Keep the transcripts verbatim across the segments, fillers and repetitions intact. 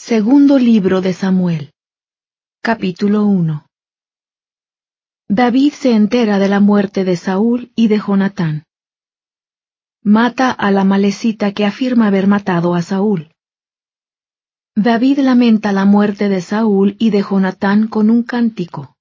Segundo libro de Samuel. Capítulo uno. David se entera de la muerte de Saúl y de Jonatán. Mata a la amalecita que afirma haber matado a Saúl. David lamenta la muerte de Saúl y de Jonatán con un cántico.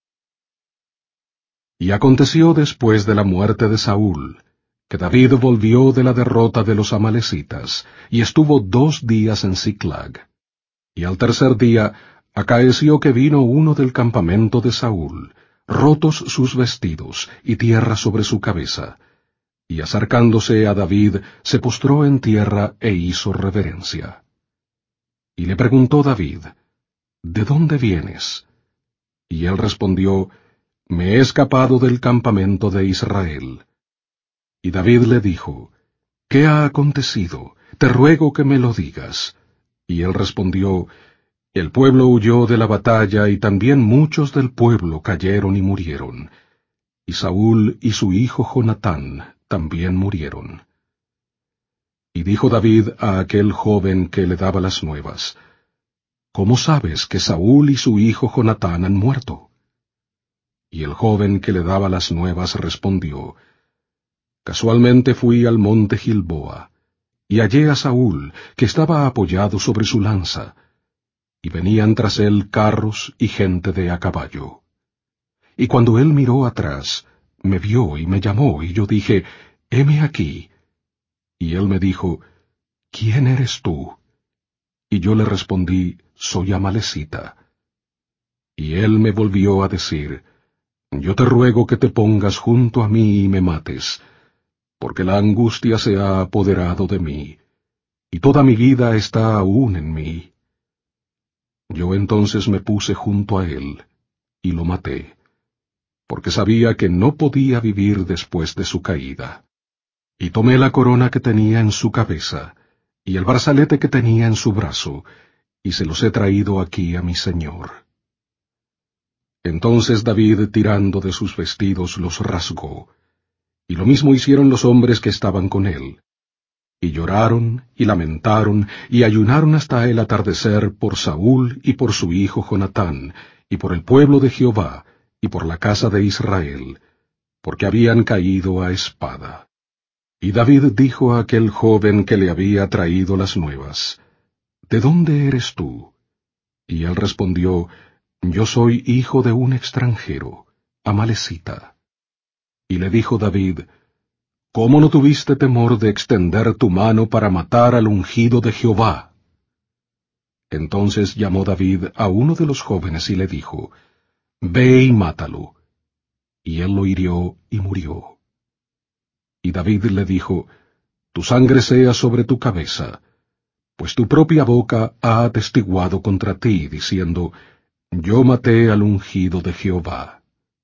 Y aconteció después de la muerte de Saúl, que David volvió de la derrota de los amalecitas, y estuvo dos días en Siclag. Y al tercer día acaeció que vino uno del campamento de Saúl, rotos sus vestidos y tierra sobre su cabeza, y acercándose a David se postró en tierra e hizo reverencia. Y le preguntó David, ¿de dónde vienes? Y él respondió, Me he escapado del campamento de Israel. Y David le dijo, ¿qué ha acontecido? Te ruego que me lo digas. Y él respondió, El pueblo huyó de la batalla y también muchos del pueblo cayeron y murieron. Y Saúl y su hijo Jonatán también murieron. Y dijo David a aquel joven que le daba las nuevas, ¿Cómo sabes que Saúl y su hijo Jonatán han muerto? Y el joven que le daba las nuevas respondió, Casualmente fui al monte Gilboa, y hallé a Saúl, que estaba apoyado sobre su lanza, y venían tras él carros y gente de a caballo. Y cuando él miró atrás, me vio y me llamó, y yo dije, heme aquí. Y él me dijo, ¿quién eres tú? Y yo le respondí, soy amalecita. Y él me volvió a decir, yo te ruego que te pongas junto a mí y me mates, porque la angustia se ha apoderado de mí, y toda mi vida está aún en mí. Yo entonces me puse junto a él, y lo maté, porque sabía que no podía vivir después de su caída. Y tomé la corona que tenía en su cabeza, y el brazalete que tenía en su brazo, y se los he traído aquí a mi señor. Entonces David, tirando de sus vestidos, los rasgó, y lo mismo hicieron los hombres que estaban con él. Y lloraron, y lamentaron, y ayunaron hasta el atardecer por Saúl y por su hijo Jonatán, y por el pueblo de Jehová, y por la casa de Israel, porque habían caído a espada. Y David dijo a aquel joven que le había traído las nuevas, ¿de dónde eres tú? Y él respondió, Yo soy hijo de un extranjero, amalecita. Y le dijo David, ¿cómo no tuviste temor de extender tu mano para matar al ungido de Jehová? Entonces llamó David a uno de los jóvenes y le dijo, Ve y mátalo. Y él lo hirió y murió. Y David le dijo, Tu sangre sea sobre tu cabeza, pues tu propia boca ha atestiguado contra ti, diciendo, Yo maté al ungido de Jehová.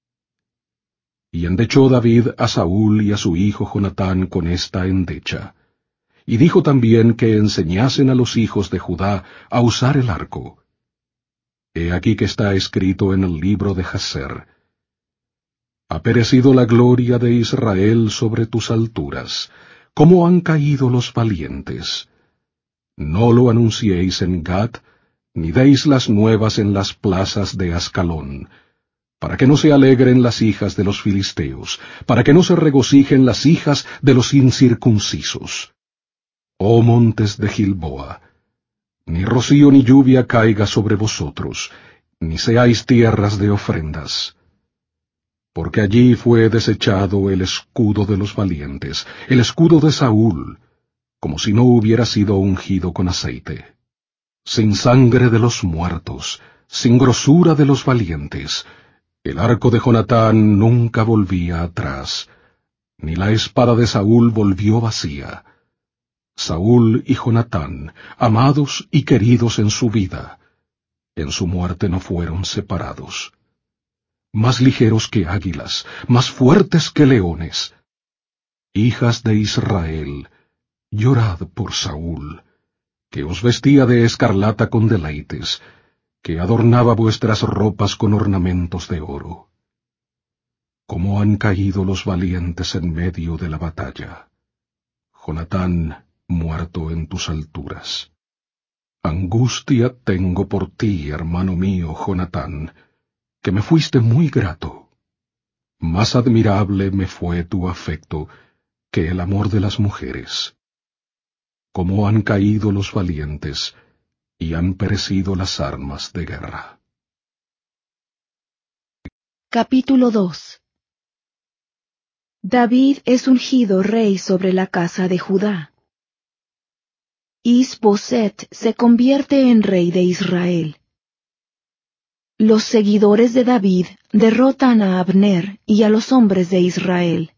Y endechó David a Saúl y a su hijo Jonatán con esta endecha. Y dijo también que enseñasen a los hijos de Judá a usar el arco. He aquí que está escrito en el libro de Jaser, Ha perecido la gloria de Israel sobre tus alturas, ¿cómo han caído los valientes? No lo anunciéis en Gat, ni deis las nuevas en las plazas de Ascalón, para que no se alegren las hijas de los filisteos, para que no se regocijen las hijas de los incircuncisos. Oh montes de Gilboa, ni rocío ni lluvia caiga sobre vosotros, ni seáis tierras de ofrendas. Porque allí fue desechado el escudo de los valientes, el escudo de Saúl, como si no hubiera sido ungido con aceite. Sin sangre de los muertos, sin grosura de los valientes, el arco de Jonatán nunca volvía atrás, ni la espada de Saúl volvió vacía. Saúl y Jonatán, amados y queridos en su vida, en su muerte no fueron separados. Más ligeros que águilas, más fuertes que leones. Hijas de Israel, llorad por Saúl, que os vestía de escarlata con deleites, que adornaba vuestras ropas con ornamentos de oro. Cómo han caído los valientes en medio de la batalla. Jonatán, muerto en tus alturas. Angustia tengo por ti, hermano mío, Jonatán, que me fuiste muy grato. Más admirable me fue tu afecto que el amor de las mujeres. Como han caído los valientes y han perecido las armas de guerra. Capítulo dos. David es ungido rey sobre la casa de Judá. Is-Boset se convierte en rey de Israel. Los seguidores de David derrotan a Abner y a los hombres de Israel.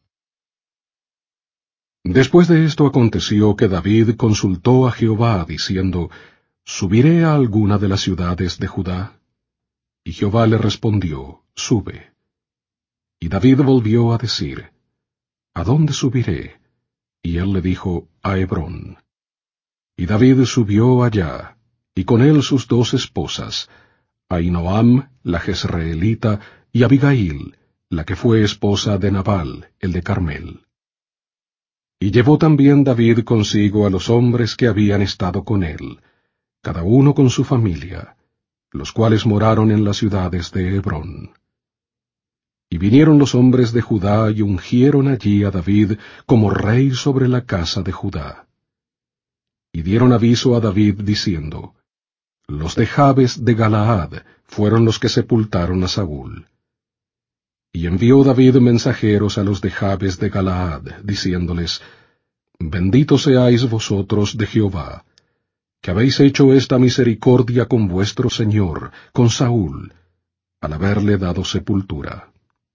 Después de esto aconteció que David consultó a Jehová, diciendo, ¿subiré a alguna de las ciudades de Judá? Y Jehová le respondió, sube. Y David volvió a decir, ¿a dónde subiré? Y él le dijo, a Hebrón. Y David subió allá, y con él sus dos esposas, Ahinoam, la jezreelita, y Abigail, la que fue esposa de Nabal, el de Carmel. Y llevó también David consigo a los hombres que habían estado con él, cada uno con su familia, los cuales moraron en las ciudades de Hebrón. Y vinieron los hombres de Judá y ungieron allí a David como rey sobre la casa de Judá. Y dieron aviso a David diciendo, los de Jabes de Galaad fueron los que sepultaron a Saúl. Y envió David mensajeros a los de Jabes de Galaad, diciéndoles, Bendito seáis vosotros de Jehová, que habéis hecho esta misericordia con vuestro señor, con Saúl, al haberle dado sepultura.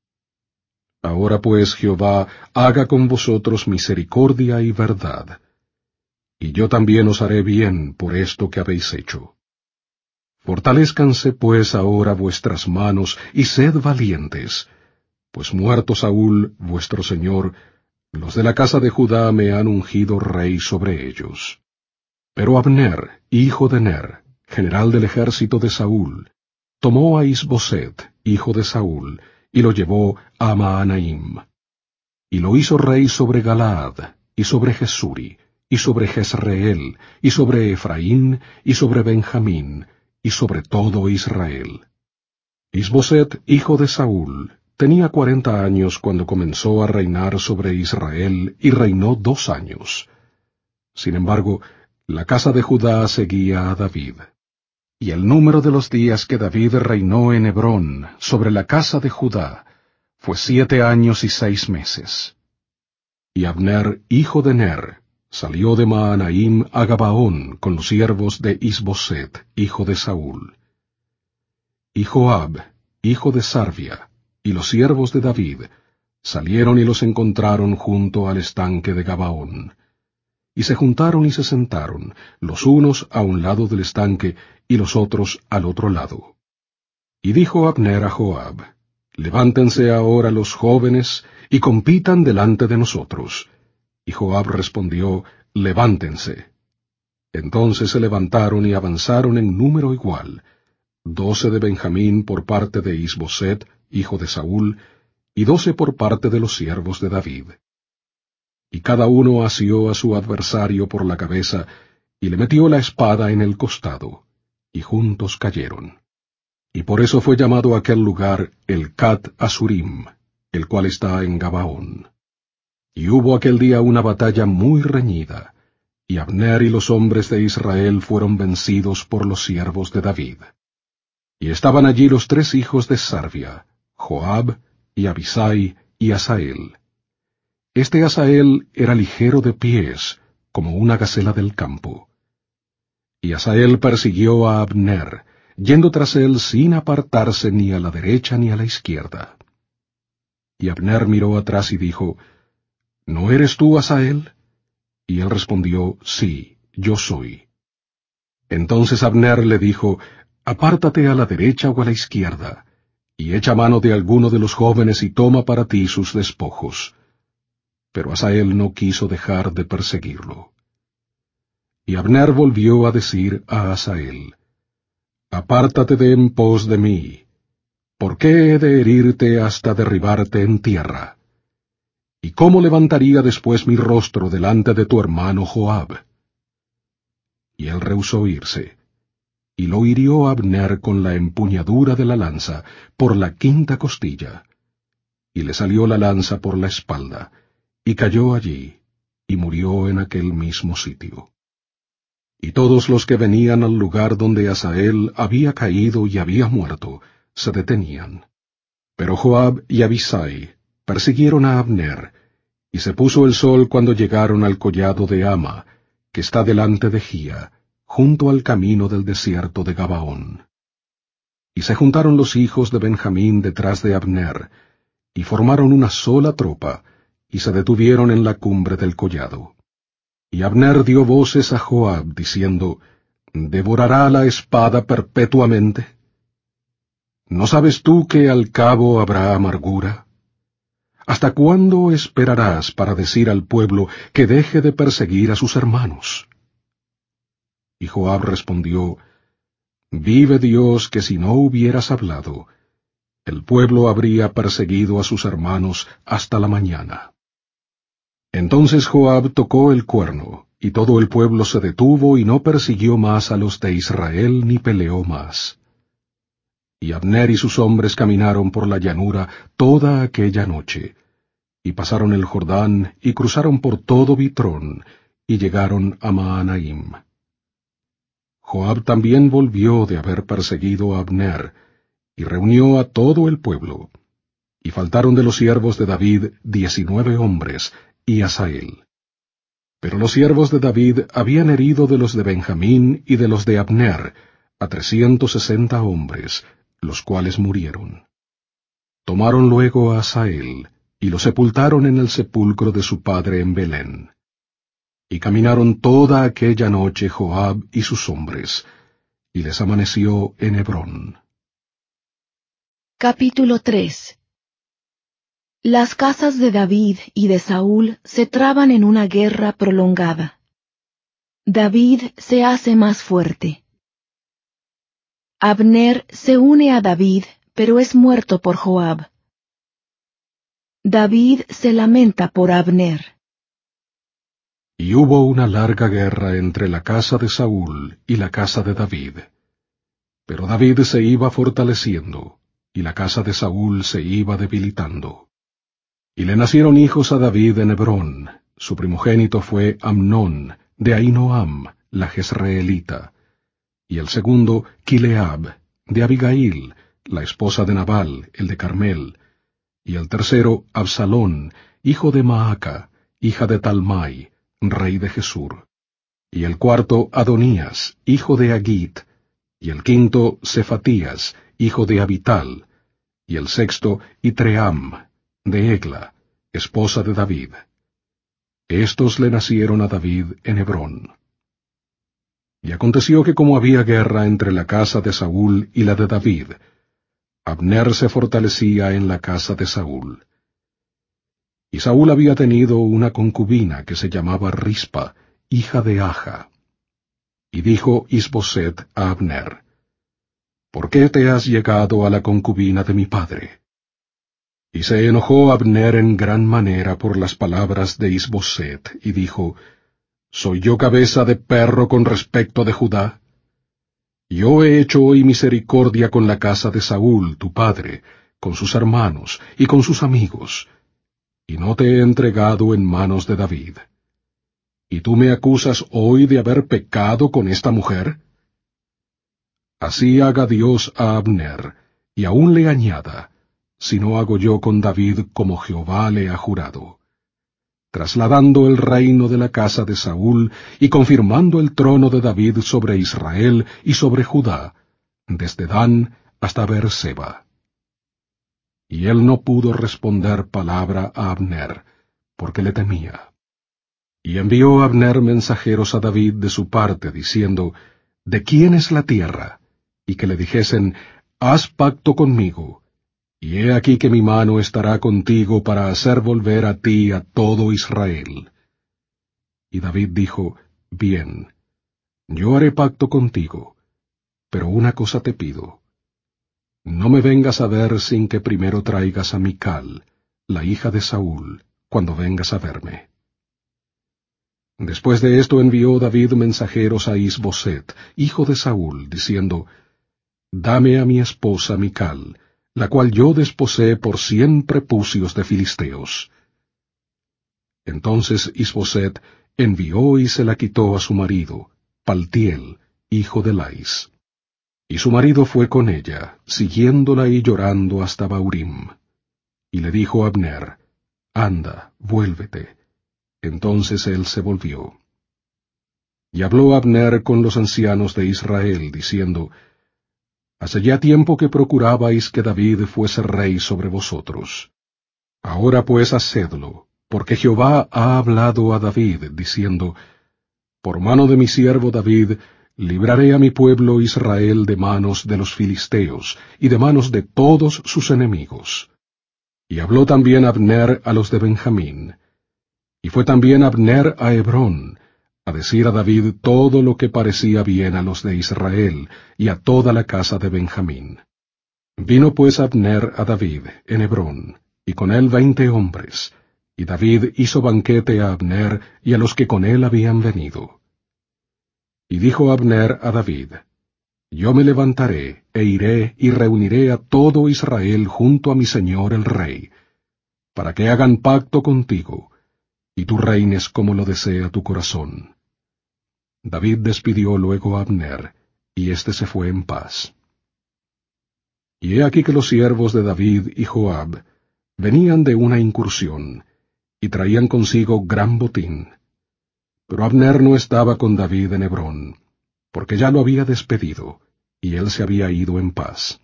Ahora pues Jehová haga con vosotros misericordia y verdad, y yo también os haré bien por esto que habéis hecho. Fortalézcanse pues ahora vuestras manos y sed valientes, pues muerto Saúl, vuestro señor, los de la casa de Judá me han ungido rey sobre ellos. Pero Abner, hijo de Ner, general del ejército de Saúl, tomó a Is-Boset, hijo de Saúl, y lo llevó a Mahanaim. Y lo hizo rey sobre Galaad, y sobre Jesuri, y sobre Jezreel, y sobre Efraín, y sobre Benjamín, y sobre todo Israel. Is-Boset, hijo de Saúl, tenía cuarenta años cuando comenzó a reinar sobre Israel, y reinó dos años. Sin embargo, la casa de Judá seguía a David. Y el número de los días que David reinó en Hebrón, sobre la casa de Judá, fue siete años y seis meses. Y Abner, hijo de Ner, salió de Mahanaim a Gabaón con los siervos de Is-Boset, hijo de Saúl. Y Joab, hijo de Sarvia, y los siervos de David, salieron y los encontraron junto al estanque de Gabaón. Y se juntaron y se sentaron, los unos a un lado del estanque y los otros al otro lado. Y dijo Abner a Joab, Levántense ahora los jóvenes y compitan delante de nosotros. Y Joab respondió, Levántense. Entonces se levantaron y avanzaron en número igual, doce de Benjamín por parte de Is-Boset, hijo de Saúl, y doce por parte de los siervos de David. Y cada uno asió a su adversario por la cabeza, y le metió la espada en el costado, y juntos cayeron. Y por eso fue llamado aquel lugar el Cat Asurim, el cual está en Gabaón. Y hubo aquel día una batalla muy reñida, y Abner y los hombres de Israel fueron vencidos por los siervos de David. Y estaban allí los tres hijos de Sarvia, Joab, y Abisai, y Asael. Este Asael era ligero de pies, como una gacela del campo. Y Asael persiguió a Abner, yendo tras él sin apartarse ni a la derecha ni a la izquierda. Y Abner miró atrás y dijo, ¿No eres tú Asael? Y él respondió, Sí, yo soy. Entonces Abner le dijo, Apártate a la derecha o a la izquierda, y echa mano de alguno de los jóvenes y toma para ti sus despojos. Pero Asael no quiso dejar de perseguirlo. Y Abner volvió a decir a Asael, Apártate de en pos de mí, ¿por qué he de herirte hasta derribarte en tierra? ¿Y cómo levantaría después mi rostro delante de tu hermano Joab? Y él rehusó irse, y lo hirió Abner con la empuñadura de la lanza por la quinta costilla, y le salió la lanza por la espalda, y cayó allí, y murió en aquel mismo sitio. Y todos los que venían al lugar donde Asael había caído y había muerto, se detenían. Pero Joab y Abisai persiguieron a Abner, y se puso el sol cuando llegaron al collado de Ama, que está delante de Gía, junto al camino del desierto de Gabaón. Y se juntaron los hijos de Benjamín detrás de Abner, y formaron una sola tropa, y se detuvieron en la cumbre del collado. Y Abner dio voces a Joab, diciendo, ¿devorará la espada perpetuamente? ¿No sabes tú que al cabo habrá amargura? ¿Hasta cuándo esperarás para decir al pueblo que deje de perseguir a sus hermanos? Y Joab respondió, Vive Dios que si no hubieras hablado, el pueblo habría perseguido a sus hermanos hasta la mañana. Entonces Joab tocó el cuerno, y todo el pueblo se detuvo y no persiguió más a los de Israel ni peleó más. Y Abner y sus hombres caminaron por la llanura toda aquella noche, y pasaron el Jordán y cruzaron por todo Bitrón, y llegaron a Mahanaim. Joab también volvió de haber perseguido a Abner, y reunió a todo el pueblo. Y faltaron de los siervos de David diecinueve hombres, y Asael. Pero los siervos de David habían herido de los de Benjamín y de los de Abner a trescientos sesenta hombres, los cuales murieron. Tomaron luego a Asael, y lo sepultaron en el sepulcro de su padre en Belén. Y caminaron toda aquella noche Joab y sus hombres, y les amaneció en Hebrón. Capítulo tres. Las casas de David y de Saúl se traban en una guerra prolongada. David se hace más fuerte. Abner se une a David, pero es muerto por Joab. David se lamenta por Abner. Y hubo una larga guerra entre la casa de Saúl y la casa de David. Pero David se iba fortaleciendo, y la casa de Saúl se iba debilitando. Y le nacieron hijos a David en Hebrón. Su primogénito fue Amnón, de Ahinoam, la jezreelita, y el segundo, Kileab, de Abigail, la esposa de Nabal, el de Carmel, y el tercero, Absalón, hijo de Maaca, hija de Talmai, rey de Gesur, y el cuarto, Adonías, hijo de Agit, y el quinto, Cefatías, hijo de Abital, y el sexto, Itream, de Egla, esposa de David. Estos le nacieron a David en Hebrón. Y aconteció que como había guerra entre la casa de Saúl y la de David, Abner se fortalecía en la casa de Saúl. Y Saúl había tenido una concubina que se llamaba Rispa, hija de Aja. Y dijo Isboset a Abner, ¿por qué te has llegado a la concubina de mi padre? Y se enojó Abner en gran manera por las palabras de Isboset, y dijo, ¿soy yo cabeza de perro con respecto de Judá? Yo he hecho hoy misericordia con la casa de Saúl, tu padre, con sus hermanos y con sus amigos, y no te he entregado en manos de David. ¿Y tú me acusas hoy de haber pecado con esta mujer? Así haga Dios a Abner, y aún le añada, si no hago yo con David como Jehová le ha jurado, trasladando el reino de la casa de Saúl y confirmando el trono de David sobre Israel y sobre Judá, desde Dan hasta Beerseba. Y él no pudo responder palabra a Abner, porque le temía. Y envió Abner mensajeros a David de su parte, diciendo, ¿de quién es la tierra? Y que le dijesen, haz pacto conmigo, y he aquí que mi mano estará contigo para hacer volver a ti a todo Israel. Y David dijo, bien, yo haré pacto contigo, pero una cosa te pido. No me vengas a ver sin que primero traigas a Mical, la hija de Saúl, cuando vengas a verme. Después de esto envió David mensajeros a Is-Boset, hijo de Saúl, diciendo, «Dame a mi esposa Mical, la cual yo desposé por cien prepucios de filisteos». Entonces Is-Boset envió y se la quitó a su marido, Paltiel, hijo de Lais. Y su marido fue con ella, siguiéndola y llorando hasta Baurim. Y le dijo a Abner, «Anda, vuélvete». Entonces él se volvió. Y habló Abner con los ancianos de Israel, diciendo, «Hace ya tiempo que procurabais que David fuese rey sobre vosotros. Ahora pues hacedlo, porque Jehová ha hablado a David, diciendo, Por mano de mi siervo David, libraré a mi pueblo Israel de manos de los filisteos, y de manos de todos sus enemigos». Y habló también Abner a los de Benjamín. Y fue también Abner a Hebrón, a decir a David todo lo que parecía bien a los de Israel, y a toda la casa de Benjamín. Vino pues Abner a David en Hebrón, y con él veinte hombres, y David hizo banquete a Abner y a los que con él habían venido. Y dijo Abner a David, Yo me levantaré, e iré y reuniré a todo Israel junto a mi señor el rey, para que hagan pacto contigo, y tú reines como lo desea tu corazón. David despidió luego a Abner, y éste se fue en paz. Y he aquí que los siervos de David y Joab venían de una incursión, y traían consigo gran botín. Pero Abner no estaba con David en Hebrón, porque ya lo había despedido, y él se había ido en paz.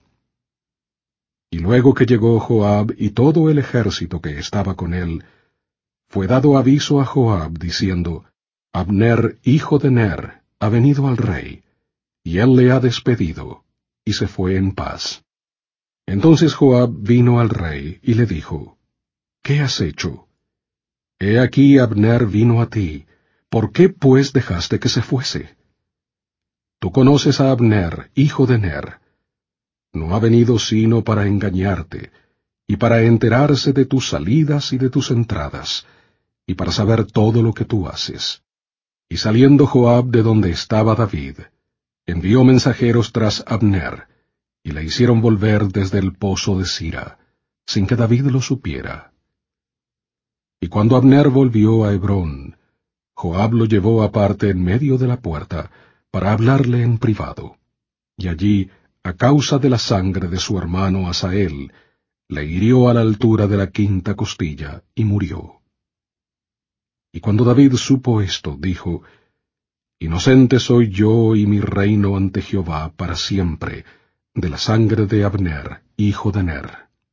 Y luego que llegó Joab y todo el ejército que estaba con él, fue dado aviso a Joab, diciendo, Abner, hijo de Ner, ha venido al rey, y él le ha despedido, y se fue en paz. Entonces Joab vino al rey, y le dijo, ¿Qué has hecho? He aquí Abner vino a ti, ¿por qué pues dejaste que se fuese? Tú conoces a Abner, hijo de Ner. No ha venido sino para engañarte, y para enterarse de tus salidas y de tus entradas, y para saber todo lo que tú haces. Y saliendo Joab de donde estaba David, envió mensajeros tras Abner, y le hicieron volver desde el pozo de Sira, sin que David lo supiera. Y cuando Abner volvió a Hebrón, Joab lo llevó aparte en medio de la puerta, para hablarle en privado, y allí, a causa de la sangre de su hermano Asael, le hirió a la altura de la quinta costilla, y murió. Y cuando David supo esto, dijo, Inocente soy yo y mi reino ante Jehová para siempre, de la sangre de Abner, hijo de Ner.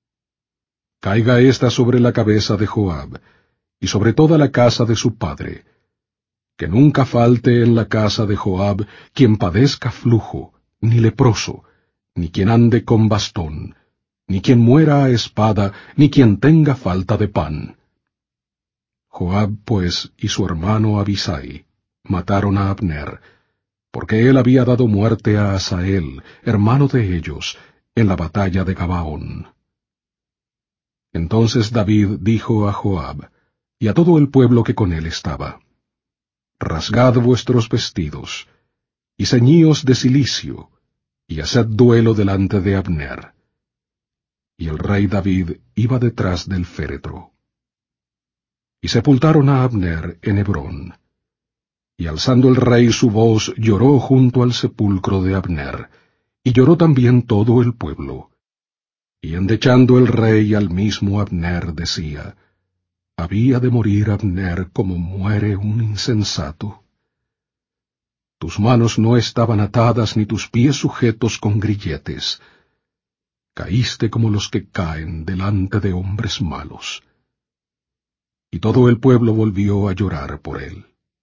Caiga ésta sobre la cabeza de Joab, y sobre toda la casa de su padre, que nunca falte en la casa de Joab quien padezca flujo, ni leproso, ni quien ande con bastón, ni quien muera a espada, ni quien tenga falta de pan. Joab, pues, y su hermano Abisai mataron a Abner, porque él había dado muerte a Asael, hermano de ellos, en la batalla de Gabaón. Entonces David dijo a Joab, y a todo el pueblo que con él estaba, Rasgad vuestros vestidos, y ceñíos de cilicio, y haced duelo delante de Abner. Y el rey David iba detrás del féretro. Y sepultaron a Abner en Hebrón. Y alzando el rey su voz, lloró junto al sepulcro de Abner, y lloró también todo el pueblo. Y endechando el rey al mismo Abner decía, ¿Había de morir Abner como muere un insensato? Tus manos no estaban atadas ni tus pies sujetos con grilletes. Caíste como los que caen delante de hombres malos. Y todo el pueblo volvió a llorar por él.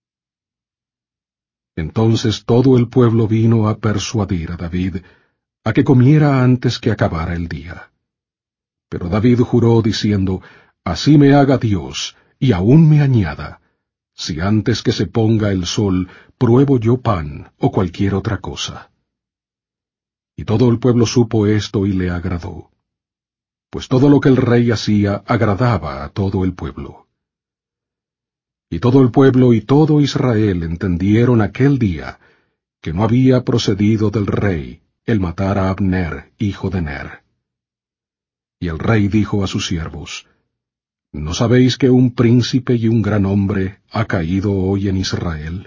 Entonces todo el pueblo vino a persuadir a David a que comiera antes que acabara el día. Pero David juró diciendo, Así me haga Dios, y aún me añada, si antes que se ponga el sol pruebo yo pan o cualquier otra cosa. Y todo el pueblo supo esto y le agradó, pues todo lo que el rey hacía agradaba a todo el pueblo. Y todo el pueblo y todo Israel entendieron aquel día que no había procedido del rey el matar a Abner, hijo de Ner. Y el rey dijo a sus siervos, ¿no sabéis que un príncipe y un gran hombre ha caído hoy en Israel?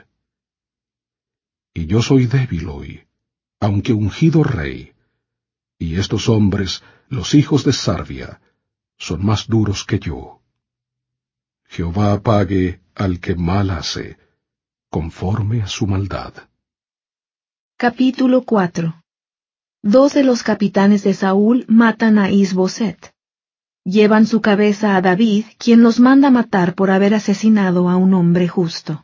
Y yo soy débil hoy, aunque ungido rey, y estos hombres, los hijos de Sarvia, son más duros que yo. Jehová apague al que mal hace, conforme a su maldad. Capítulo cuatro. Dos de los capitanes de Saúl matan a Is-Boset. Llevan su cabeza a David, quien los manda matar por haber asesinado a un hombre justo.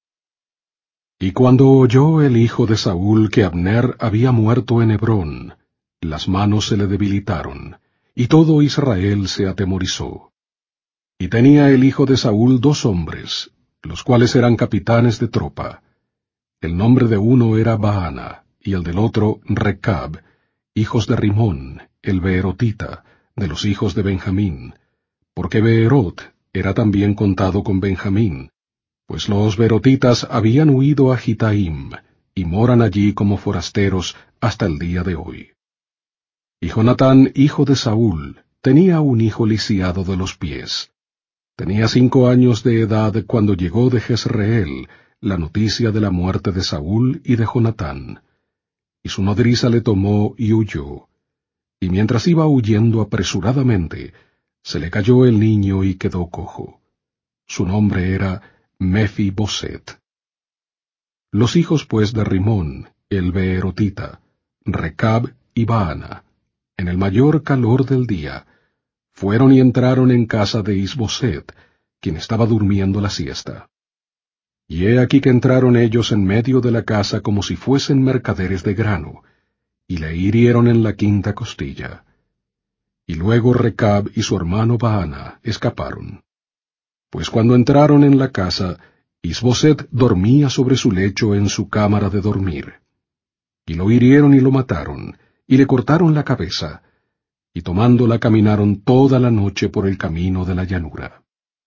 Y cuando oyó el hijo de Saúl que Abner había muerto en Hebrón, las manos se le debilitaron, y todo Israel se atemorizó. Y tenía el hijo de Saúl dos hombres, los cuales eran capitanes de tropa. El nombre de uno era Baana, y el del otro Recab, hijos de Rimón, el beerotita, de los hijos de Benjamín, porque Beerot era también contado con Benjamín, pues los beerotitas habían huido a Gitaim, y moran allí como forasteros hasta el día de hoy. Y Jonatán, hijo de Saúl, tenía un hijo lisiado de los pies. Tenía cinco años de edad cuando llegó de Jezreel la noticia de la muerte de Saúl y de Jonatán. Y su nodriza le tomó y huyó. Y mientras iba huyendo apresuradamente, se le cayó el niño y quedó cojo. Su nombre era Mefi-Boset. Los hijos pues de Rimón, el beerotita, Recab y Baana, en el mayor calor del día, fueron y entraron en casa de Is-Boset, quien estaba durmiendo la siesta. Y he aquí que entraron ellos en medio de la casa como si fuesen mercaderes de grano, y le hirieron en la quinta costilla. Y luego Recab y su hermano Baana escaparon. Pues cuando entraron en la casa, Is-Boset dormía sobre su lecho en su cámara de dormir. Y lo hirieron y lo mataron, y le cortaron la cabeza, y tomándola caminaron toda la noche por el camino de la llanura.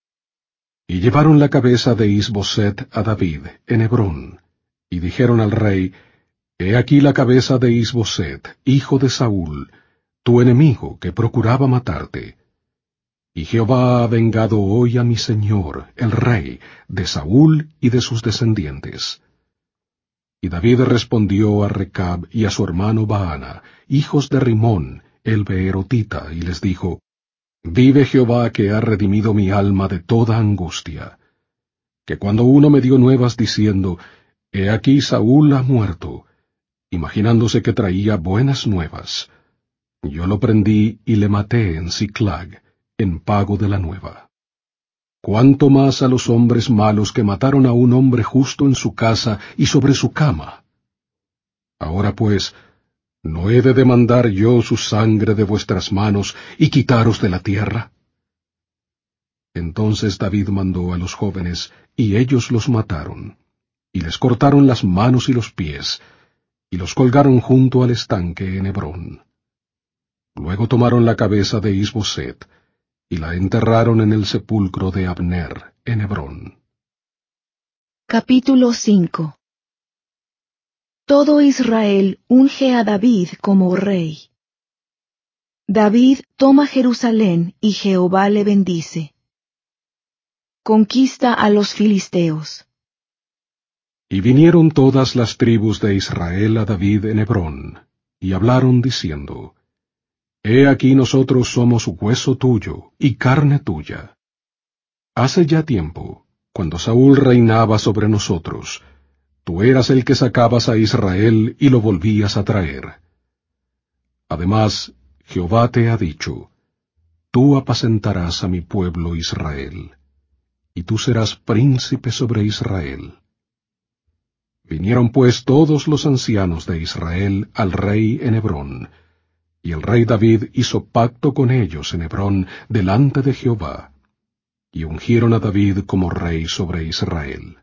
Y llevaron la cabeza de Is-Boset a David en Hebrón, y dijeron al rey, He aquí la cabeza de Is-Boset, hijo de Saúl, tu enemigo que procuraba matarte. Y Jehová ha vengado hoy a mi señor, el rey, de Saúl y de sus descendientes. Y David respondió a Recab y a su hermano Baana, hijos de Rimón, el beerotita, y les dijo, Vive Jehová que ha redimido mi alma de toda angustia, que cuando uno me dio nuevas diciendo, He aquí Saúl ha muerto, imaginándose que traía buenas nuevas, yo lo prendí y le maté en Siclag, en pago de la nueva. ¿Cuánto más a los hombres malos que mataron a un hombre justo en su casa y sobre su cama? Ahora pues, ¿no he de demandar yo su sangre de vuestras manos y quitaros de la tierra? Entonces David mandó a los jóvenes, y ellos los mataron, y les cortaron las manos y los pies, y los colgaron junto al estanque en Hebrón. Luego tomaron la cabeza de Is-Boset, y la enterraron en el sepulcro de Abner, en Hebrón. Capítulo cinco. Todo Israel unge a David como rey. David toma Jerusalén y Jehová le bendice. Conquista a los filisteos. Y vinieron todas las tribus de Israel a David en Hebrón, y hablaron diciendo, He aquí nosotros somos hueso tuyo y carne tuya. Hace ya tiempo, cuando Saúl reinaba sobre nosotros, tú eras el que sacabas a Israel y lo volvías a traer. Además, Jehová te ha dicho, Tú apacentarás a mi pueblo Israel, y tú serás príncipe sobre Israel. Vinieron pues todos los ancianos de Israel al rey en Hebrón, y el rey David hizo pacto con ellos en Hebrón delante de Jehová, y ungieron a David como rey sobre Israel.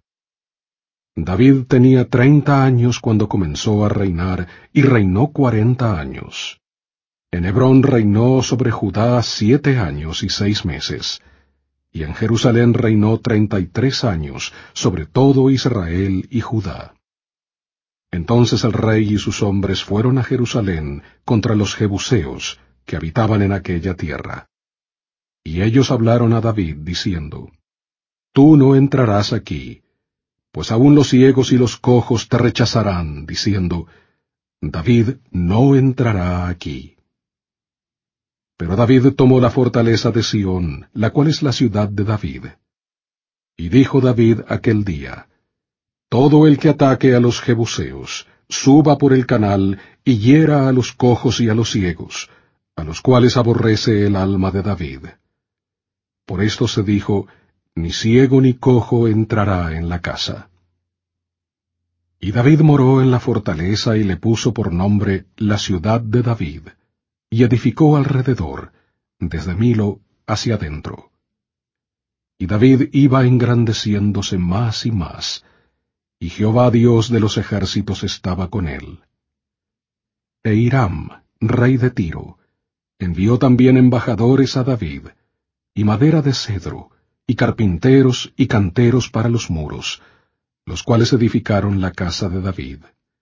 David tenía treinta años cuando comenzó a reinar, y reinó cuarenta años. En Hebrón reinó sobre Judá siete años y seis meses, y en Jerusalén reinó treinta y tres años sobre todo Israel y Judá. Entonces el rey y sus hombres fueron a Jerusalén contra los jebuseos, que habitaban en aquella tierra. Y ellos hablaron a David, diciendo, Tú no entrarás aquí, pues aun los ciegos y los cojos te rechazarán, diciendo, David no entrará aquí. Pero David tomó la fortaleza de Sión, la cual es la ciudad de David. Y dijo David aquel día, Todo el que ataque a los jebuseos, suba por el canal y hiera a los cojos y a los ciegos, a los cuales aborrece el alma de David. Por esto se dijo, Ni ciego ni cojo entrará en la casa. Y David moró en la fortaleza y le puso por nombre la ciudad de David, y edificó alrededor, desde Milo hacia adentro. Y David iba engrandeciéndose más y más, y Jehová Dios de los ejércitos estaba con él. E Hiram, rey de Tiro, envió también embajadores a David, y madera de cedro, y carpinteros y canteros para los muros, los cuales edificaron la casa de David.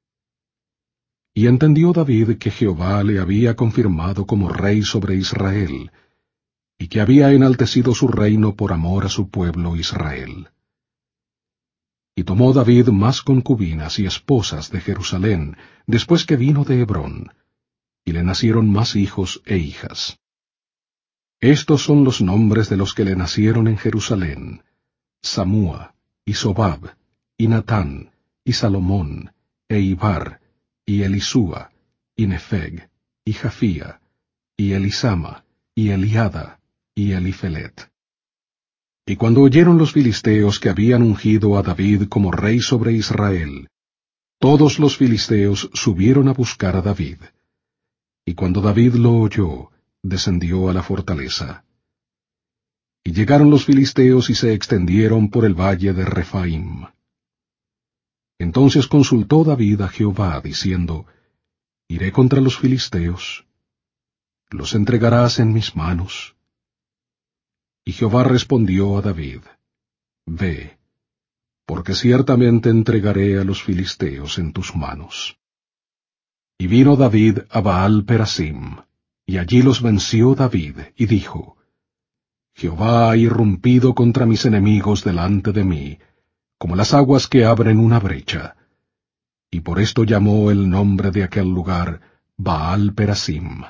Y entendió David que Jehová le había confirmado como rey sobre Israel, y que había enaltecido su reino por amor a su pueblo Israel. Y tomó David más concubinas y esposas de Jerusalén, después que vino de Hebrón, y le nacieron más hijos e hijas. Estos son los nombres de los que le nacieron en Jerusalén: Samúa, y Sobab, y Natán, y Salomón, e Ibar, y Elisúa, y Nefeg, y Jafía, y Elisama, y Eliada, y Elifelet. Y cuando oyeron los filisteos que habían ungido a David como rey sobre Israel, todos los filisteos subieron a buscar a David. Y cuando David lo oyó, descendió a la fortaleza. Y llegaron los filisteos y se extendieron por el valle de Refaim. Entonces consultó David a Jehová, diciendo, ¿Iré contra los filisteos? ¿Los entregarás en mis manos? Y Jehová respondió a David, Ve, porque ciertamente entregaré a los filisteos en tus manos. Y vino David a Baal Perasim, y allí los venció David, y dijo, Jehová ha irrumpido contra mis enemigos delante de mí, como las aguas que abren una brecha. Y por esto llamó el nombre de aquel lugar Baal Perasim.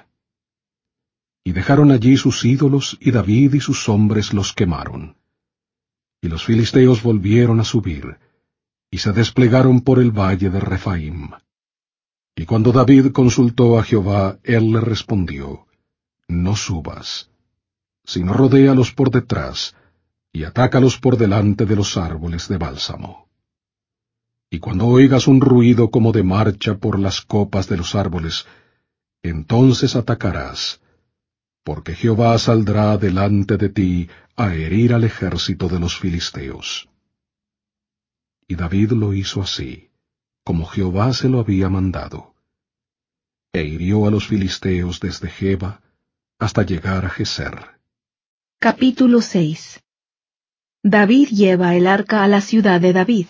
Y dejaron allí sus ídolos, y David y sus hombres los quemaron. Y los filisteos volvieron a subir, y se desplegaron por el valle de Refaim. Y cuando David consultó a Jehová, él le respondió, No subas, sino rodéalos por detrás, y atácalos por delante de los árboles de bálsamo. Y cuando oigas un ruido como de marcha por las copas de los árboles, entonces atacarás, porque Jehová saldrá delante de ti a herir al ejército de los filisteos. Y David lo hizo así, como Jehová se lo había mandado, e hirió a los filisteos desde Geba hasta llegar a Geser. Capítulo seis. David lleva el arca a la ciudad de David.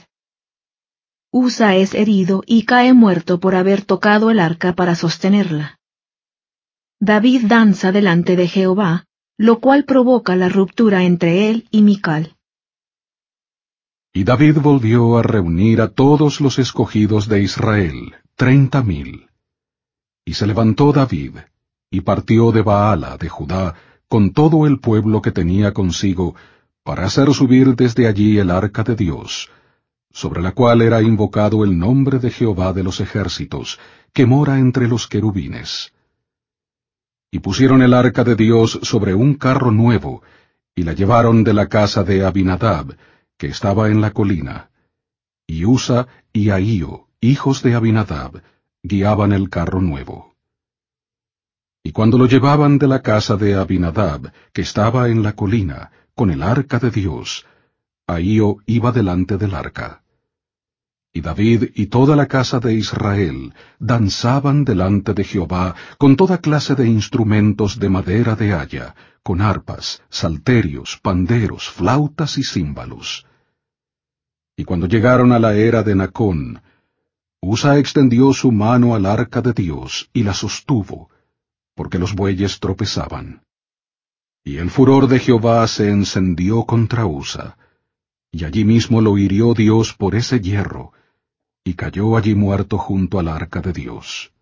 Usa es herido y cae muerto por haber tocado el arca para sostenerla. David danza delante de Jehová, lo cual provoca la ruptura entre él y Mical. Y David volvió a reunir a todos los escogidos de Israel, treinta mil. Y se levantó David, y partió de Baala de Judá, con todo el pueblo que tenía consigo, para hacer subir desde allí el arca de Dios, sobre la cual era invocado el nombre de Jehová de los ejércitos, que mora entre los querubines. Y pusieron el arca de Dios sobre un carro nuevo, y la llevaron de la casa de Abinadab, que estaba en la colina. Y Usa y Ahío, hijos de Abinadab, guiaban el carro nuevo. Y cuando lo llevaban de la casa de Abinadab, que estaba en la colina, con el arca de Dios, Ahío iba delante del arca. Y David y toda la casa de Israel danzaban delante de Jehová con toda clase de instrumentos de madera de haya, con arpas, salterios, panderos, flautas y címbalos. Y cuando llegaron a la era de Nacón, Usa extendió su mano al arca de Dios y la sostuvo, porque los bueyes tropezaban. Y el furor de Jehová se encendió contra Usa, y allí mismo lo hirió Dios por ese hierro, y cayó allí muerto junto al arca de Dios.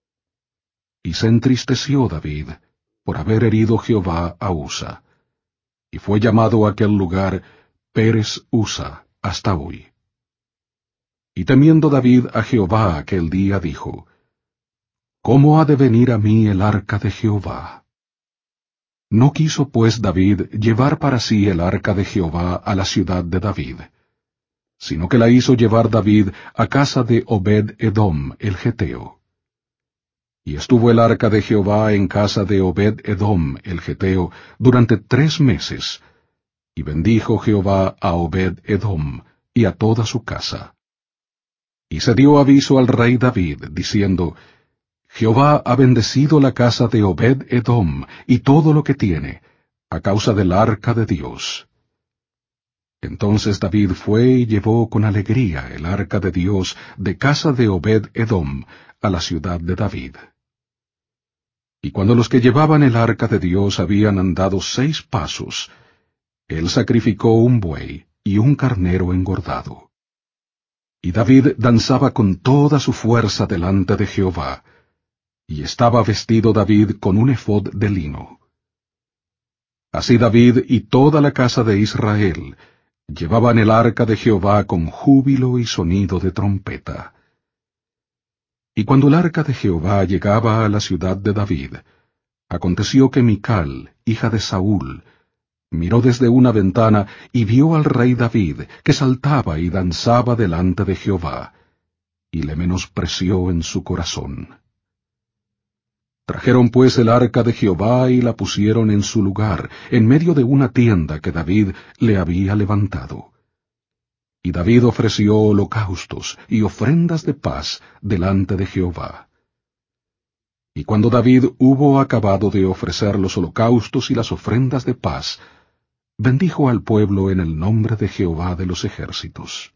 Y se entristeció David por haber herido Jehová a Usa, y fue llamado aquel lugar Pérez Usa hasta hoy. Y temiendo David a Jehová aquel día dijo, ¿cómo ha de venir a mí el arca de Jehová? No quiso pues David llevar para sí el arca de Jehová a la ciudad de David, sino que la hizo llevar David a casa de Obed-Edom el Geteo. Y estuvo el arca de Jehová en casa de Obed-Edom el Geteo durante tres meses, y bendijo Jehová a Obed-Edom y a toda su casa. Y se dio aviso al rey David, diciendo, Jehová ha bendecido la casa de Obed-Edom y todo lo que tiene, a causa del arca de Dios. Entonces David fue y llevó con alegría el arca de Dios de casa de Obed-Edom a la ciudad de David. Y cuando los que llevaban el arca de Dios habían andado seis pasos, él sacrificó un buey y un carnero engordado. Y David danzaba con toda su fuerza delante de Jehová, y estaba vestido David con un efod de lino. Así David y toda la casa de Israel llevaban el arca de Jehová con júbilo y sonido de trompeta. Y cuando el arca de Jehová llegaba a la ciudad de David, aconteció que Mical, hija de Saúl, miró desde una ventana y vio al rey David, que saltaba y danzaba delante de Jehová, y le menospreció en su corazón. Trajeron pues el arca de Jehová y la pusieron en su lugar, en medio de una tienda que David le había levantado. Y David ofreció holocaustos y ofrendas de paz delante de Jehová. Y cuando David hubo acabado de ofrecer los holocaustos y las ofrendas de paz, bendijo al pueblo en el nombre de Jehová de los ejércitos.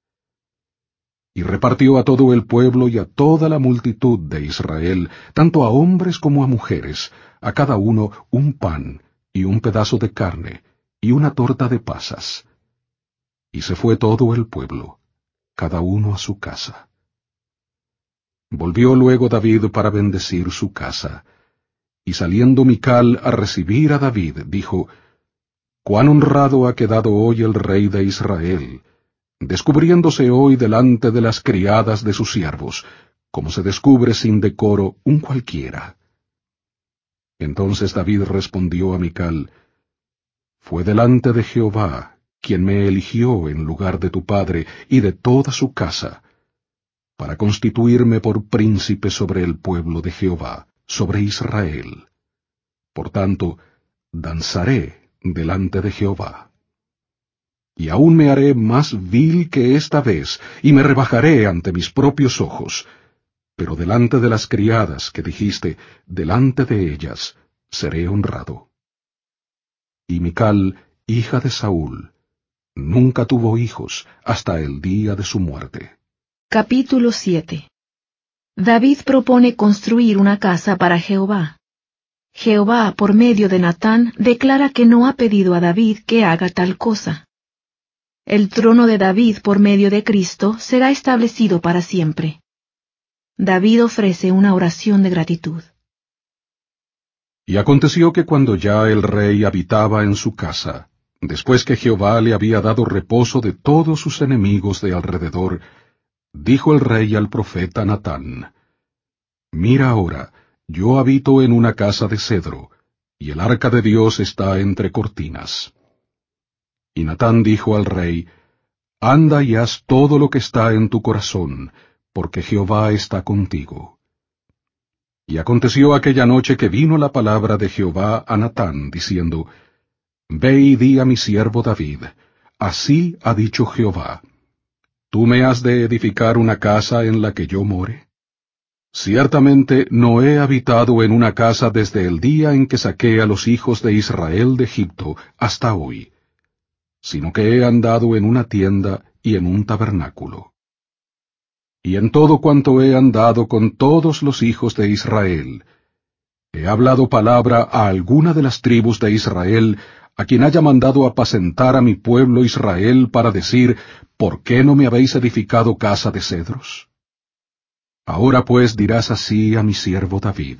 Y repartió a todo el pueblo y a toda la multitud de Israel, tanto a hombres como a mujeres, a cada uno un pan y un pedazo de carne y una torta de pasas. Y se fue todo el pueblo, cada uno a su casa. Volvió luego David para bendecir su casa, y saliendo Mical a recibir a David, dijo, «Cuán honrado ha quedado hoy el rey de Israel, descubriéndose hoy delante de las criadas de sus siervos, como se descubre sin decoro un cualquiera». Entonces David respondió a Mical, «Fue delante de Jehová, quien me eligió en lugar de tu padre y de toda su casa, para constituirme por príncipe sobre el pueblo de Jehová, sobre Israel. Por tanto, danzaré delante de Jehová. Y aún me haré más vil que esta vez, y me rebajaré ante mis propios ojos, pero delante de las criadas que dijiste, delante de ellas seré honrado». Y Mical, hija de Saúl, nunca tuvo hijos hasta el día de su muerte. Capítulo siete. David propone construir una casa para Jehová. Jehová, por medio de Natán, declara que no ha pedido a David que haga tal cosa. El trono de David por medio de Cristo será establecido para siempre. David ofrece una oración de gratitud. Y aconteció que cuando ya el rey habitaba en su casa, después que Jehová le había dado reposo de todos sus enemigos de alrededor, dijo el rey al profeta Natán, «Mira ahora, yo habito en una casa de cedro, y el arca de Dios está entre cortinas». Y Natán dijo al rey, «Anda y haz todo lo que está en tu corazón, porque Jehová está contigo». Y aconteció aquella noche que vino la palabra de Jehová a Natán, diciendo, «Ve y di a mi siervo David, así ha dicho Jehová, ¿tú me has de edificar una casa en la que yo more? Ciertamente no he habitado en una casa desde el día en que saqué a los hijos de Israel de Egipto hasta hoy, sino que he andado en una tienda y en un tabernáculo. Y en todo cuanto he andado con todos los hijos de Israel, he hablado palabra a alguna de las tribus de Israel, a quien haya mandado apacentar a mi pueblo Israel para decir, ¿por qué no me habéis edificado casa de cedros? Ahora pues dirás así a mi siervo David.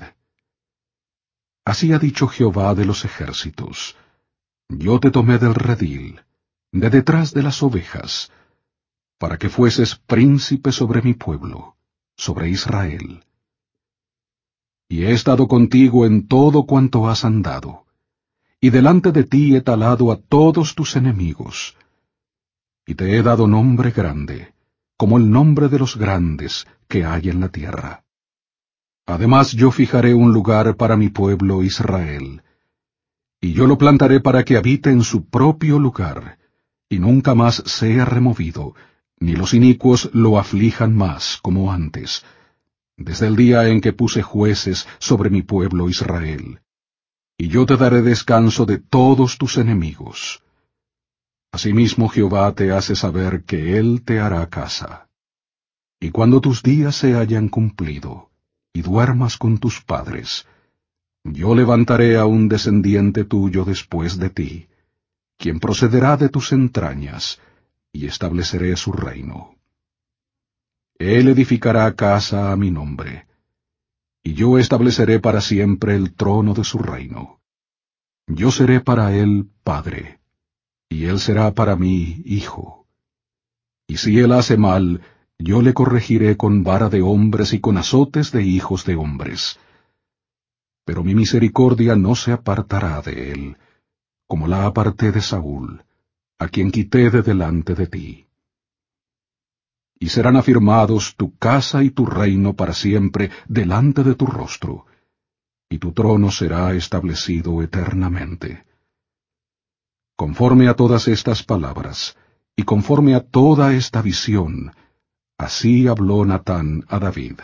Así ha dicho Jehová de los ejércitos, yo te tomé del redil, de detrás de las ovejas, para que fueses príncipe sobre mi pueblo, sobre Israel. Y he estado contigo en todo cuanto has andado, y delante de ti he talado a todos tus enemigos, y te he dado nombre grande, como el nombre de los grandes que hay en la tierra. Además yo fijaré un lugar para mi pueblo Israel, y yo lo plantaré para que habite en su propio lugar, y nunca más sea removido, ni los inicuos lo aflijan más como antes, desde el día en que puse jueces sobre mi pueblo Israel. Y yo te daré descanso de todos tus enemigos. Asimismo Jehová te hace saber que Él te hará casa. Y cuando tus días se hayan cumplido, y duermas con tus padres, yo levantaré a un descendiente tuyo después de ti, quien procederá de tus entrañas, y estableceré su reino. Él edificará casa a mi nombre, y yo estableceré para siempre el trono de su reino. Yo seré para él padre, y él será para mí hijo. Y si él hace mal, yo le corregiré con vara de hombres y con azotes de hijos de hombres. Pero mi misericordia no se apartará de él, como la aparté de Saúl, a quien quité de delante de ti. Y serán afirmados tu casa y tu reino para siempre delante de tu rostro, y tu trono será establecido eternamente. Conforme a todas estas palabras, y conforme a toda esta visión, así habló Natán a David.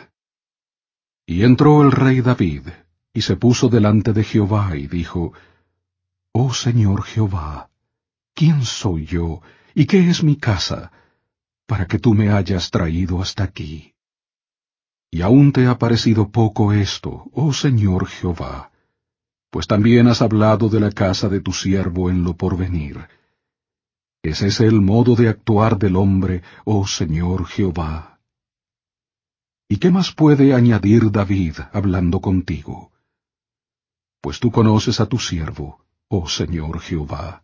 Y entró el rey David, y se puso delante de Jehová, y dijo, Oh Señor Jehová, ¿quién soy yo, y qué es mi casa, para que tú me hayas traído hasta aquí? Y aún te ha parecido poco esto, oh Señor Jehová, pues también has hablado de la casa de tu siervo en lo porvenir. ¿Es ese el modo de actuar del hombre, oh Señor Jehová? ¿Y qué más puede añadir David hablando contigo? Pues tú conoces a tu siervo, oh Señor Jehová.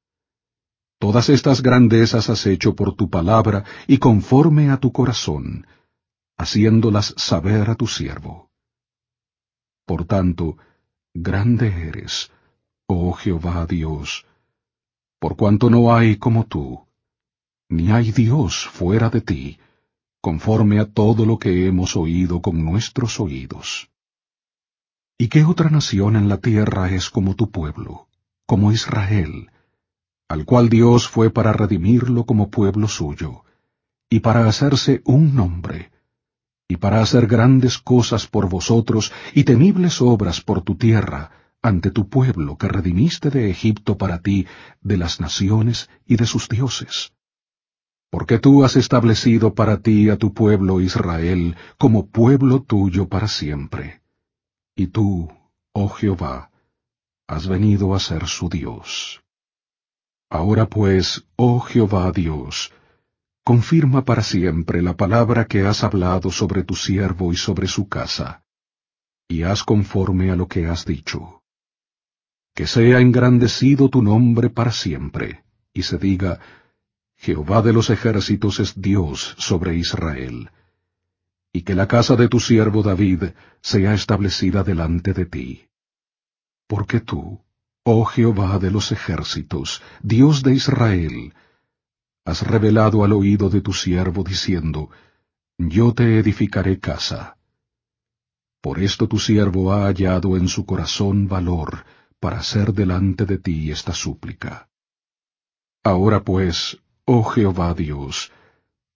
Todas estas grandezas has hecho por tu palabra y conforme a tu corazón, haciéndolas saber a tu siervo. Por tanto, grande eres, oh Jehová Dios, por cuanto no hay como tú, ni hay Dios fuera de ti, conforme a todo lo que hemos oído con nuestros oídos. ¿Y qué otra nación en la tierra es como tu pueblo, como Israel, al cual Dios fue para redimirlo como pueblo suyo, y para hacerse un nombre, y para hacer grandes cosas por vosotros y temibles obras por tu tierra, ante tu pueblo que redimiste de Egipto para ti, de las naciones y de sus dioses? Porque tú has establecido para ti a tu pueblo Israel como pueblo tuyo para siempre. Y tú, oh Jehová, has venido a ser su Dios. Ahora pues, oh Jehová Dios, confirma para siempre la palabra que has hablado sobre tu siervo y sobre su casa, y haz conforme a lo que has dicho. Que sea engrandecido tu nombre para siempre, y se diga, Jehová de los ejércitos es Dios sobre Israel, y que la casa de tu siervo David sea establecida delante de ti. Porque tú, oh Jehová de los ejércitos, Dios de Israel, has revelado al oído de tu siervo diciendo, Yo te edificaré casa. Por esto tu siervo ha hallado en su corazón valor para hacer delante de ti esta súplica. Ahora pues, oh Jehová Dios,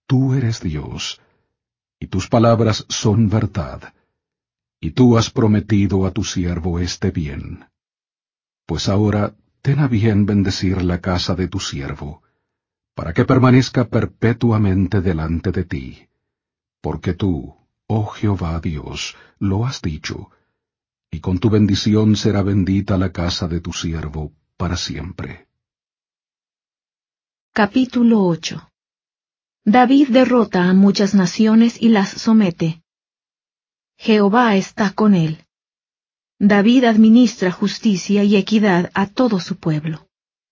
tú eres Dios, y tus palabras son verdad, y tú has prometido a tu siervo este bien. Pues ahora ten a bien bendecir la casa de tu siervo, para que permanezca perpetuamente delante de ti, porque tú, oh Jehová Dios, lo has dicho, y con tu bendición será bendita la casa de tu siervo para siempre. Capítulo ocho. David derrota a muchas naciones y las somete. Jehová está con él. David administra justicia y equidad a todo su pueblo.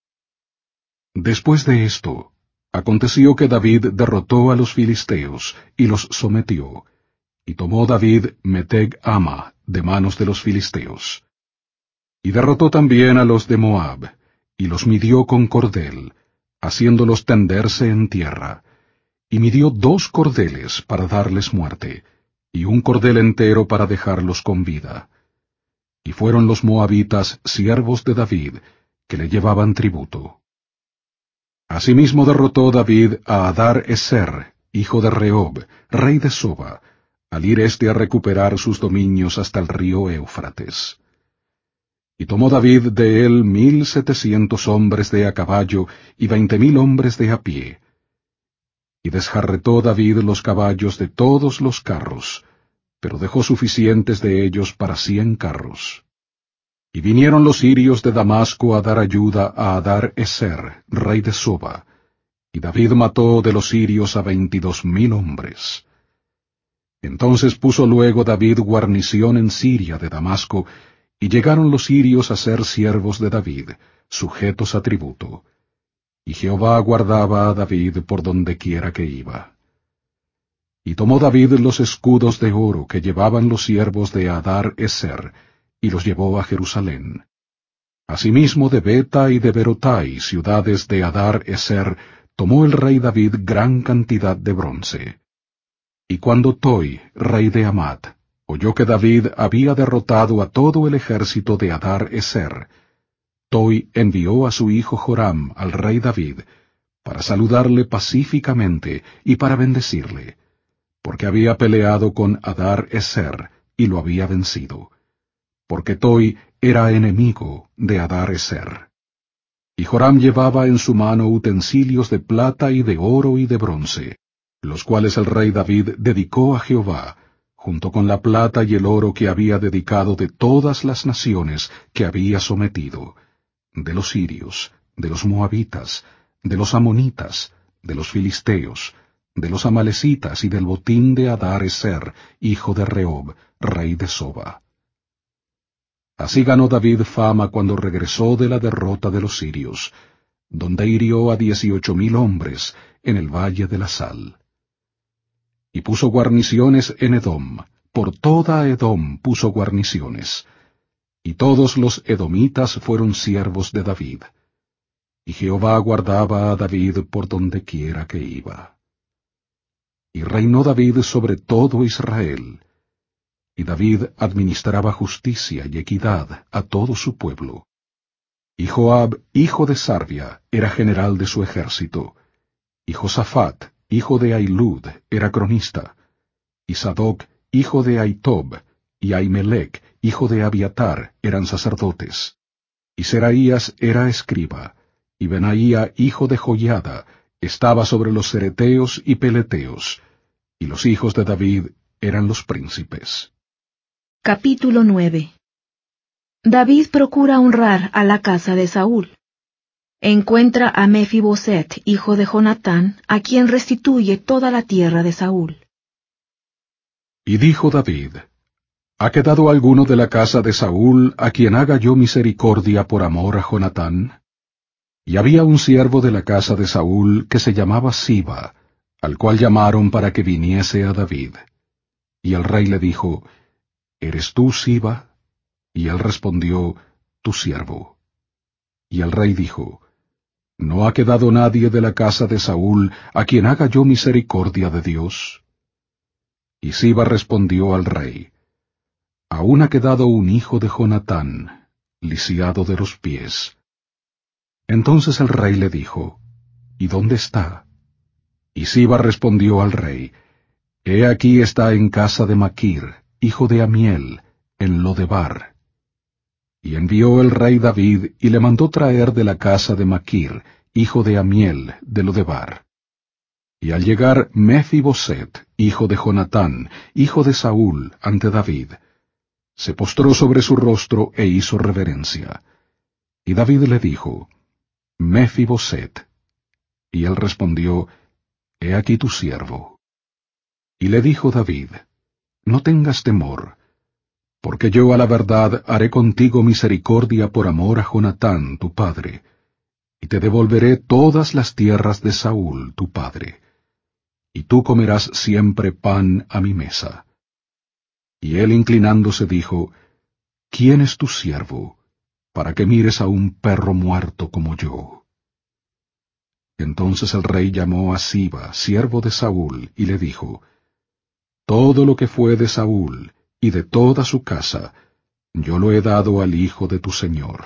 Después de esto, aconteció que David derrotó a los filisteos y los sometió, y tomó David Meteg Ama de manos de los filisteos. Y derrotó también a los de Moab, y los midió con cordel, haciéndolos tenderse en tierra, y midió dos cordeles para darles muerte, y un cordel entero para dejarlos con vida. Y fueron los moabitas siervos de David, que le llevaban tributo. Asimismo derrotó David a Adar Eser, hijo de Rehob, rey de Soba, al ir éste a recuperar sus dominios hasta el río Éufrates. Y tomó David de él mil setecientos hombres de a caballo y veinte mil hombres de a pie. Y desjarretó David los caballos de todos los carros, pero dejó suficientes de ellos para cien carros. Y vinieron los sirios de Damasco a dar ayuda a Adar Eser, rey de Soba, y David mató de los sirios a veintidós mil hombres. Entonces puso luego David guarnición en Siria de Damasco, y llegaron los sirios a ser siervos de David, sujetos a tributo. Y Jehová guardaba a David por donde quiera que iba. Y tomó David los escudos de oro que llevaban los siervos de Adar Eser, y los llevó a Jerusalén. Asimismo de Beta y de Berotai, ciudades de Adar Eser, tomó el rey David gran cantidad de bronce. Y cuando Toi, rey de Amat, oyó que David había derrotado a todo el ejército de Adar Eser, Toi envió a su hijo Joram al rey David, para saludarle pacíficamente y para bendecirle, porque había peleado con Adar Eser y lo había vencido, porque Toi era enemigo de Adar Eser. Y Joram llevaba en su mano utensilios de plata y de oro y de bronce, los cuales el rey David dedicó a Jehová, junto con la plata y el oro que había dedicado de todas las naciones que había sometido, de los sirios, de los moabitas, de los amonitas, de los filisteos, de los amalecitas y del botín de Adar Eser, hijo de Rehob, rey de Soba. Así ganó David fama cuando regresó de la derrota de los sirios, donde hirió a dieciocho mil hombres en el valle de la Sal. Y puso guarniciones en Edom, por toda Edom puso guarniciones, y todos los edomitas fueron siervos de David. Y Jehová guardaba a David por donde quiera que iba. Y reinó David sobre todo Israel, y David administraba justicia y equidad a todo su pueblo. Y Joab, hijo de Sarvia, era general de su ejército, y Josafat, hijo de Ahilud, era cronista, y Sadoc, hijo de Ahitob, y Ahimelech, hijo de Abiatar, eran sacerdotes, y Seraías era escriba, y Benaía, hijo de Joiada, estaba sobre los cereteos y peleteos, y los hijos de David eran los príncipes. Capítulo nueve. David procura honrar a la casa de Saúl. Encuentra a Mefiboset, hijo de Jonatán, a quien restituye toda la tierra de Saúl. Y dijo David: ¿Ha quedado alguno de la casa de Saúl a quien haga yo misericordia por amor a Jonatán? Y había un siervo de la casa de Saúl que se llamaba Siba, al cual llamaron para que viniese a David. Y el rey le dijo: ¿Eres tú, Siba? Y él respondió: Tu siervo. Y el rey dijo: ¿No ha quedado nadie de la casa de Saúl a quien haga yo misericordia de Dios? Y Siba respondió al rey: Aún ha quedado un hijo de Jonatán, lisiado de los pies. Entonces el rey le dijo: ¿Y dónde está? Y Siba respondió al rey, He aquí está en casa de Maquir, hijo de Amiel, en Lodebar. Y envió el rey David y le mandó traer de la casa de Maquir, hijo de Amiel, de Lodebar. Y al llegar Mephiboset, hijo de Jonatán, hijo de Saúl, ante David, se postró sobre su rostro e hizo reverencia. Y David le dijo, Mephiboset. Y él respondió, He aquí tu siervo. Y le dijo David, No tengas temor, porque yo a la verdad haré contigo misericordia por amor a Jonatán, tu padre, y te devolveré todas las tierras de Saúl, tu padre, y tú comerás siempre pan a mi mesa. Y él inclinándose dijo, ¿Quién es tu siervo, para que mires a un perro muerto como yo? Entonces el rey llamó a Siba, siervo de Saúl, y le dijo, Todo lo que fue de Saúl, y de toda su casa, yo lo he dado al hijo de tu señor.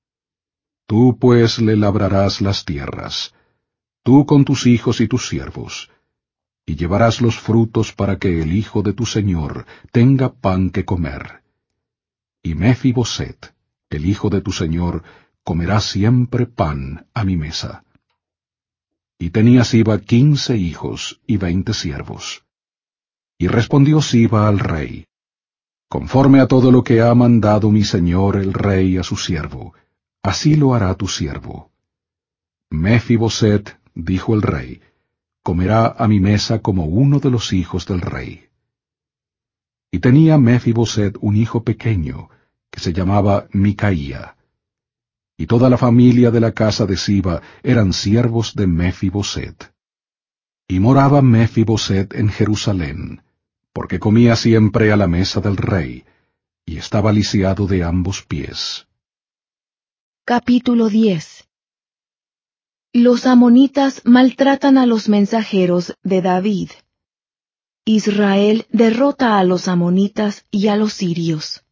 Tú pues le labrarás las tierras, tú con tus hijos y tus siervos, y llevarás los frutos para que el hijo de tu señor tenga pan que comer. Y Mephiboset, el hijo de tu señor, comerá siempre pan a mi mesa. Y tenía Siba quince hijos y veinte siervos. Y respondió Siba al rey, Conforme a todo lo que ha mandado mi señor el rey a su siervo, así lo hará tu siervo. Mephiboset, dijo el rey, comerá a mi mesa como uno de los hijos del rey. Y tenía Mephiboset un hijo pequeño, que se llamaba Micaía. Y toda la familia de la casa de Siba eran siervos de Mephiboset. Y moraba Mephiboset en Jerusalén, porque comía siempre a la mesa del rey, y estaba lisiado de ambos pies. Capítulo diez. Los amonitas maltratan a los mensajeros de David. Israel derrota a los amonitas y a los sirios.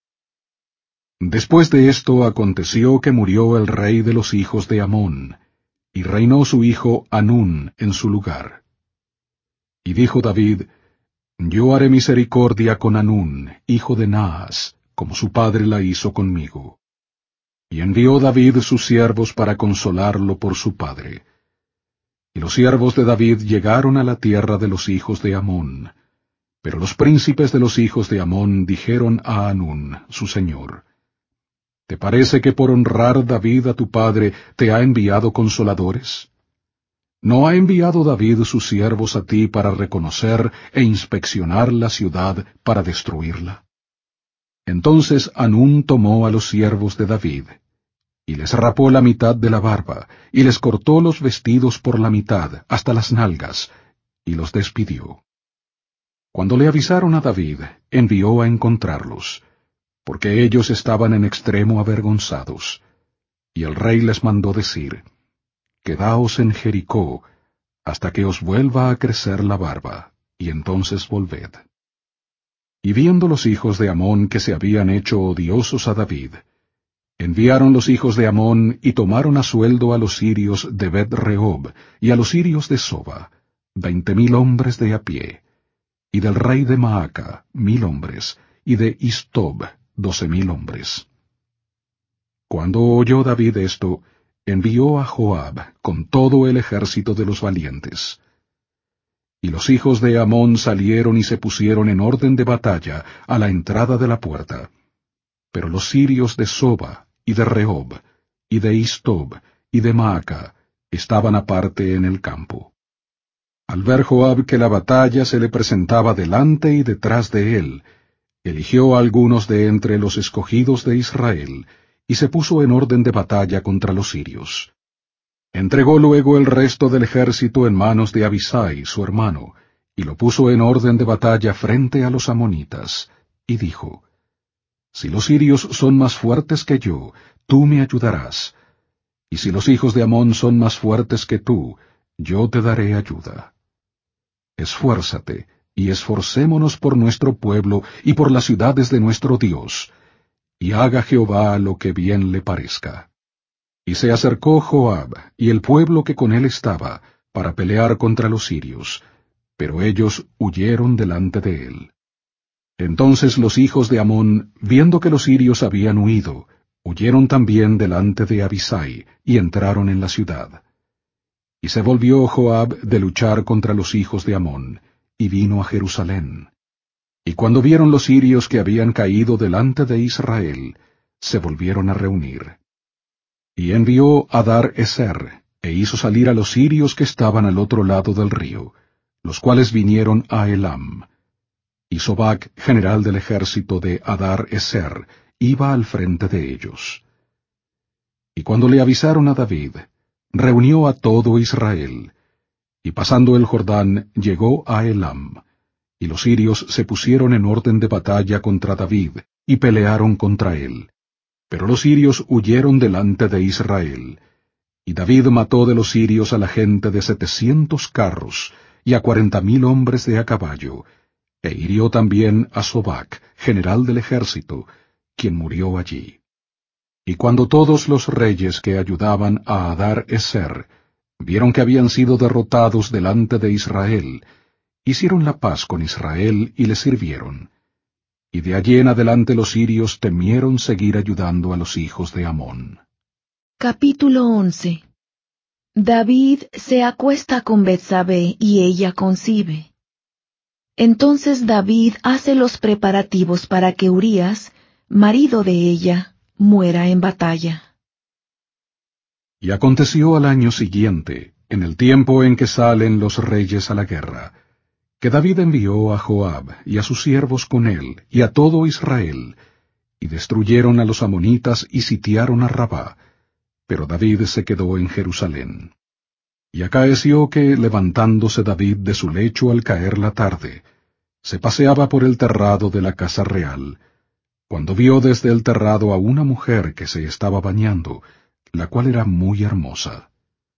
Después de esto aconteció que murió el rey de los hijos de Amón, y reinó su hijo Hanún en su lugar. Y dijo David, Yo haré misericordia con Hanún, hijo de Naas, como su padre la hizo conmigo. Y envió David sus siervos para consolarlo por su padre. Y los siervos de David llegaron a la tierra de los hijos de Amón. Pero los príncipes de los hijos de Amón dijeron a Hanún, su señor, ¿Te parece que por honrar David a tu padre te ha enviado consoladores? ¿No ha enviado David sus siervos a ti para reconocer e inspeccionar la ciudad para destruirla? Entonces Hanún tomó a los siervos de David, y les rapó la mitad de la barba, y les cortó los vestidos por la mitad, hasta las nalgas, y los despidió. Cuando le avisaron a David, envió a encontrarlos, porque ellos estaban en extremo avergonzados. Y el rey les mandó decir, Quedaos en Jericó, hasta que os vuelva a crecer la barba, y entonces volved. Y viendo los hijos de Amón que se habían hecho odiosos a David, enviaron los hijos de Amón y tomaron a sueldo a los sirios de Bet-rehob y a los sirios de Soba, veinte mil hombres de a pie, y del rey de Maaca, mil hombres, y de Istob, doce mil hombres. Cuando oyó David esto, envió a Joab con todo el ejército de los valientes. Y los hijos de Amón salieron y se pusieron en orden de batalla a la entrada de la puerta. Pero los sirios de Soba, y de Rehob, y de Istob, y de Maaca, estaban aparte en el campo. Al ver Joab que la batalla se le presentaba delante y detrás de él, eligió a algunos de entre los escogidos de Israel, y se puso en orden de batalla contra los sirios. Entregó luego el resto del ejército en manos de Abisai, su hermano, y lo puso en orden de batalla frente a los amonitas, y dijo, Si los sirios son más fuertes que yo, tú me ayudarás, y si los hijos de Amón son más fuertes que tú, yo te daré ayuda. Esfuérzate, y esforcémonos por nuestro pueblo y por las ciudades de nuestro Dios, y haga Jehová lo que bien le parezca. Y se acercó Joab, y el pueblo que con él estaba, para pelear contra los sirios, pero ellos huyeron delante de él. Entonces los hijos de Amón, viendo que los sirios habían huido, huyeron también delante de Abisai, y entraron en la ciudad. Y se volvió Joab de luchar contra los hijos de Amón, y vino a Jerusalén. Y cuando vieron los sirios que habían caído delante de Israel, se volvieron a reunir. Y envió Adar-eser, e hizo salir a los sirios que estaban al otro lado del río, los cuales vinieron a Elam. Y Sobac, general del ejército de Adar-eser, iba al frente de ellos. Y cuando le avisaron a David, reunió a todo Israel, y pasando el Jordán llegó a Elam, y los sirios se pusieron en orden de batalla contra David, y pelearon contra él. Pero los sirios huyeron delante de Israel, y David mató de los sirios a la gente de setecientos carros, y a cuarenta mil hombres de a caballo, e hirió también a Sobac, general del ejército, quien murió allí. Y cuando todos los reyes que ayudaban a Adar-eser vieron que habían sido derrotados delante de Israel, hicieron la paz con Israel y le sirvieron. Y de allí en adelante los sirios temieron seguir ayudando a los hijos de Amón. Capítulo once. David se acuesta con Betsabé y ella concibe. Entonces David hace los preparativos para que Urías, marido de ella, muera en batalla. Y aconteció al año siguiente, en el tiempo en que salen los reyes a la guerra, que David envió a Joab y a sus siervos con él y a todo Israel, y destruyeron a los amonitas y sitiaron a Rabá, pero David se quedó en Jerusalén. Y acaeció que, levantándose David de su lecho al caer la tarde, se paseaba por el terrado de la casa real, cuando vio desde el terrado a una mujer que se estaba bañando, la cual era muy hermosa.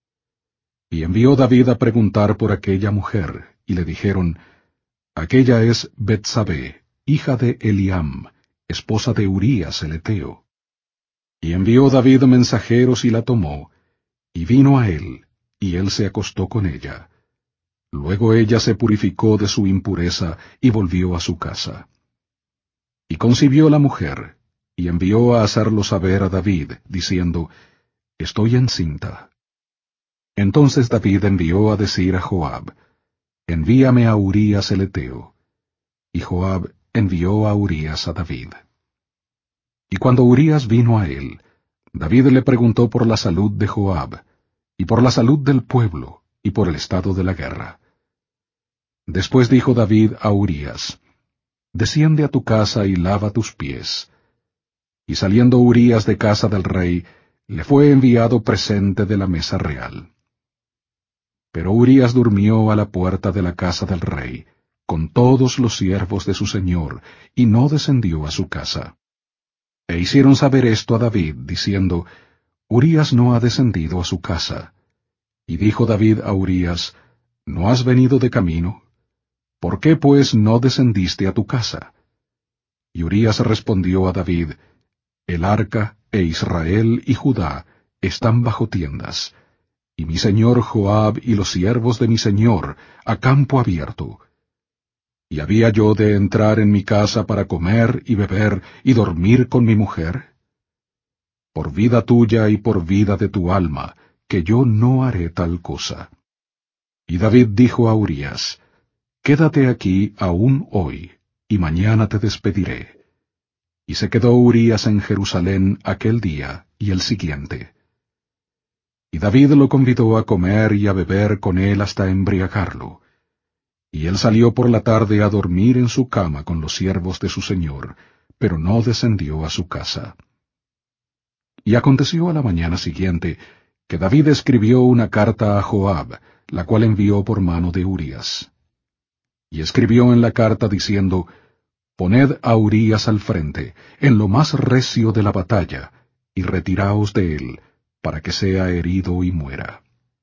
Y envió David a preguntar por aquella mujer, y le dijeron, aquella es Betsabé, hija de Eliam, esposa de Urías el Eteo. Y envió David mensajeros y la tomó, y vino a él, y él se acostó con ella. Luego ella se purificó de su impureza y volvió a su casa. Y concibió la mujer, y envió a hacerlo saber a David, diciendo, estoy encinta. Entonces David envió a decir a Joab, envíame a Urías el Eteo. Y Joab envió a Urías a David. Y cuando Urías vino a él, David le preguntó por la salud de Joab, y por la salud del pueblo, y por el estado de la guerra. Después dijo David a Urías, desciende a tu casa y lava tus pies. Y saliendo Urías de casa del rey, le fue enviado presente de la mesa real. Pero Urías durmió a la puerta de la casa del rey, con todos los siervos de su señor, y no descendió a su casa. E hicieron saber esto a David, diciendo, Urías no ha descendido a su casa. Y dijo David a Urías, ¿no has venido de camino? ¿Por qué pues no descendiste a tu casa? Y Urías respondió a David, el arca, e Israel y Judá están bajo tiendas, y mi señor Joab y los siervos de mi señor a campo abierto. ¿Y había yo de entrar en mi casa para comer y beber y dormir con mi mujer? Por vida tuya y por vida de tu alma, que yo no haré tal cosa. Y David dijo a Urías, quédate aquí aún hoy, y mañana te despediré. Y se quedó Urías en Jerusalén aquel día y el siguiente. Y David lo convidó a comer y a beber con él hasta embriagarlo. Y él salió por la tarde a dormir en su cama con los siervos de su señor, pero no descendió a su casa. Y aconteció a la mañana siguiente, que David escribió una carta a Joab, la cual envió por mano de Urías. Y escribió en la carta diciendo, poned a Urías al frente, en lo más recio de la batalla, y retiraos de él, para que sea herido y muera.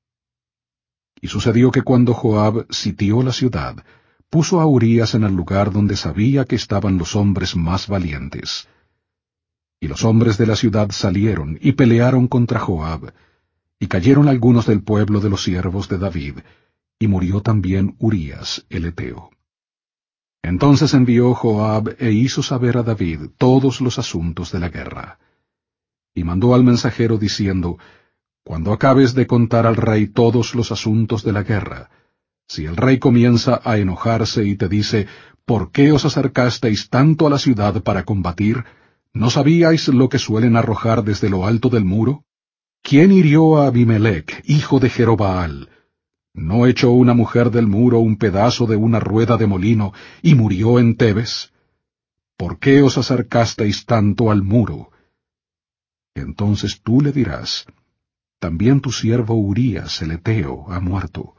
Y sucedió que cuando Joab sitió la ciudad, puso a Urías en el lugar donde sabía que estaban los hombres más valientes. Y los hombres de la ciudad salieron y pelearon contra Joab, y cayeron algunos del pueblo de los siervos de David, y murió también Urías el Heteo. Entonces envió Joab e hizo saber a David todos los asuntos de la guerra. Y mandó al mensajero diciendo, Cuando acabes de contar al rey todos los asuntos de la guerra, si el rey comienza a enojarse y te dice, ¿por qué os acercasteis tanto a la ciudad para combatir? ¿No sabíais lo que suelen arrojar desde lo alto del muro? ¿Quién hirió a Abimelech, hijo de Jerobbaal? ¿No echó una mujer del muro un pedazo de una rueda de molino y murió en Tebes? ¿Por qué os acercasteis tanto al muro? Entonces tú le dirás, también tu siervo Urías el Heteo ha muerto.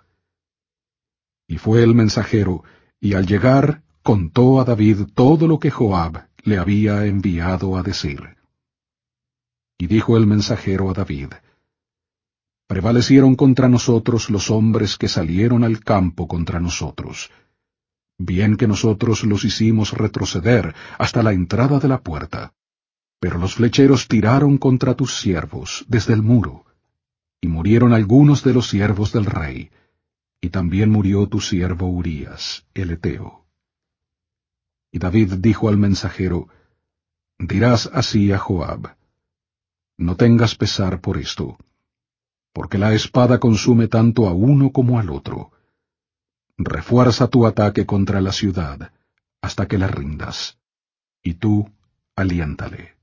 Y fue el mensajero, y al llegar contó a David todo lo que Joab le había enviado a decir. Y dijo el mensajero a David, Prevalecieron contra nosotros los hombres que salieron al campo contra nosotros. Bien que nosotros los hicimos retroceder hasta la entrada de la puerta. Pero los flecheros tiraron contra tus siervos desde el muro, y murieron algunos de los siervos del rey, y también murió tu siervo Urías el Heteo. Y David dijo al mensajero, Dirás así a Joab, No tengas pesar por esto, porque la espada consume tanto a uno como al otro. Refuerza tu ataque contra la ciudad, hasta que la rindas, y tú aliéntale.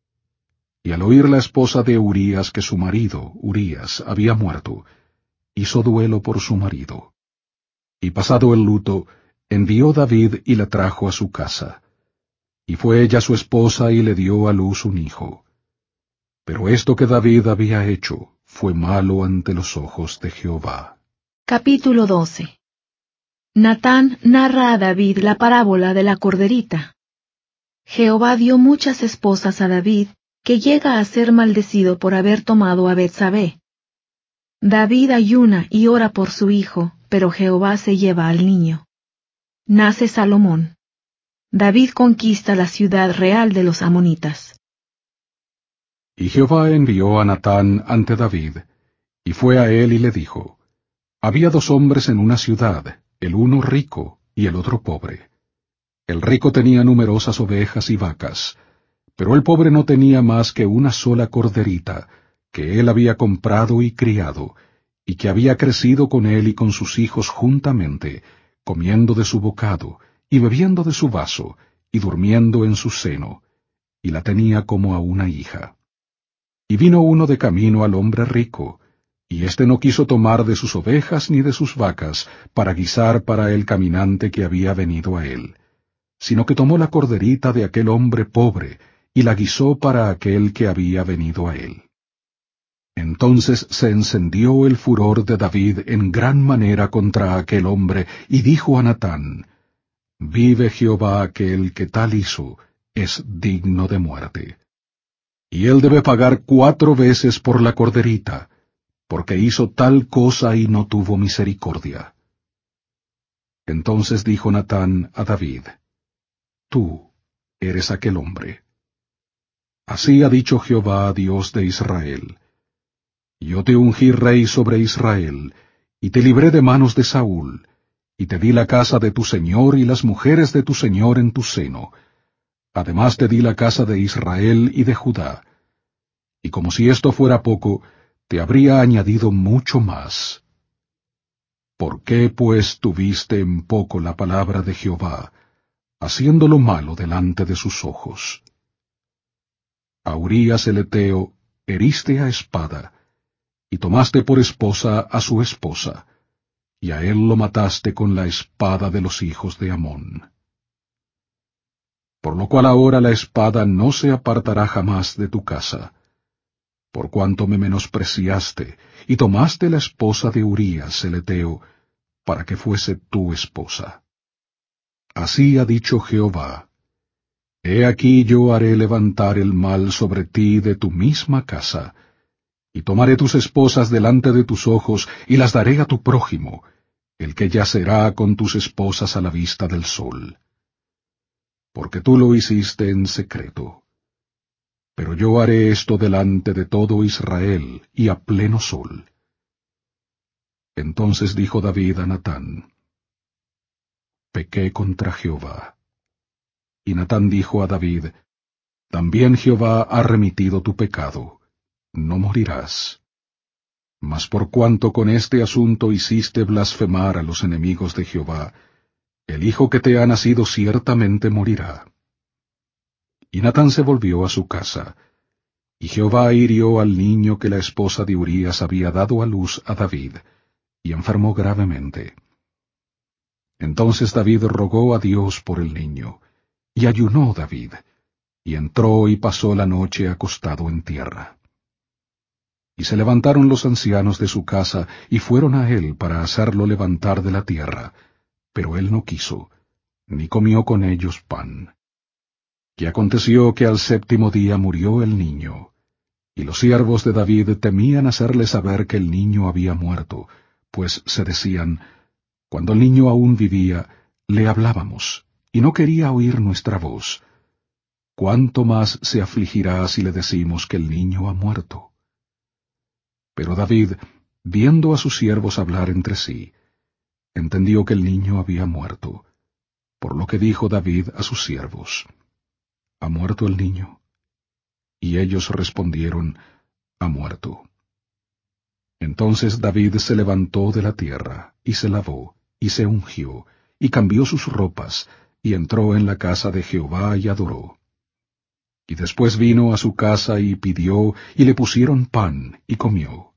Y al oír la esposa de Urías que su marido, Urías, había muerto, hizo duelo por su marido. Y pasado el luto, envió David y la trajo a su casa. Y fue ella su esposa y le dio a luz un hijo. Pero esto que David había hecho fue malo ante los ojos de Jehová. Capítulo doce. Natán narra a David la parábola de la corderita. Jehová dio muchas esposas a David, que llega a ser maldecido por haber tomado a Betsabé. David ayuna y ora por su hijo, pero Jehová se lleva al niño. Nace Salomón. David conquista la ciudad real de los amonitas. Y Jehová envió a Natán ante David, y fue a él y le dijo, Había dos hombres en una ciudad, el uno rico y el otro pobre. El rico tenía numerosas ovejas y vacas, pero el pobre no tenía más que una sola corderita, que él había comprado y criado, y que había crecido con él y con sus hijos juntamente, comiendo de su bocado, y bebiendo de su vaso, y durmiendo en su seno, y la tenía como a una hija. Y vino uno de camino al hombre rico, y éste no quiso tomar de sus ovejas ni de sus vacas para guisar para el caminante que había venido a él, sino que tomó la corderita de aquel hombre pobre, y la guisó para aquel que había venido a él. Entonces se encendió el furor de David en gran manera contra aquel hombre, y dijo a Natán, Vive Jehová que el que tal hizo es digno de muerte. Y él debe pagar cuatro veces por la corderita, porque hizo tal cosa y no tuvo misericordia. Entonces dijo Natán a David, Tú eres aquel hombre. Así ha dicho Jehová, Dios de Israel. Yo te ungí rey sobre Israel, y te libré de manos de Saúl, y te di la casa de tu señor y las mujeres de tu señor en tu seno. Además te di la casa de Israel y de Judá. Y como si esto fuera poco, te habría añadido mucho más. ¿Por qué, pues, tuviste en poco la palabra de Jehová, haciendo lo malo delante de sus ojos? A Urías el Heteo heriste a espada, y tomaste por esposa a su esposa, y a él lo mataste con la espada de los hijos de Amón. Por lo cual ahora la espada no se apartará jamás de tu casa, por cuanto me menospreciaste, y tomaste la esposa de Urías el Heteo, para que fuese tu esposa. Así ha dicho Jehová, He aquí yo haré levantar el mal sobre ti de tu misma casa, y tomaré tus esposas delante de tus ojos, y las daré a tu prójimo, el que yacerá con tus esposas a la vista del sol. Porque tú lo hiciste en secreto. pero yo haré esto delante de todo Israel y a pleno sol. Entonces dijo David a Natán: Pequé contra Jehová. Y Natán dijo a David: También Jehová ha remitido tu pecado, no morirás. Mas por cuanto con este asunto hiciste blasfemar a los enemigos de Jehová, el hijo que te ha nacido ciertamente morirá. Y Natán se volvió a su casa, y Jehová hirió al niño que la esposa de Urías había dado a luz a David, y enfermó gravemente. Entonces David rogó a Dios por el niño, y ayunó David, y entró y pasó la noche acostado en tierra. Y se levantaron los ancianos de su casa, y fueron a él para hacerlo levantar de la tierra, pero él no quiso, ni comió con ellos pan. Y aconteció que al séptimo día murió el niño, y los siervos de David temían hacerle saber que el niño había muerto, pues se decían: Cuando el niño aún vivía, le hablábamos, y no quería oír nuestra voz. ¿Cuánto más se afligirá si le decimos que el niño ha muerto? Pero David, viendo a sus siervos hablar entre sí, entendió que el niño había muerto, por lo que dijo David a sus siervos: ¿Ha muerto el niño? Y ellos respondieron: Ha muerto. Entonces David se levantó de la tierra, y se lavó, y se ungió, y cambió sus ropas, y entró en la casa de Jehová y adoró. Y después vino a su casa y pidió, y le pusieron pan, y comió.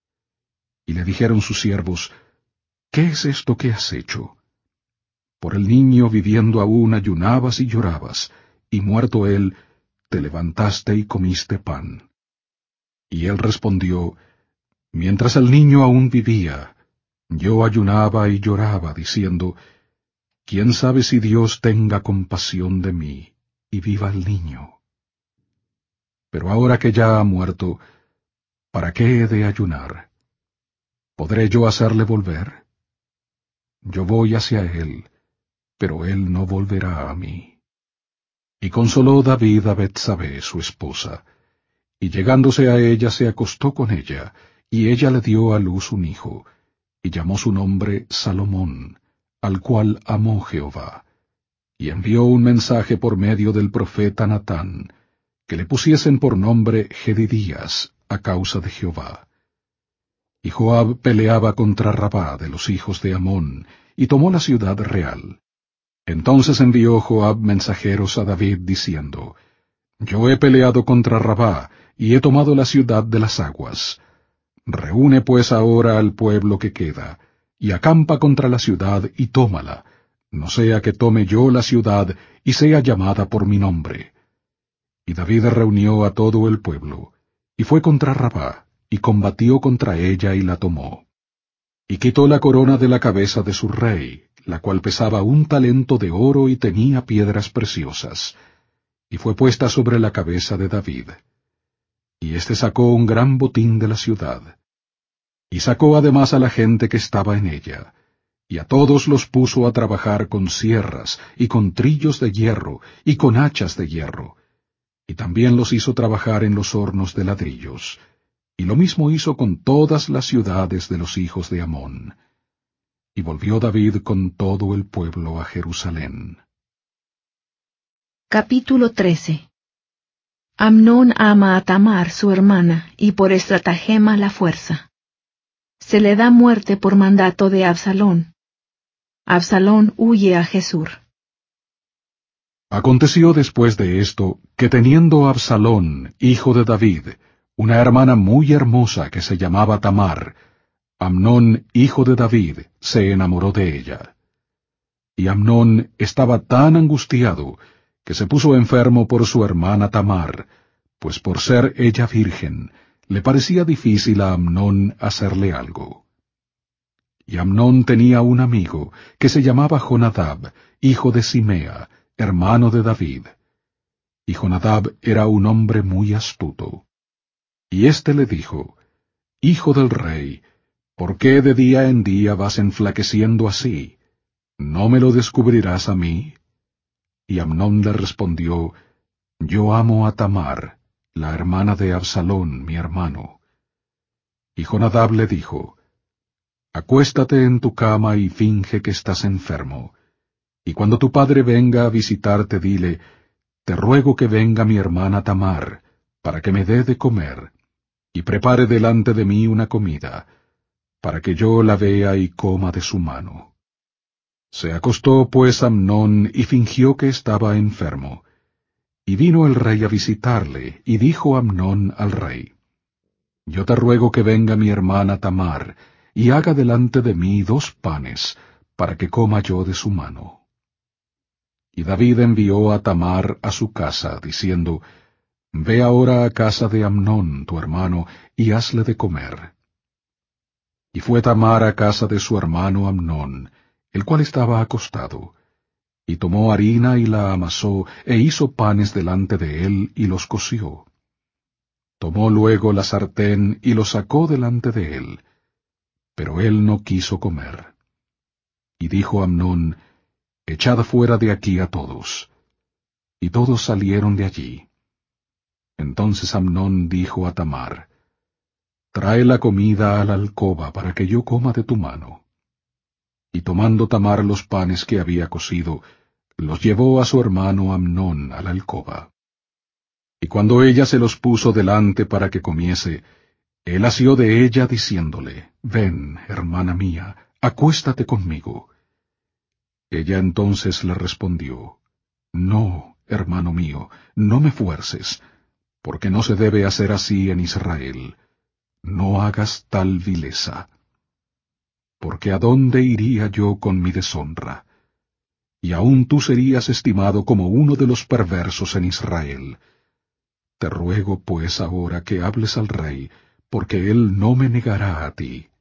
Y le dijeron sus siervos: ¿Qué es esto que has hecho? Por el niño viviendo aún ayunabas y llorabas, y muerto él, te levantaste y comiste pan. Y él respondió: Mientras el niño aún vivía, yo ayunaba y lloraba, diciendo: ¿Quién sabe si Dios tenga compasión de mí, y viva el niño? Pero ahora que ya ha muerto, ¿para qué he de ayunar? ¿Podré yo hacerle volver? Yo voy hacia él, pero él no volverá a mí. Y consoló David a Betsabé, su esposa, y llegándose a ella se acostó con ella, y ella le dio a luz un hijo, y llamó su nombre Salomón, al cual amó Jehová, y envió un mensaje por medio del profeta Natán, que le pusiesen por nombre Jedidías, a causa de Jehová. Y Joab peleaba contra Rabá de los hijos de Amón, y tomó la ciudad real. Entonces envió Joab mensajeros a David, diciendo: Yo he peleado contra Rabá, y he tomado la ciudad de las aguas. Reúne pues ahora al pueblo que queda, y acampa contra la ciudad y tómala, no sea que tome yo la ciudad y sea llamada por mi nombre. Y David reunió a todo el pueblo, y fue contra Rabá, y combatió contra ella y la tomó. Y quitó la corona de la cabeza de su rey, la cual pesaba un talento de oro y tenía piedras preciosas, y fue puesta sobre la cabeza de David. Y éste sacó un gran botín de la ciudad. Y sacó además a la gente que estaba en ella, y a todos los puso a trabajar con sierras, y con trillos de hierro, y con hachas de hierro, y también los hizo trabajar en los hornos de ladrillos, y lo mismo hizo con todas las ciudades de los hijos de Amón. Y volvió David con todo el pueblo a Jerusalén. Capítulo trece. Amnón ama a Tamar, su hermana, y por estratagema la fuerza. Se le da muerte por mandato de Absalón. Absalón huye a Jesur. Aconteció después de esto, que teniendo Absalón, hijo de David, una hermana muy hermosa que se llamaba Tamar, Amnón, hijo de David, se enamoró de ella. Y Amnón estaba tan angustiado, que se puso enfermo por su hermana Tamar, pues por ser ella virgen, le parecía difícil a Amnón hacerle algo. Y Amnón tenía un amigo, que se llamaba Jonadab, hijo de Simea, hermano de David. Y Jonadab era un hombre muy astuto. Y éste le dijo: Hijo del rey, ¿por qué de día en día vas enflaqueciendo así? ¿No me lo descubrirás a mí? Y Amnón le respondió: Yo amo a Tamar, la hermana de Absalón, mi hermano. Y Jonadab le dijo, Acuéstate en tu cama y finge que estás enfermo, y cuando tu padre venga a visitarte dile, Te ruego que venga mi hermana Tamar, para que me dé de comer, y prepare delante de mí una comida, para que yo la vea y coma de su mano. Se acostó pues Amnón y fingió que estaba enfermo. Y vino el rey a visitarle, y dijo Amnón al rey, Yo te ruego que venga mi hermana Tamar, y haga delante de mí dos panes, para que coma yo de su mano. Y David envió a Tamar a su casa, diciendo, Ve ahora a casa de Amnón, tu hermano, y hazle de comer. Y fue Tamar a casa de su hermano Amnón, el cual estaba acostado, y tomó harina y la amasó, e hizo panes delante de él, y los coció. Tomó luego la sartén y lo sacó delante de él, pero él no quiso comer. Y dijo Amnón, Echad fuera de aquí a todos. Y todos salieron de allí. Entonces Amnón dijo a Tamar, Trae la comida a la alcoba para que yo coma de tu mano. Y tomando Tamar los panes que había cocido, los llevó a su hermano Amnón a la alcoba. Y cuando ella se los puso delante para que comiese, él asió de ella diciéndole, Ven, hermana mía, acuéstate conmigo. Ella entonces le respondió, No, hermano mío, no me fuerces, porque no se debe hacer así en Israel. No hagas tal vileza. Porque ¿a dónde iría yo con mi deshonra? Y aún tú serías estimado como uno de los perversos en Israel. Te ruego pues ahora que hables al rey, porque él no me negará a ti.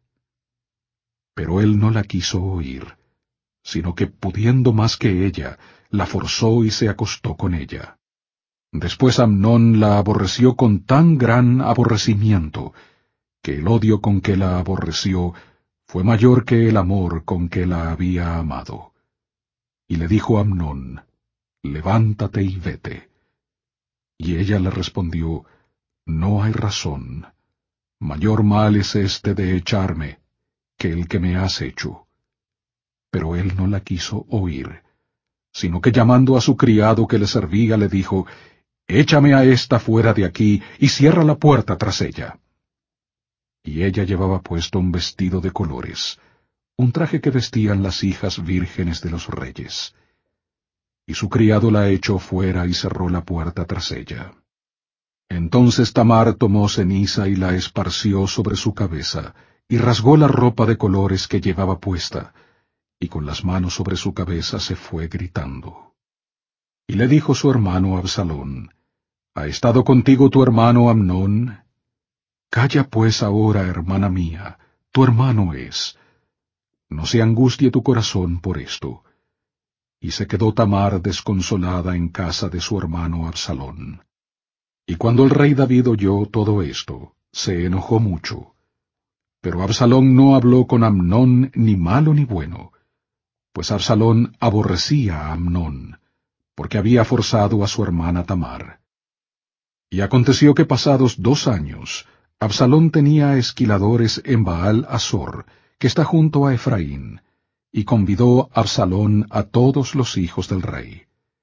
Pero él no la quiso oír, sino que pudiendo más que ella, la forzó y se acostó con ella. Después Amnón la aborreció con tan gran aborrecimiento, que el odio con que la aborreció fue mayor que el amor con que la había amado. Y le dijo Amnón, Levántate y vete. Y ella le respondió, No hay razón. Mayor mal es este de echarme que el que me has hecho. Pero él no la quiso oír, sino que llamando a su criado que le servía le dijo, Échame a ésta fuera de aquí y cierra la puerta tras ella. Y ella llevaba puesto un vestido de colores, un traje que vestían las hijas vírgenes de los reyes. Y su criado la echó fuera y cerró la puerta tras ella. Entonces Tamar tomó ceniza y la esparció sobre su cabeza, y rasgó la ropa de colores que llevaba puesta, y con las manos sobre su cabeza se fue gritando. Y le dijo su hermano Absalón, ¿Ha estado contigo tu hermano Amnón? Calla pues ahora, hermana mía, tu hermano es. No se angustie tu corazón por esto. Y se quedó Tamar desconsolada en casa de su hermano Absalón. Y cuando el rey David oyó todo esto, se enojó mucho. Pero Absalón no habló con Amnón ni malo ni bueno, pues Absalón aborrecía a Amnón, porque había forzado a su hermana Tamar. Y aconteció que pasados dos años, Absalón tenía esquiladores en Baal Azor, que está junto a Efraín, y convidó Absalón a todos los hijos del rey.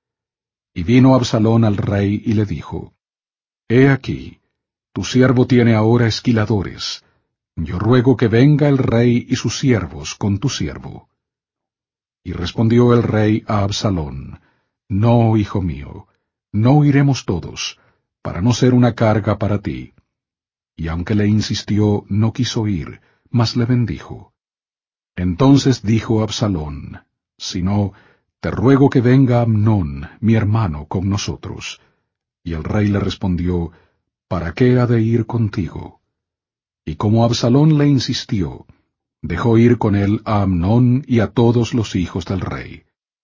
Y vino Absalón al rey y le dijo, He aquí, tu siervo tiene ahora esquiladores. Yo ruego que venga el rey y sus siervos con tu siervo. Y respondió el rey a Absalón, No, hijo mío, no iremos todos, para no ser una carga para ti. Y aunque le insistió, no quiso ir, mas le bendijo. Entonces dijo Absalón, Si no, te ruego que venga Amnón, mi hermano, con nosotros. Y el rey le respondió, ¿Para qué ha de ir contigo? Y como Absalón le insistió, dejó ir con él a Amnón y a todos los hijos del rey.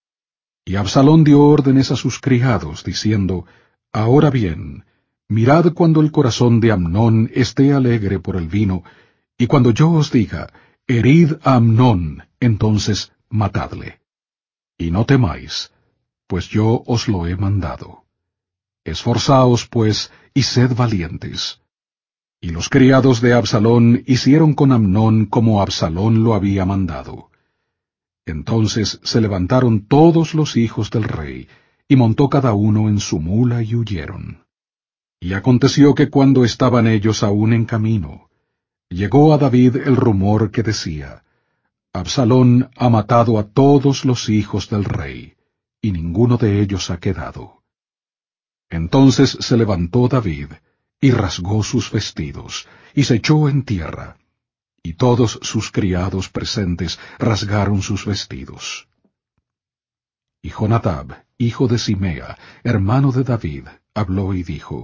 Y Absalón dio órdenes a sus criados, diciendo, Ahora bien, mirad cuando el corazón de Amnón esté alegre por el vino, y cuando yo os diga, herid a Amnón, entonces matadle. Y no temáis, pues yo os lo he mandado. Esforzaos, pues, y sed valientes. Y los criados de Absalón hicieron con Amnón como Absalón lo había mandado. Entonces se levantaron todos los hijos del rey, y montó cada uno en su mula y huyeron. Y aconteció que cuando estaban ellos aún en camino, llegó a David el rumor que decía, Absalón ha matado a todos los hijos del rey, y ninguno de ellos ha quedado. Entonces se levantó David, y rasgó sus vestidos, y se echó en tierra, y todos sus criados presentes rasgaron sus vestidos. Y Jonadab, hijo de Simea, hermano de David, habló y dijo,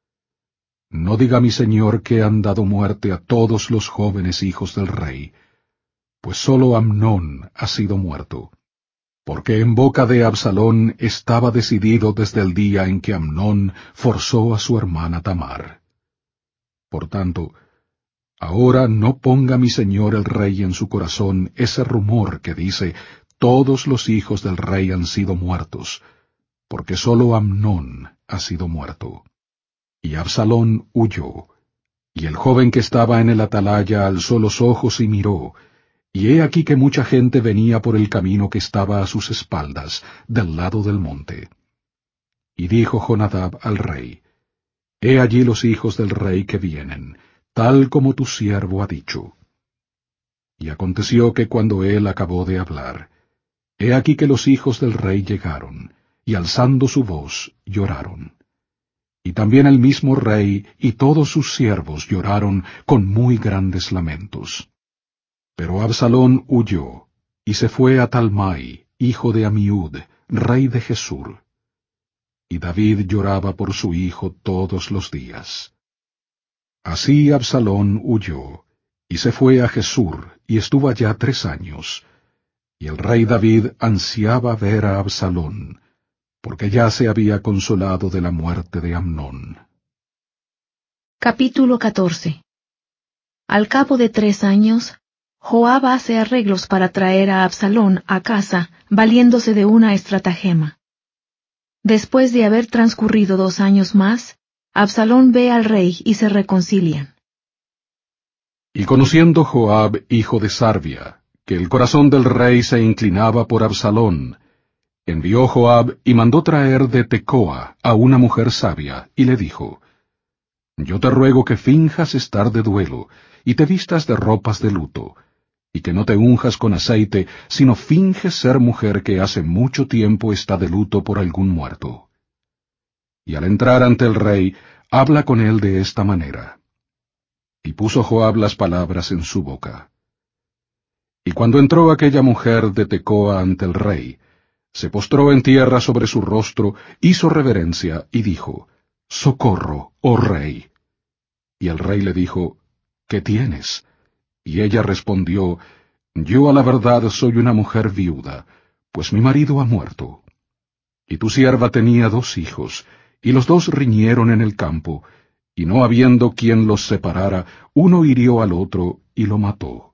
No diga mi señor que han dado muerte a todos los jóvenes hijos del rey, pues sólo Amnón ha sido muerto, porque en boca de Absalón estaba decidido desde el día en que Amnón forzó a su hermana Tamar. Por tanto, ahora no ponga mi señor el rey en su corazón ese rumor que dice, todos los hijos del rey han sido muertos, porque sólo Amnón ha sido muerto. Y Absalón huyó, y el joven que estaba en el atalaya alzó los ojos y miró, y he aquí que mucha gente venía por el camino que estaba a sus espaldas, del lado del monte. Y dijo Jonadab al rey, He allí los hijos del rey que vienen, tal como tu siervo ha dicho. Y aconteció que cuando él acabó de hablar, he aquí que los hijos del rey llegaron, y alzando su voz, lloraron. Y también el mismo rey y todos sus siervos lloraron con muy grandes lamentos. Pero Absalón huyó, y se fue a Talmai, hijo de Amiud, rey de Gesur. Y David lloraba por su hijo todos los días. Así Absalón huyó, y se fue a Gesur, y estuvo allá tres años. Y el rey David ansiaba ver a Absalón, porque ya se había consolado de la muerte de Amnón. Capítulo catorce. Al cabo de tres años, Joab hace arreglos para traer a Absalón a casa, valiéndose de una estratagema. Después de haber transcurrido dos años más, Absalón ve al rey y se reconcilian. Y conociendo Joab, hijo de Sarvia, que el corazón del rey se inclinaba por Absalón, envió Joab y mandó traer de Tecoa a una mujer sabia, y le dijo, Yo te ruego que finjas estar de duelo, y te vistas de ropas de luto, y que no te unjas con aceite, sino finges ser mujer que hace mucho tiempo está de luto por algún muerto. Y al entrar ante el rey, habla con él de esta manera. Y puso Joab las palabras en su boca. Y cuando entró aquella mujer de Tecoa ante el rey, se postró en tierra sobre su rostro, hizo reverencia, y dijo, Socorro, oh rey. Y el rey le dijo, ¿Qué tienes? Y ella respondió, Yo a la verdad soy una mujer viuda, pues mi marido ha muerto. Y tu sierva tenía dos hijos, y los dos riñeron en el campo, y no habiendo quien los separara, uno hirió al otro y lo mató.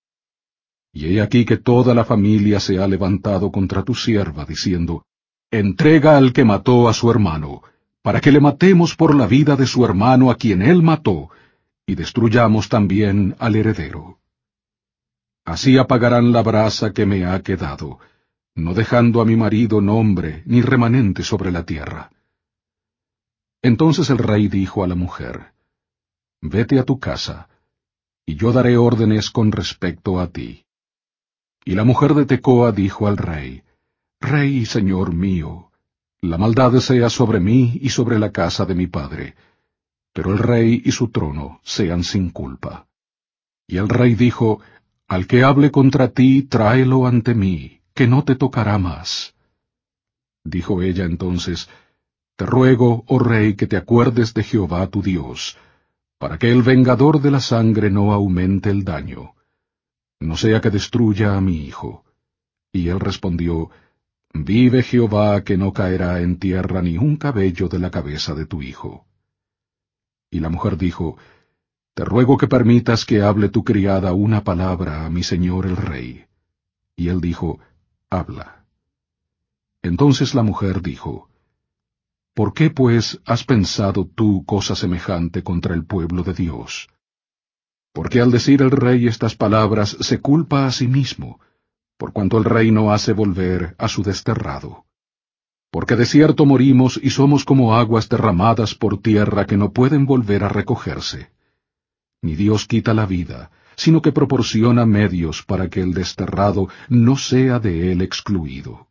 Y he aquí que toda la familia se ha levantado contra tu sierva, diciendo, Entrega al que mató a su hermano, para que le matemos por la vida de su hermano a quien él mató, y destruyamos también al heredero. Así apagarán la brasa que me ha quedado, no dejando a mi marido nombre ni remanente sobre la tierra. Entonces el rey dijo a la mujer, Vete a tu casa, y yo daré órdenes con respecto a ti. Y la mujer de Tecoa dijo al rey, Rey y señor mío, la maldad sea sobre mí y sobre la casa de mi padre, pero el rey y su trono sean sin culpa. Y el rey dijo, Al que hable contra ti, tráelo ante mí, que no te tocará más. Dijo ella entonces, Te ruego, oh rey, que te acuerdes de Jehová tu Dios, para que el vengador de la sangre no aumente el daño, no sea que destruya a mi hijo. Y él respondió, Vive Jehová, que no caerá en tierra ni un cabello de la cabeza de tu hijo. Y la mujer dijo, Te ruego que permitas que hable tu criada una palabra a mi señor el rey. Y él dijo, Habla. Entonces la mujer dijo, ¿Por qué, pues, has pensado tú cosa semejante contra el pueblo de Dios? Porque al decir el rey estas palabras se culpa a sí mismo, por cuanto el rey no hace volver a su desterrado. Porque de cierto morimos y somos como aguas derramadas por tierra que no pueden volver a recogerse. Ni Dios quita la vida, sino que proporciona medios para que el desterrado no sea de él excluido.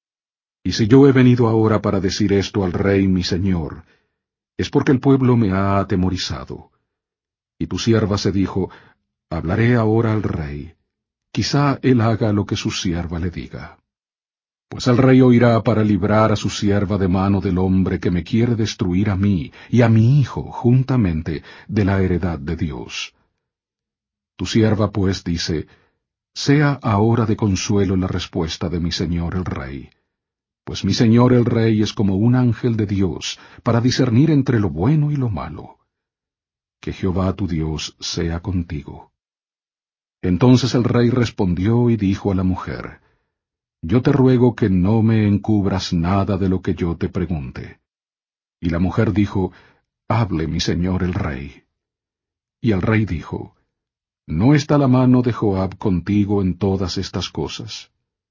Y si yo he venido ahora para decir esto al rey mi señor, es porque el pueblo me ha atemorizado. Y tu sierva se dijo, hablaré ahora al rey, quizá él haga lo que su sierva le diga. Pues el rey oirá para librar a su sierva de mano del hombre que me quiere destruir a mí y a mi hijo juntamente de la heredad de Dios. Tu sierva pues dice, sea ahora de consuelo la respuesta de mi señor el rey. Pues mi señor el rey es como un ángel de Dios para discernir entre lo bueno y lo malo. Que Jehová tu Dios sea contigo. Entonces el rey respondió y dijo a la mujer, yo te ruego que no me encubras nada de lo que yo te pregunte. Y la mujer dijo, hable mi señor el rey. Y el rey dijo, ¿no está la mano de Joab contigo en todas estas cosas?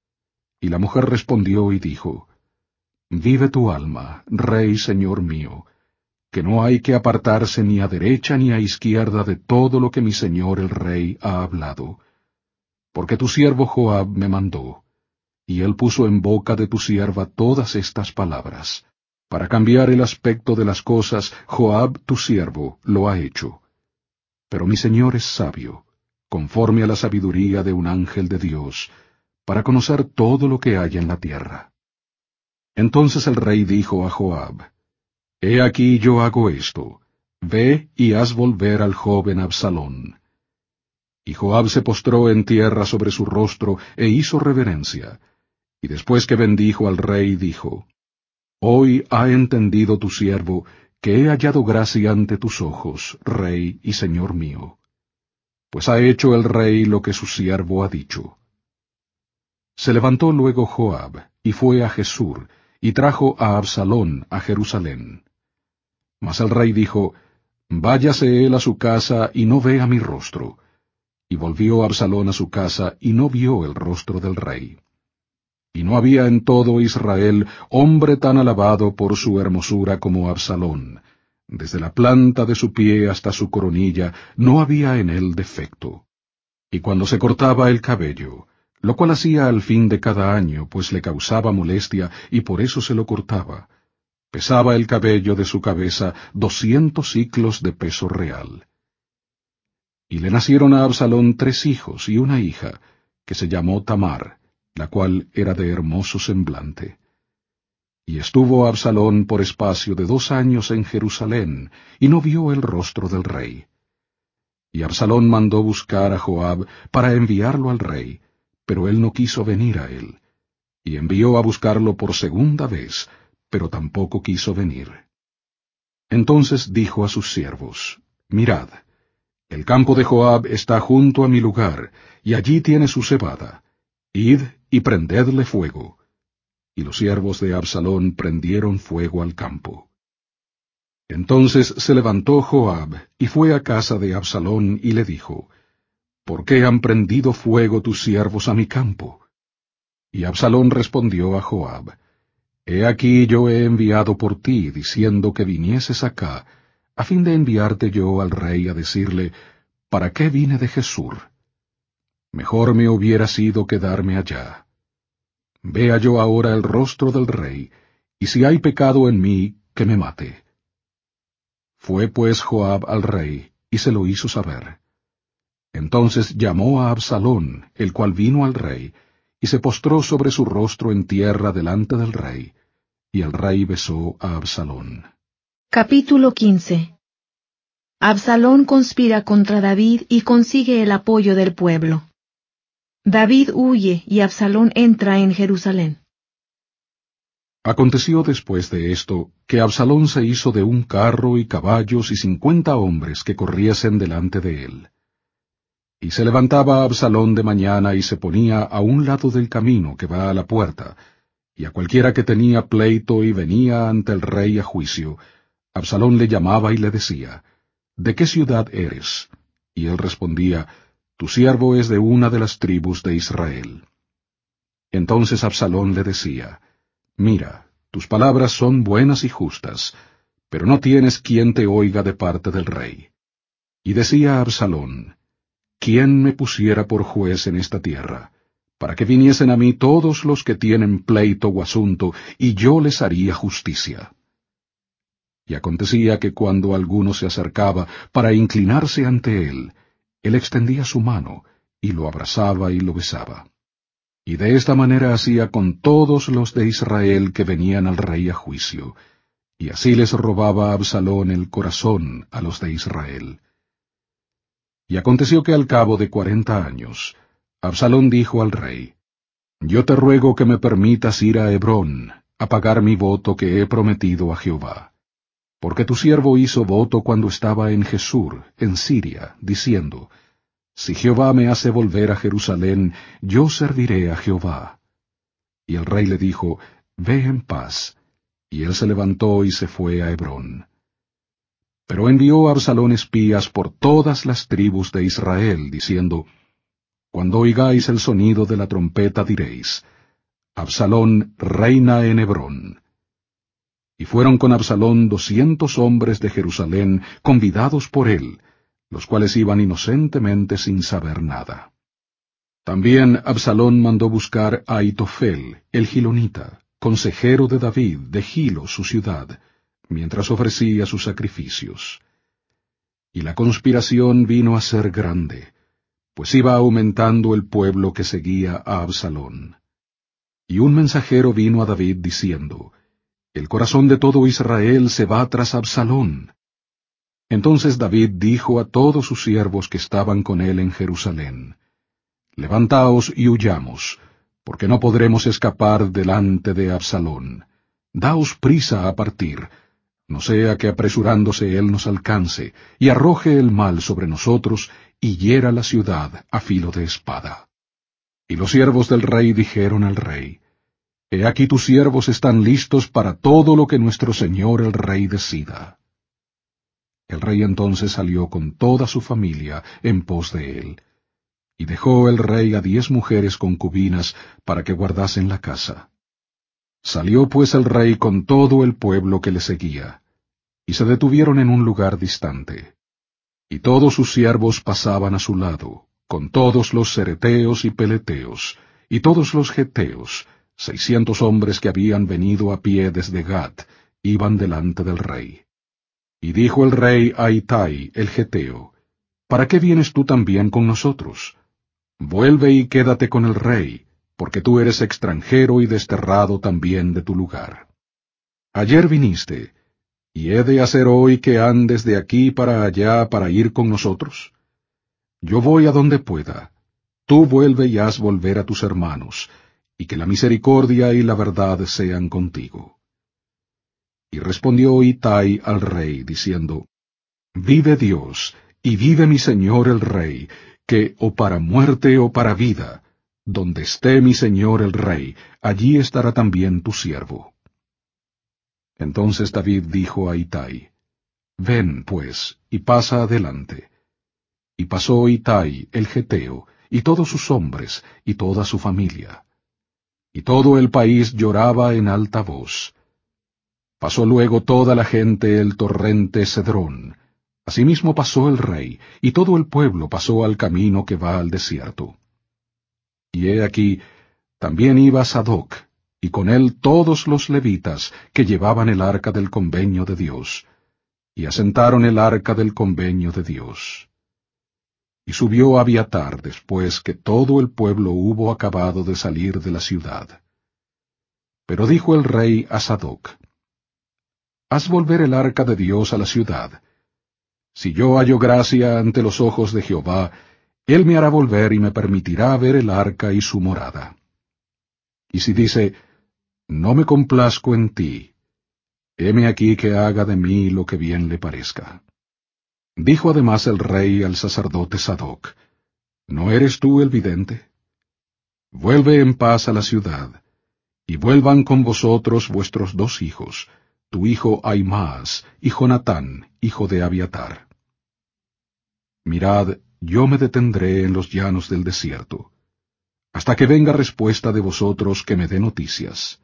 Y la mujer respondió y dijo, vive tu alma, rey señor mío, que no hay que apartarse ni a derecha ni a izquierda de todo lo que mi señor el rey ha hablado. Porque tu siervo Joab me mandó, y él puso en boca de tu sierva todas estas palabras. Para cambiar el aspecto de las cosas, Joab tu siervo lo ha hecho. Pero mi señor es sabio, conforme a la sabiduría de un ángel de Dios, para conocer todo lo que hay en la tierra. Entonces el rey dijo a Joab, he aquí yo hago esto, ve y haz volver al joven Absalón. Y Joab se postró en tierra sobre su rostro e hizo reverencia, y después que bendijo al rey dijo, hoy ha entendido tu siervo que he hallado gracia ante tus ojos, rey y señor mío. Pues ha hecho el rey lo que su siervo ha dicho. Se levantó luego Joab, y fue a Jesur, y trajo a Absalón a Jerusalén. Mas el rey dijo, váyase él a su casa y no vea mi rostro. Y volvió Absalón a su casa y no vio el rostro del rey. Y no había en todo Israel hombre tan alabado por su hermosura como Absalón. Desde la planta de su pie hasta su coronilla no había en él defecto. Y cuando se cortaba el cabello, lo cual hacía al fin de cada año, pues le causaba molestia y por eso se lo cortaba, pesaba el cabello de su cabeza doscientos siclos de peso real. Y le nacieron a Absalón tres hijos y una hija, que se llamó Tamar, la cual era de hermoso semblante. Y estuvo Absalón por espacio de dos años en Jerusalén, y no vio el rostro del rey. Y Absalón mandó buscar a Joab para enviarlo al rey, pero él no quiso venir a él. Y envió a buscarlo por segunda vez, pero tampoco quiso venir. Entonces dijo a sus siervos, mirad, el campo de Joab está junto a mi lugar, y allí tiene su cebada. Id y prendedle fuego. Y los siervos de Absalón prendieron fuego al campo. Entonces se levantó Joab, y fue a casa de Absalón, y le dijo, ¿por qué han prendido fuego tus siervos a mi campo? Y Absalón respondió a Joab, He aquí yo he enviado por ti, diciendo que vinieses acá, a fin de enviarte yo al rey a decirle, ¿para qué vine de Jesur? Mejor me hubiera sido quedarme allá. Vea yo ahora el rostro del rey, y si hay pecado en mí, que me mate. Fue pues Joab al rey, y se lo hizo saber. Entonces llamó a Absalón, el cual vino al rey, y se postró sobre su rostro en tierra delante del rey, y el rey besó a Absalón. Capítulo quince. Absalón conspira contra David y consigue el apoyo del pueblo. David huye y Absalón entra en Jerusalén. Aconteció después de esto, que Absalón se hizo de un carro y caballos y cincuenta hombres que corriesen delante de él. Y se levantaba Absalón de mañana y se ponía a un lado del camino que va a la puerta, Y a cualquiera que tenía pleito y venía ante el rey a juicio, Absalón le llamaba y le decía, ¿de qué ciudad eres? Y él respondía, tu siervo es de una de las tribus de Israel. Entonces Absalón le decía, mira, tus palabras son buenas y justas, pero no tienes quien te oiga de parte del rey. Y decía Absalón, ¿quién me pusiera por juez en esta tierra, para que viniesen a mí todos los que tienen pleito o asunto, y yo les haría justicia? Y acontecía que cuando alguno se acercaba para inclinarse ante él, él extendía su mano, y lo abrazaba y lo besaba. Y de esta manera hacía con todos los de Israel que venían al rey a juicio, y así les robaba Absalón el corazón a los de Israel. Y aconteció que al cabo de cuarenta años, Absalón dijo al rey, Yo te ruego que me permitas ir a Hebrón, a pagar mi voto que he prometido a Jehová. Porque tu siervo hizo voto cuando estaba en Jesur, en Siria, diciendo, Si Jehová me hace volver a Jerusalén, yo serviré a Jehová. Y el rey le dijo, Ve en paz. Y él se levantó y se fue a Hebrón. Pero envió Absalón espías por todas las tribus de Israel, diciendo, Cuando oigáis el sonido de la trompeta diréis, Absalón reina en Hebrón. Y fueron con Absalón doscientos hombres de Jerusalén, convidados por él, los cuales iban inocentemente sin saber nada. También Absalón mandó buscar a Ahitofel, el gilonita, consejero de David, de Gilo, su ciudad, mientras ofrecía sus sacrificios. Y la conspiración vino a ser grande, pues iba aumentando el pueblo que seguía a Absalón. Y un mensajero vino a David diciendo, El corazón de todo Israel se va tras Absalón. Entonces David dijo a todos sus siervos que estaban con él en Jerusalén, Levantaos y huyamos, porque no podremos escapar delante de Absalón. Daos prisa a partir, no sea que apresurándose él nos alcance, y arroje el mal sobre nosotros, y hiera la ciudad a filo de espada. Y los siervos del rey dijeron al rey, He aquí tus siervos están listos para todo lo que nuestro señor el rey decida. El rey entonces salió con toda su familia en pos de él, y dejó el rey a diez mujeres concubinas para que guardasen la casa. Salió pues el rey con todo el pueblo que le seguía, y se detuvieron en un lugar distante. Y todos sus siervos pasaban a su lado, con todos los cereteos y peleteos, y todos los geteos, seiscientos hombres que habían venido a pie desde Gat, iban delante del rey. Y dijo el rey a Itai, el geteo, ¿Para qué vienes tú también con nosotros? Vuelve y quédate con el rey, porque tú eres extranjero y desterrado también de tu lugar. Ayer viniste, ¿y he de hacer hoy que andes de aquí para allá para ir con nosotros? Yo voy a donde pueda. Tú vuelve y haz volver a tus hermanos, y que la misericordia y la verdad sean contigo. Y respondió Itai al rey, diciendo, Vive Dios, y vive mi señor el rey, que o para muerte o para vida, donde esté mi señor el rey, allí estará también tu siervo. Entonces David dijo a Itai, Ven, pues, y pasa adelante. Y pasó Itai, el geteo, y todos sus hombres, y toda su familia. Y todo el país lloraba en alta voz. Pasó luego toda la gente el torrente Cedrón. Asimismo pasó el rey, y todo el pueblo pasó al camino que va al desierto. Y he aquí, también iba Sadoc, y con él todos los levitas que llevaban el arca del convenio de Dios, y asentaron el arca del convenio de Dios. Y subió Abiatar después que todo el pueblo hubo acabado de salir de la ciudad. Pero dijo el rey a Sadoc, Haz volver el arca de Dios a la ciudad. Si yo hallo gracia ante los ojos de Jehová, él me hará volver y me permitirá ver el arca y su morada. Y si dice, No me complazco en ti, heme aquí que haga de mí lo que bien le parezca. Dijo además el rey al sacerdote Sadoc, ¿No eres tú el vidente? Vuelve en paz a la ciudad, Y vuelvan con vosotros vuestros dos hijos, tu hijo Ahimaas y Jonatán, hijo de Abiatar. Mirad, yo me detendré en los llanos del desierto, hasta que venga respuesta de vosotros que me dé noticias.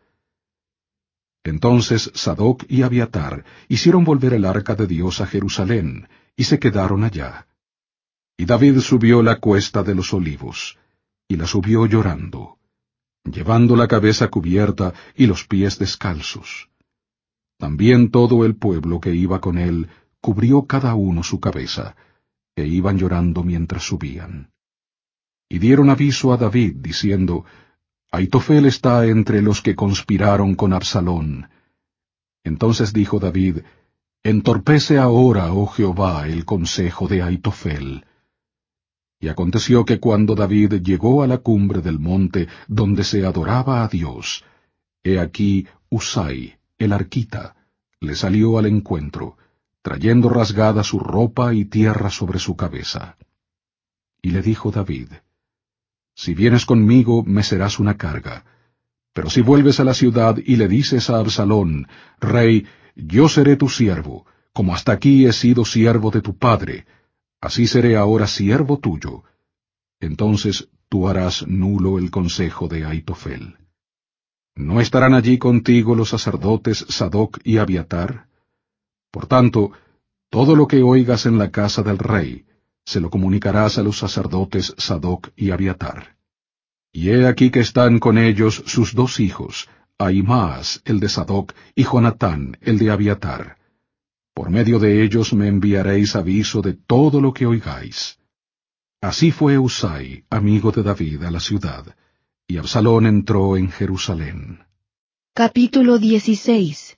Entonces Sadoc y Abiatar hicieron volver el arca de Dios a Jerusalén, y se quedaron allá. Y David subió la cuesta de los olivos, y la subió llorando, llevando la cabeza cubierta y los pies descalzos. También todo el pueblo que iba con él cubrió cada uno su cabeza, e iban llorando mientras subían. Y dieron aviso a David, diciendo, Ahitofel está entre los que conspiraron con Absalón. Entonces dijo David, Entorpece ahora, oh Jehová, el consejo de Ahitofel. Y aconteció que cuando David llegó a la cumbre del monte donde se adoraba a Dios, he aquí Husai, el arquita, le salió al encuentro, trayendo rasgada su ropa y tierra sobre su cabeza. Y le dijo David, Si vienes conmigo me serás una carga, pero si vuelves a la ciudad y le dices a Absalón, Rey, yo seré tu siervo, como hasta aquí he sido siervo de tu padre, así seré ahora siervo tuyo. Entonces tú harás nulo el consejo de Ahitofel. ¿No estarán allí contigo los sacerdotes Sadoc y Abiatar? Por tanto, todo lo que oigas en la casa del rey, se lo comunicarás a los sacerdotes Sadoc y Abiatar. Y he aquí que están con ellos sus dos hijos, Ahimaas, el de Sadoc, y Jonatán, el de Abiatar. Por medio de ellos me enviaréis aviso de todo lo que oigáis. Así fue Husai, amigo de David, a la ciudad, y Absalón entró en Jerusalén. Capítulo dieciséis.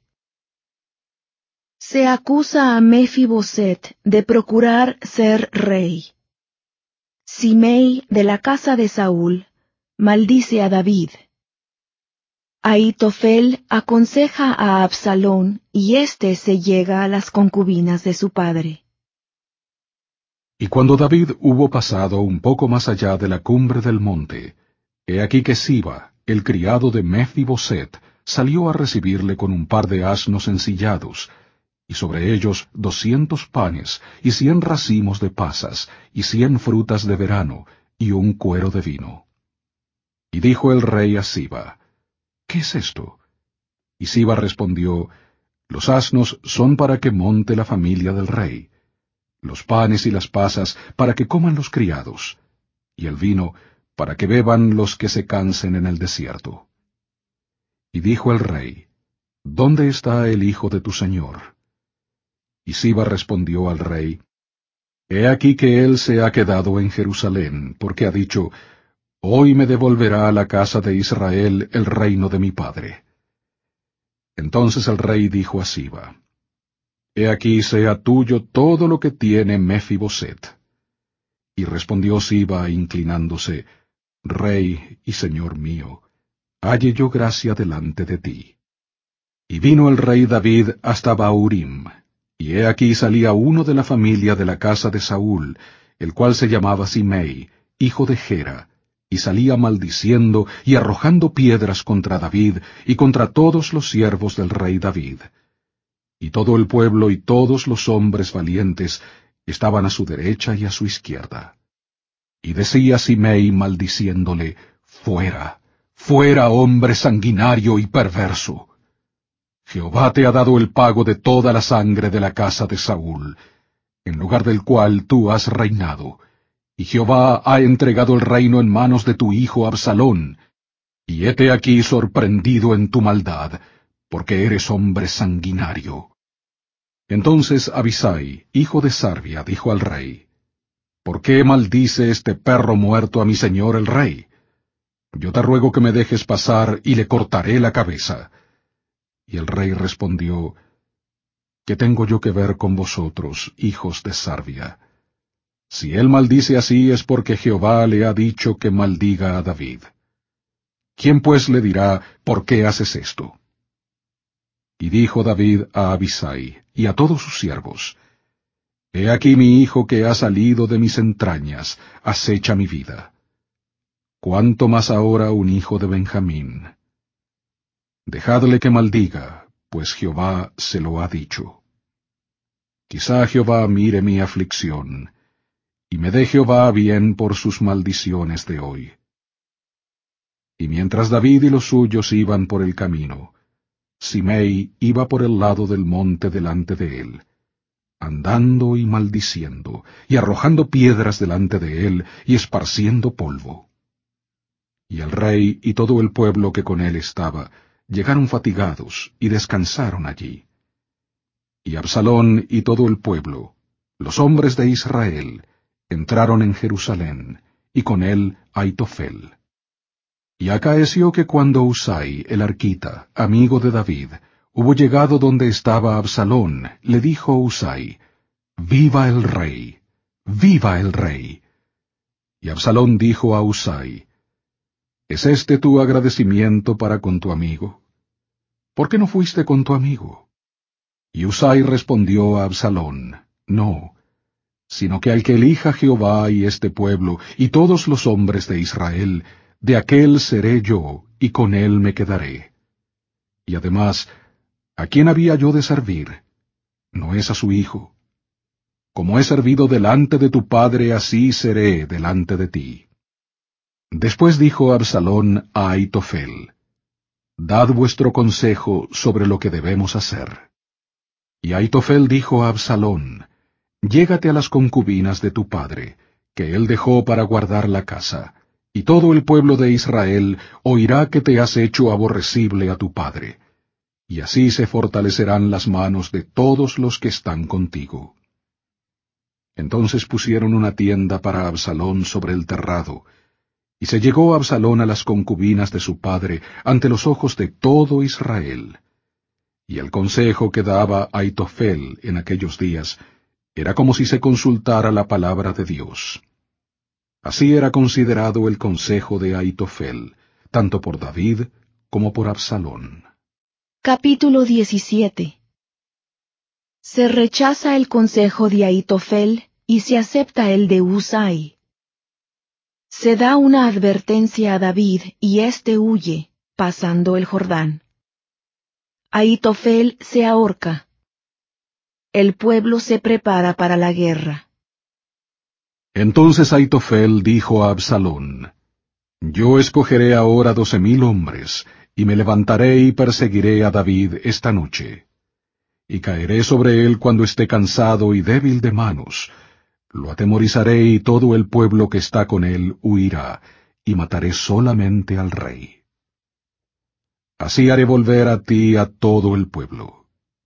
Se acusa a Mefiboset de procurar ser rey. Simei, de la casa de Saúl, maldice a David. Ahitofel aconseja a Absalón, y éste se llega a las concubinas de su padre. Y cuando David hubo pasado un poco más allá de la cumbre del monte, he aquí que Siba, el criado de Mefiboset, salió a recibirle con un par de asnos ensillados, y sobre ellos doscientos panes, y cien racimos de pasas, y cien frutas de verano, y un cuero de vino. Y dijo el rey a Siba, ¿qué es esto? Y Siba respondió, Los asnos son para que monte la familia del rey, los panes y las pasas para que coman los criados, y el vino para que beban los que se cansen en el desierto. Y dijo el rey, ¿Dónde está el hijo de tu señor? Y Siba respondió al rey, He aquí que él se ha quedado en Jerusalén, porque ha dicho, Hoy me devolverá a la casa de Israel el reino de mi padre. Entonces el rey dijo a Siba, He aquí sea tuyo todo lo que tiene Mefiboset. Y respondió Siba, inclinándose, Rey y señor mío, halle yo gracia delante de ti. Y vino el rey David hasta Bahurim, y he aquí salía uno de la familia de la casa de Saúl, el cual se llamaba Simei, hijo de Gera, y salía maldiciendo y arrojando piedras contra David y contra todos los siervos del rey David. Y todo el pueblo y todos los hombres valientes estaban a su derecha y a su izquierda. Y decía Simei maldiciéndole, Fuera, fuera, hombre sanguinario y perverso. Jehová te ha dado el pago de toda la sangre de la casa de Saúl, en lugar del cual tú has reinado, y Jehová ha entregado el reino en manos de tu hijo Absalón, y hete aquí sorprendido en tu maldad, porque eres hombre sanguinario. Entonces Abisai, hijo de Sarbia, dijo al rey, ¿Por qué maldice este perro muerto a mi señor el rey? Yo te ruego que me dejes pasar y le cortaré la cabeza. Y el rey respondió, ¿Qué tengo yo que ver con vosotros, hijos de Sarbia? Si él maldice así es porque Jehová le ha dicho que maldiga a David. ¿Quién pues le dirá, ¿por qué haces esto? Y dijo David a Abisai y a todos sus siervos, He aquí mi hijo que ha salido de mis entrañas, acecha mi vida. ¿Cuánto más ahora un hijo de Benjamín? Dejadle que maldiga, pues Jehová se lo ha dicho. Quizá Jehová mire mi aflicción, y me dé Jehová bien por sus maldiciones de hoy. Y mientras David y los suyos iban por el camino, Simei iba por el lado del monte delante de él, andando y maldiciendo, y arrojando piedras delante de él, y esparciendo polvo. Y el rey y todo el pueblo que con él estaba, llegaron fatigados, y descansaron allí. Y Absalón y todo el pueblo, los hombres de Israel, entraron en Jerusalén, y con él Aitofel. Y acaeció que cuando Husai, el arquita, amigo de David, hubo llegado donde estaba Absalón, le dijo Husai, «Viva el rey, viva el rey». Y Absalón dijo a Husai, «¿Es este tu agradecimiento para con tu amigo? ¿Por qué no fuiste con tu amigo?» Y Husai respondió a Absalón, «No, sino que al que elija Jehová y este pueblo, y todos los hombres de Israel, de aquel seré yo, y con él me quedaré. Y además, ¿a quién había yo de servir? ¿No es a su hijo? Como he servido delante de tu padre, así seré delante de ti». Después dijo Absalón a Aitofel, «Dad vuestro consejo sobre lo que debemos hacer». Y Aitofel dijo a Absalón, «Llégate a las concubinas de tu padre, que él dejó para guardar la casa, y todo el pueblo de Israel oirá que te has hecho aborrecible a tu padre, y así se fortalecerán las manos de todos los que están contigo». Entonces pusieron una tienda para Absalón sobre el terrado, y se llegó Absalón a las concubinas de su padre ante los ojos de todo Israel. Y el consejo que daba Aitofel en aquellos días era como si se consultara la palabra de Dios. Así era considerado el consejo de Aitofel, tanto por David como por Absalón. Capítulo diecisiete. Se rechaza el consejo de Aitofel y se acepta el de Husai. Se da una advertencia a David y éste huye, pasando el Jordán. Aitofel se ahorca. El pueblo se prepara para la guerra. Entonces Aitofel dijo a Absalón, «Yo escogeré ahora doce mil hombres, y me levantaré y perseguiré a David esta noche. Y caeré sobre él cuando esté cansado y débil de manos. Lo atemorizaré y todo el pueblo que está con él huirá, y mataré solamente al rey. Así haré volver a ti a todo el pueblo.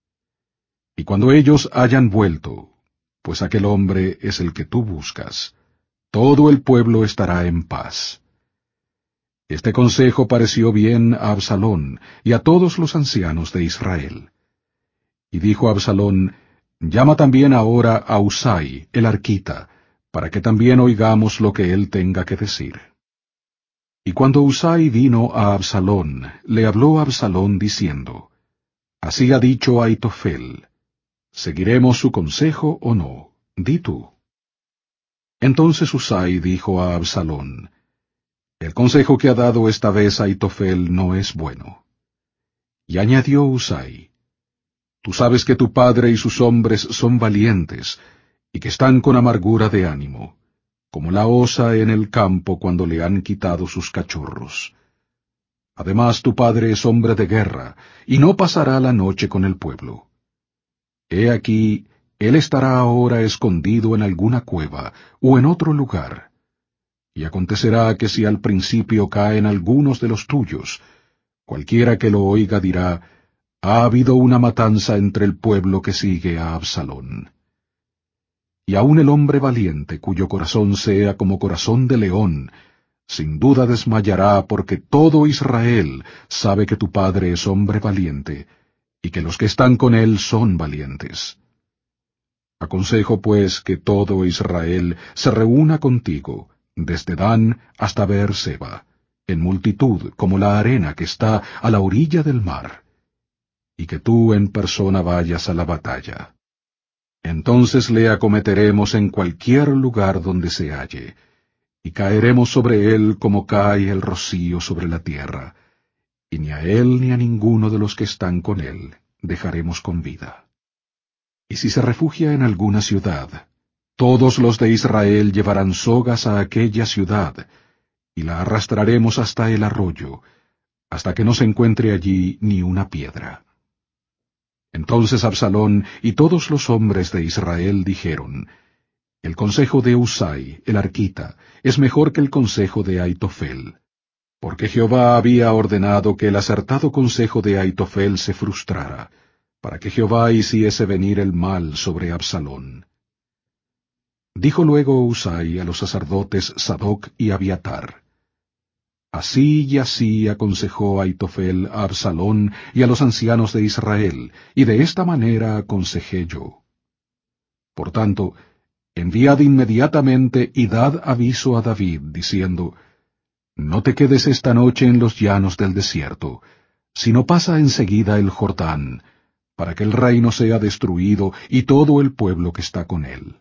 Y cuando ellos hayan vuelto, pues aquel hombre es el que tú buscas, todo el pueblo estará en paz». Este consejo pareció bien a Absalón y a todos los ancianos de Israel. Y dijo Absalón, «Llama también ahora a Husai, el arquita, para que también oigamos lo que él tenga que decir». Y cuando Husai vino a Absalón, le habló Absalón diciendo, «Así ha dicho Aitofel, ¿seguiremos su consejo o no? Di tú». Entonces Husai dijo a Absalón, «El consejo que ha dado esta vez Aitofel no es bueno». Y añadió Husai, «Tú sabes que tu padre y sus hombres son valientes, y que están con amargura de ánimo, como la osa en el campo cuando le han quitado sus cachorros. Además tu padre es hombre de guerra, y no pasará la noche con el pueblo. He aquí, él estará ahora escondido en alguna cueva, o en otro lugar. Y acontecerá que si al principio caen algunos de los tuyos, cualquiera que lo oiga dirá, ha habido una matanza entre el pueblo que sigue a Absalón. Y aun el hombre valiente, cuyo corazón sea como corazón de león, sin duda desmayará, porque todo Israel sabe que tu padre es hombre valiente, y que los que están con él son valientes. Aconsejo pues que todo Israel se reúna contigo, desde Dan hasta Beerseba, en multitud como la arena que está a la orilla del mar, y que tú en persona vayas a la batalla. Entonces le acometeremos en cualquier lugar donde se halle, y caeremos sobre él como cae el rocío sobre la tierra, y ni a él ni a ninguno de los que están con él dejaremos con vida. Y si se refugia en alguna ciudad, todos los de Israel llevarán sogas a aquella ciudad, y la arrastraremos hasta el arroyo, hasta que no se encuentre allí ni una piedra. Entonces Absalón y todos los hombres de Israel dijeron, El consejo de Husai, el arquita, es mejor que el consejo de Aitofel, porque Jehová había ordenado que el acertado consejo de Aitofel se frustrara, para que Jehová hiciese venir el mal sobre Absalón. Dijo luego Husai a los sacerdotes Sadoc y Abiatar, Así y así aconsejó Aitofel a Absalón y a los ancianos de Israel, y de esta manera aconsejé yo. Por tanto, enviad inmediatamente y dad aviso a David, diciendo, No te quedes esta noche en los llanos del desierto, sino pasa enseguida el Jordán, para que el reino sea destruido y todo el pueblo que está con él.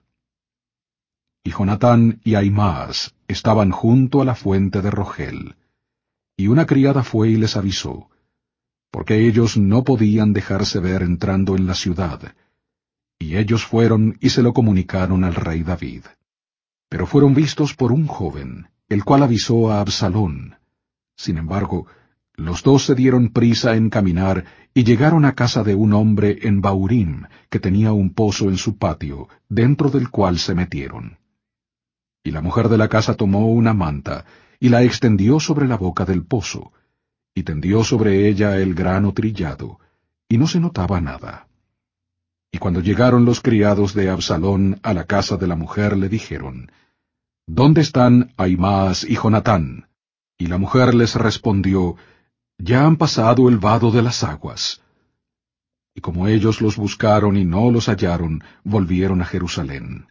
Y Jonatán y Ahimaas estaban junto a la fuente de Rogel. Y una criada fue y les avisó, porque ellos no podían dejarse ver entrando en la ciudad. Y ellos fueron y se lo comunicaron al rey David. Pero fueron vistos por un joven, el cual avisó a Absalón. Sin embargo, los dos se dieron prisa en caminar y llegaron a casa de un hombre en Baurim, que tenía un pozo en su patio, dentro del cual se metieron. Y la mujer de la casa tomó una manta, y la extendió sobre la boca del pozo, y tendió sobre ella el grano trillado, y no se notaba nada. Y cuando llegaron los criados de Absalón a la casa de la mujer, le dijeron, ¿Dónde están Ahimaas y Jonatán? Y la mujer les respondió, Ya han pasado el vado de las aguas. Y como ellos los buscaron y no los hallaron, volvieron a Jerusalén.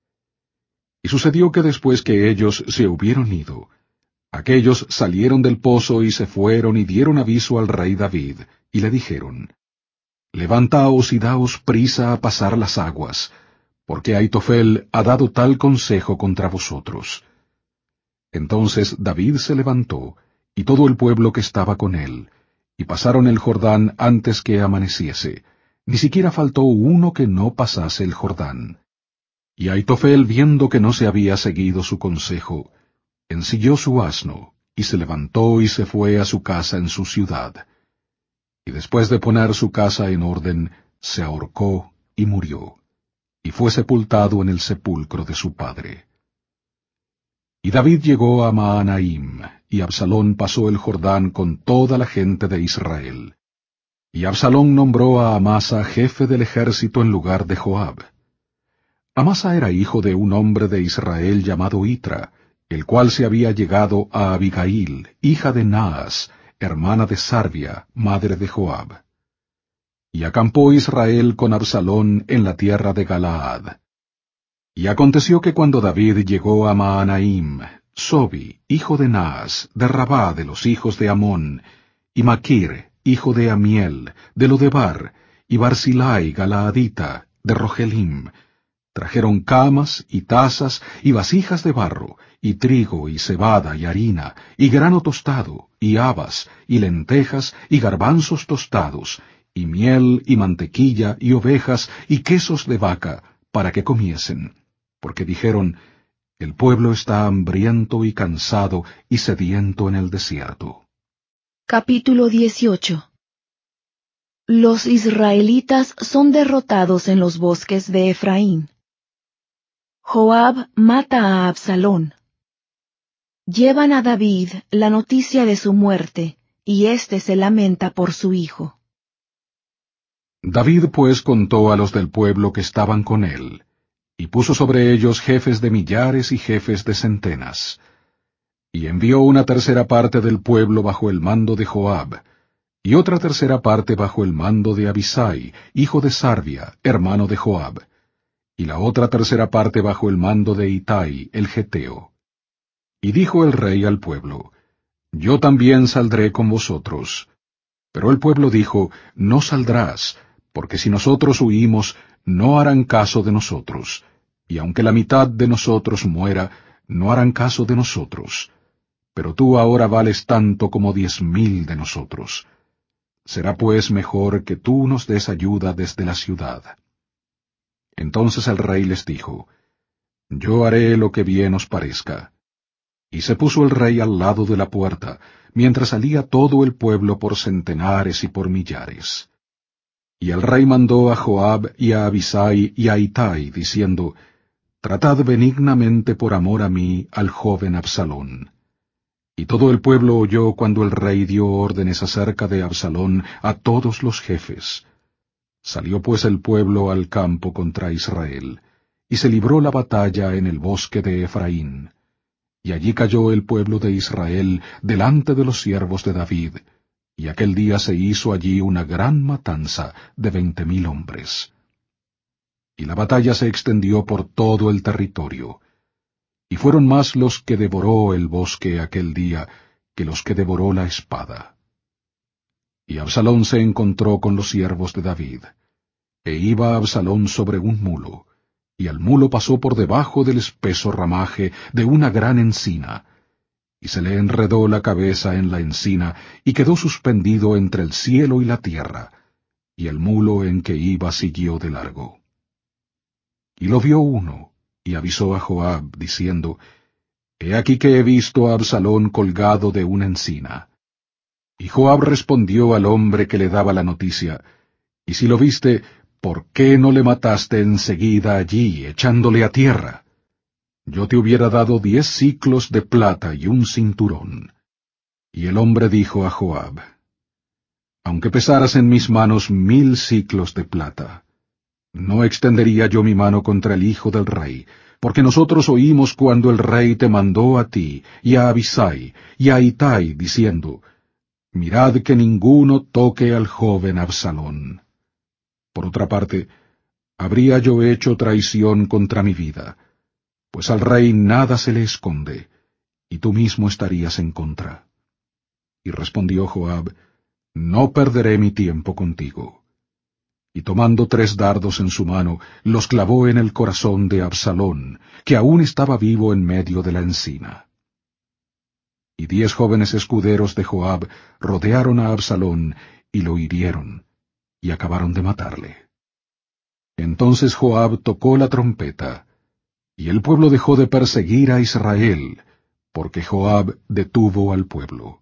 Y sucedió que después que ellos se hubieron ido, aquellos salieron del pozo y se fueron y dieron aviso al rey David, y le dijeron, Levantaos y daos prisa a pasar las aguas, porque Aitofel ha dado tal consejo contra vosotros. Entonces David se levantó, y todo el pueblo que estaba con él, y pasaron el Jordán antes que amaneciese, ni siquiera faltó uno que no pasase el Jordán. Y Aitofel, viendo que no se había seguido su consejo, ensilló su asno, y se levantó y se fue a su casa en su ciudad. Y después de poner su casa en orden, se ahorcó y murió, y fue sepultado en el sepulcro de su padre. Y David llegó a Mahanaim, y Absalón pasó el Jordán con toda la gente de Israel. Y Absalón nombró a Amasa jefe del ejército en lugar de Joab. Amasa era hijo de un hombre de Israel llamado Itra, el cual se había llegado a Abigail, hija de Naas, hermana de Sarvia, madre de Joab. Y acampó Israel con Absalón en la tierra de Galaad. Y aconteció que cuando David llegó a Mahanaim, Sobi, hijo de Naas, de Rabá de los hijos de Amón, y Maquir, hijo de Amiel, de Lodebar, y Barzilai Galaadita, de Rogelim, trajeron camas y tazas y vasijas de barro, y trigo y cebada y harina, y grano tostado, y habas, y lentejas, y garbanzos tostados, y miel y mantequilla y ovejas y quesos de vaca, para que comiesen, porque dijeron, el pueblo está hambriento y cansado y sediento en el desierto. Capítulo dieciocho. Los israelitas son derrotados en los bosques de Efraín. Joab mata a Absalón. Llevan a David la noticia de su muerte, y éste se lamenta por su hijo. David pues contó a los del pueblo que estaban con él, y puso sobre ellos jefes de millares y jefes de centenas. Y envió una tercera parte del pueblo bajo el mando de Joab, y otra tercera parte bajo el mando de Abisai, hijo de Sarvia, hermano de Joab, y la otra tercera parte bajo el mando de Itai, el geteo. Y dijo el rey al pueblo, Yo también saldré con vosotros. Pero el pueblo dijo, No saldrás, porque si nosotros huimos, no harán caso de nosotros, y aunque la mitad de nosotros muera, no harán caso de nosotros. pero tú ahora vales tanto como diez mil de nosotros. Será pues mejor que tú nos des ayuda desde la ciudad. Entonces el rey les dijo, Yo haré lo que bien os parezca. Y se puso el rey al lado de la puerta, mientras salía todo el pueblo por centenares y por millares. Y el rey mandó a Joab y a Abisai y a Itai, diciendo, Tratad benignamente por amor a mí al joven Absalón. Y todo el pueblo oyó cuando el rey dio órdenes acerca de Absalón a todos los jefes. Salió pues el pueblo al campo contra Israel, y se libró la batalla en el bosque de Efraín. Y allí cayó el pueblo de Israel delante de los siervos de David, y aquel día se hizo allí una gran matanza de veinte mil hombres. Y la batalla se extendió por todo el territorio, y fueron más los que devoró el bosque aquel día que los que devoró la espada. Y Absalón se encontró con los siervos de David, e iba Absalón sobre un mulo, y el mulo pasó por debajo del espeso ramaje de una gran encina, y se le enredó la cabeza en la encina, y quedó suspendido entre el cielo y la tierra, y el mulo en que iba siguió de largo. Y lo vio uno, y avisó a Joab, diciendo, He aquí que he visto a Absalón colgado de una encina. Y Joab respondió al hombre que le daba la noticia, Y si lo viste, ¿por qué no le mataste enseguida allí, echándole a tierra? Yo te hubiera dado diez siclos de plata y un cinturón. Y el hombre dijo a Joab, Aunque pesaras en mis manos mil siclos de plata, no extendería yo mi mano contra el hijo del rey, porque nosotros oímos cuando el rey te mandó a ti, y a Abisai, y a Itai, diciendo, Mirad que ninguno toque al joven Absalón. Por otra parte, habría yo hecho traición contra mi vida, pues al rey nada se le esconde, y tú mismo estarías en contra. Y respondió Joab, No perderé mi tiempo contigo. Y tomando tres dardos en su mano, los clavó en el corazón de Absalón, que aún estaba vivo en medio de la encina. Y diez jóvenes escuderos de Joab rodearon a Absalón, y lo hirieron, y acabaron de matarle. Entonces Joab tocó la trompeta, y el pueblo dejó de perseguir a Israel, porque Joab detuvo al pueblo.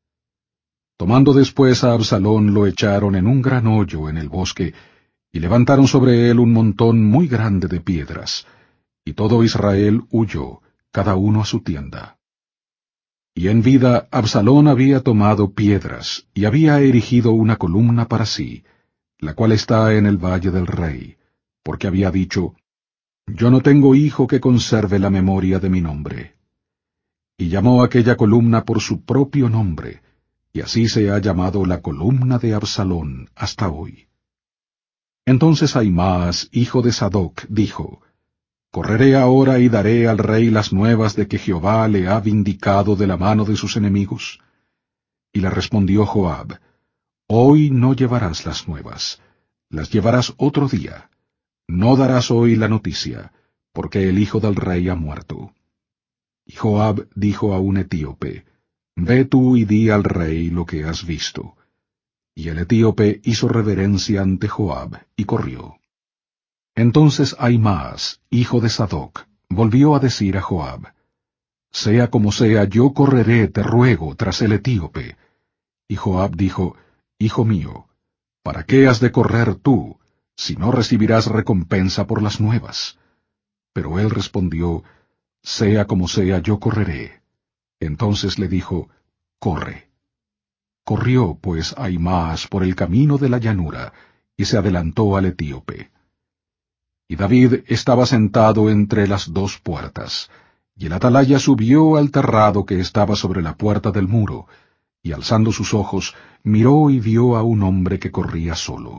Tomando después a Absalón lo echaron en un gran hoyo en el bosque, y levantaron sobre él un montón muy grande de piedras, y todo Israel huyó, cada uno a su tienda. Y en vida Absalón había tomado piedras, y había erigido una columna para sí, la cual está en el valle del rey, porque había dicho, Yo no tengo hijo que conserve la memoria de mi nombre. Y llamó aquella columna por su propio nombre, y así se ha llamado la columna de Absalón hasta hoy. Entonces Ahimaas, hijo de Sadoc, dijo, ¿Correré ahora y daré al rey las nuevas de que Jehová le ha vindicado de la mano de sus enemigos? Y le respondió Joab, Hoy no llevarás las nuevas, las llevarás otro día. No darás hoy la noticia, porque el hijo del rey ha muerto. Y Joab dijo a un etíope, Ve tú y di al rey lo que has visto. Y el etíope hizo reverencia ante Joab, y corrió. Entonces Ahimaas, hijo de Sadoc, volvió a decir a Joab, Sea como sea, yo correré, te ruego, tras el etíope. Y Joab dijo, Hijo mío, ¿para qué has de correr tú, si no recibirás recompensa por las nuevas? Pero él respondió, Sea como sea, yo correré. Entonces le dijo, Corre. Corrió, pues, Ahimaas por el camino de la llanura, y se adelantó al etíope. Y David estaba sentado entre las dos puertas, y el atalaya subió al terrado que estaba sobre la puerta del muro, y alzando sus ojos, miró y vio a un hombre que corría solo.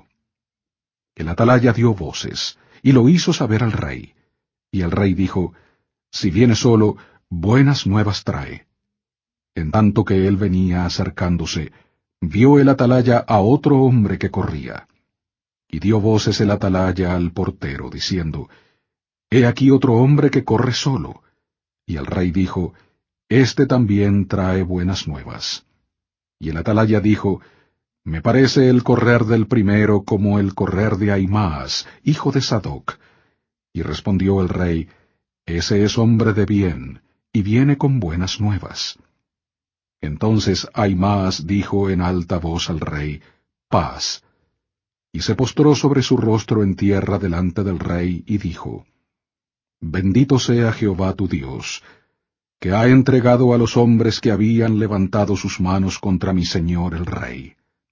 El atalaya dio voces, y lo hizo saber al rey. Y el rey dijo, Si viene solo, buenas nuevas trae. En tanto que él venía acercándose, vio el atalaya a otro hombre que corría. Y dio voces el atalaya al portero, diciendo, He aquí otro hombre que corre solo. Y el rey dijo, Este también trae buenas nuevas. Y el atalaya dijo, Me parece el correr del primero como el correr de Ahimaas, hijo de Sadoc. Y respondió el rey, Ese es hombre de bien, y viene con buenas nuevas. Entonces Ahimaas dijo en alta voz al rey, Paz. Y se postró sobre su rostro en tierra delante del rey, y dijo, Bendito sea Jehová tu Dios, que ha entregado a los hombres que habían levantado sus manos contra mi señor el rey.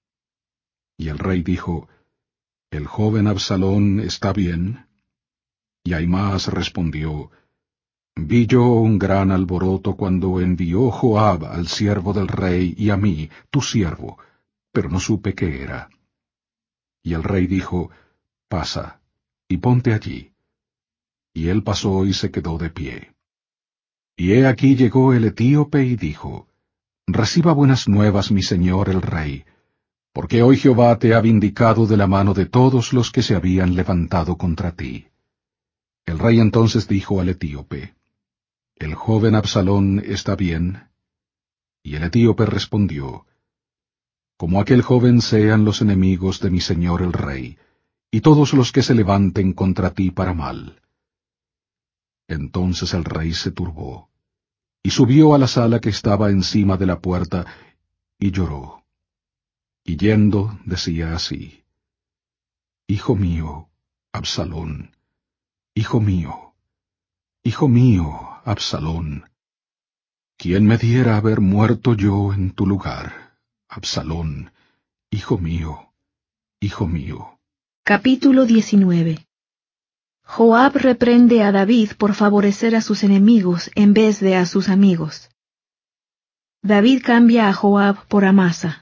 Y el rey dijo, ¿El joven Absalón está bien? Y Ahimaas respondió, Vi yo un gran alboroto cuando envió Joab al siervo del rey y a mí, tu siervo, pero no supe qué era. Y el rey dijo, Pasa, y ponte allí. Y él pasó y se quedó de pie. Y he aquí llegó el etíope y dijo, Reciba buenas nuevas mi señor el rey, porque hoy Jehová te ha vindicado de la mano de todos los que se habían levantado contra ti. El rey entonces dijo al etíope, ¿El joven Absalón está bien? Y el etíope respondió, Como aquel joven sean los enemigos de mi señor el rey, y todos los que se levanten contra ti para mal. Entonces el rey se turbó, y subió a la sala que estaba encima de la puerta, y lloró. Y yendo, decía así, Hijo mío, Absalón, hijo mío, hijo mío, Absalón, ¿quién me diera haber muerto yo en tu lugar, Absalón, hijo mío, hijo mío? Capítulo diecinueve. Joab reprende a David por favorecer a sus enemigos en vez de a sus amigos. David cambia a Joab por Amasa.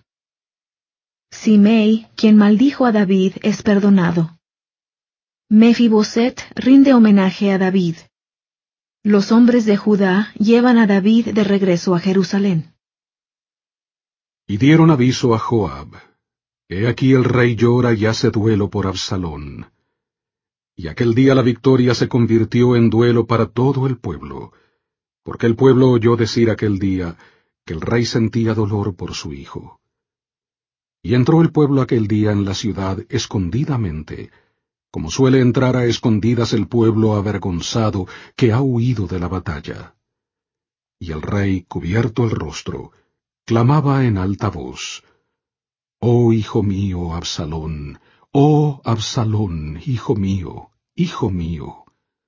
Simei, quien maldijo a David, es perdonado. Mefiboset rinde homenaje a David. Los hombres de Judá llevan a David de regreso a Jerusalén. Y dieron aviso a Joab, He aquí el rey llora y hace duelo por Absalón. Y aquel día la victoria se convirtió en duelo para todo el pueblo, porque el pueblo oyó decir aquel día que el rey sentía dolor por su hijo. Y entró el pueblo aquel día en la ciudad escondidamente, como suele entrar a escondidas el pueblo avergonzado que ha huido de la batalla. Y el rey, cubierto el rostro, clamaba en alta voz, Oh hijo mío, Absalón, oh Absalón, hijo mío, hijo mío.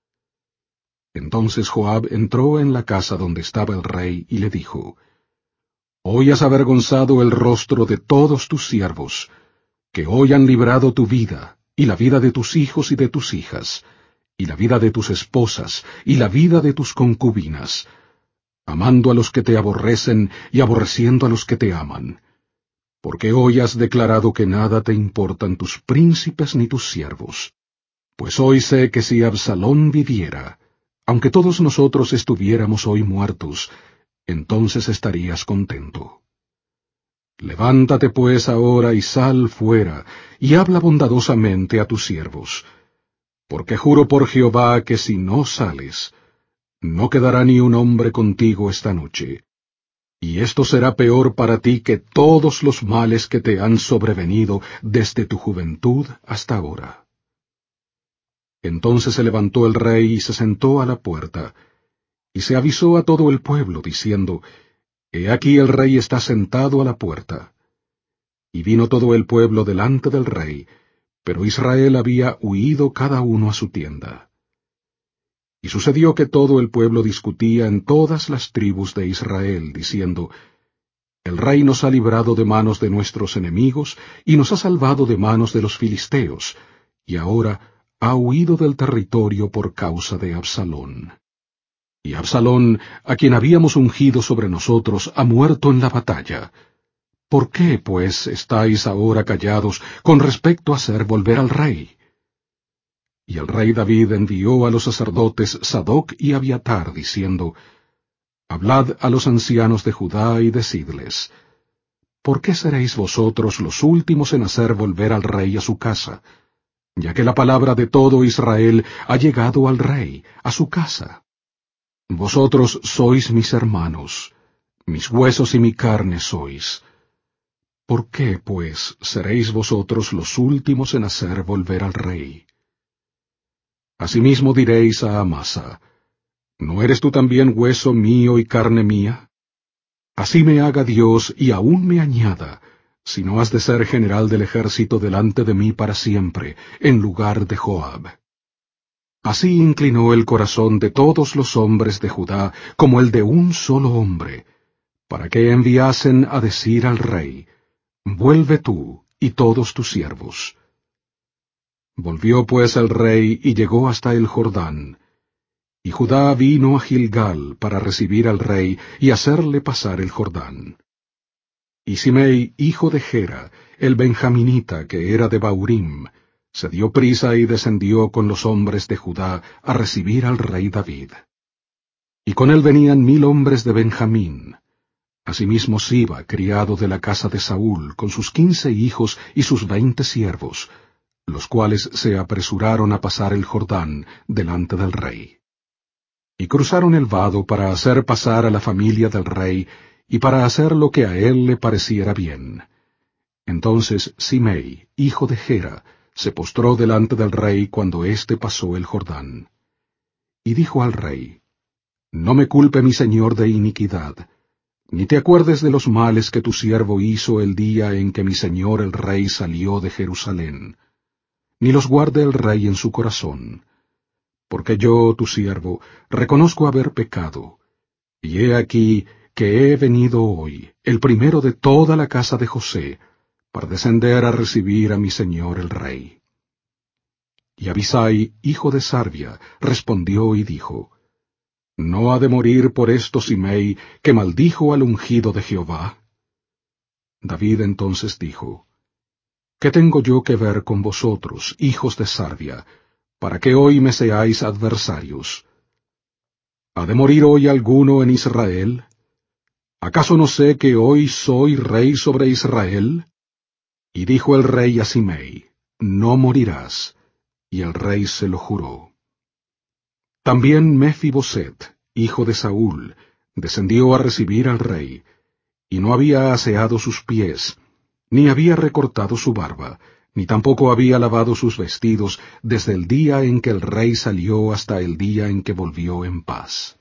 Entonces Joab entró en la casa donde estaba el rey y le dijo, Hoy has avergonzado el rostro de todos tus siervos, que hoy han librado tu vida, y la vida de tus hijos y de tus hijas, y la vida de tus esposas, y la vida de tus concubinas, amando a los que te aborrecen y aborreciendo a los que te aman. Porque hoy has declarado que nada te importan tus príncipes ni tus siervos. Pues hoy sé que si Absalón viviera, aunque todos nosotros estuviéramos hoy muertos, entonces estarías contento. Levántate pues ahora y sal fuera, y habla bondadosamente a tus siervos, porque juro por Jehová que si no sales, no quedará ni un hombre contigo esta noche, y esto será peor para ti que todos los males que te han sobrevenido desde tu juventud hasta ahora. Entonces se levantó el rey y se sentó a la puerta, y se avisó a todo el pueblo, diciendo, He aquí el rey está sentado a la puerta. Y vino todo el pueblo delante del rey, pero Israel había huido cada uno a su tienda. Y sucedió que todo el pueblo discutía en todas las tribus de Israel, diciendo, El rey nos ha librado de manos de nuestros enemigos, y nos ha salvado de manos de los filisteos, y ahora ha huido del territorio por causa de Absalón. Y Absalón, a quien habíamos ungido sobre nosotros, ha muerto en la batalla. ¿Por qué, pues, estáis ahora callados con respecto a hacer volver al rey? Y el rey David envió a los sacerdotes Sadoc y Abiatar, diciendo, Hablad a los ancianos de Judá y decidles, ¿por qué seréis vosotros los últimos en hacer volver al rey a su casa? Ya que la palabra de todo Israel ha llegado al rey, a su casa. Vosotros sois mis hermanos, mis huesos y mi carne sois. ¿Por qué, pues, seréis vosotros los últimos en hacer volver al rey? Asimismo diréis a Amasa, ¿no eres tú también hueso mío y carne mía? Así me haga Dios y aún me añada, si no has de ser general del ejército delante de mí para siempre, en lugar de Joab. Así inclinó el corazón de todos los hombres de Judá como el de un solo hombre, para que enviasen a decir al rey, vuelve tú y todos tus siervos. Volvió pues el rey y llegó hasta el Jordán, y Judá vino a Gilgal para recibir al rey y hacerle pasar el Jordán. Y Simei, hijo de Gera, el benjaminita que era de Baurim, se dio prisa y descendió con los hombres de Judá a recibir al rey David. Y con él venían mil hombres de Benjamín. Asimismo Siba, criado de la casa de Saúl, con sus quince hijos y sus veinte siervos, los cuales se apresuraron a pasar el Jordán delante del rey. Y cruzaron el vado para hacer pasar a la familia del rey, y para hacer lo que a él le pareciera bien. Entonces Simei, hijo de Gera, se postró delante del rey cuando éste pasó el Jordán. Y dijo al rey, no me culpe mi señor de iniquidad, ni te acuerdes de los males que tu siervo hizo el día en que mi señor el rey salió de Jerusalén, ni los guarde el rey en su corazón. Porque yo, tu siervo, reconozco haber pecado, y he aquí que he venido hoy, el primero de toda la casa de José, para descender a recibir a mi señor el rey. Y Abisai, hijo de Sarvia, respondió y dijo, ¿no ha de morir por esto Simei, que maldijo al ungido de Jehová? David entonces dijo, ¿qué tengo yo que ver con vosotros, hijos de Sarvia, para que hoy me seáis adversarios? ¿Ha de morir hoy alguno en Israel? ¿Acaso no sé que hoy soy rey sobre Israel? Y dijo el rey a Simei, no morirás, y el rey se lo juró. También Mefiboset, hijo de Saúl, descendió a recibir al rey, y no había aseado sus pies, ni había recortado su barba, ni tampoco había lavado sus vestidos desde el día en que el rey salió hasta el día en que volvió en paz.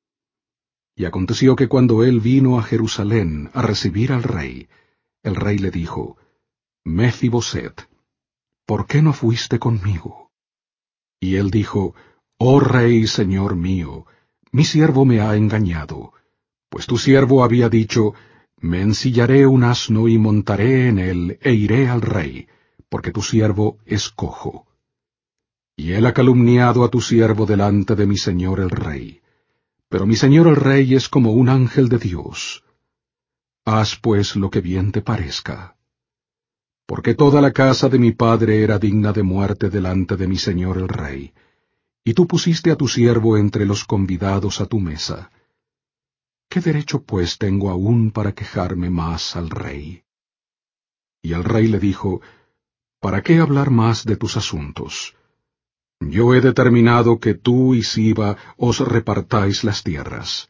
Y aconteció que cuando él vino a Jerusalén a recibir al rey, el rey le dijo, Mefiboset, ¿por qué no fuiste conmigo? Y él dijo, Oh rey, señor mío, mi siervo me ha engañado, pues tu siervo había dicho, me ensillaré un asno y montaré en él e iré al rey, porque tu siervo es cojo. Y él ha calumniado a tu siervo delante de mi señor el rey. Pero mi señor el rey es como un ángel de Dios. Haz pues lo que bien te parezca. Porque toda la casa de mi padre era digna de muerte delante de mi señor el rey, y tú pusiste a tu siervo entre los convidados a tu mesa. ¿Qué derecho pues tengo aún para quejarme más al rey? Y el rey le dijo, ¿para qué hablar más de tus asuntos? Yo he determinado que tú y Siba os repartáis las tierras.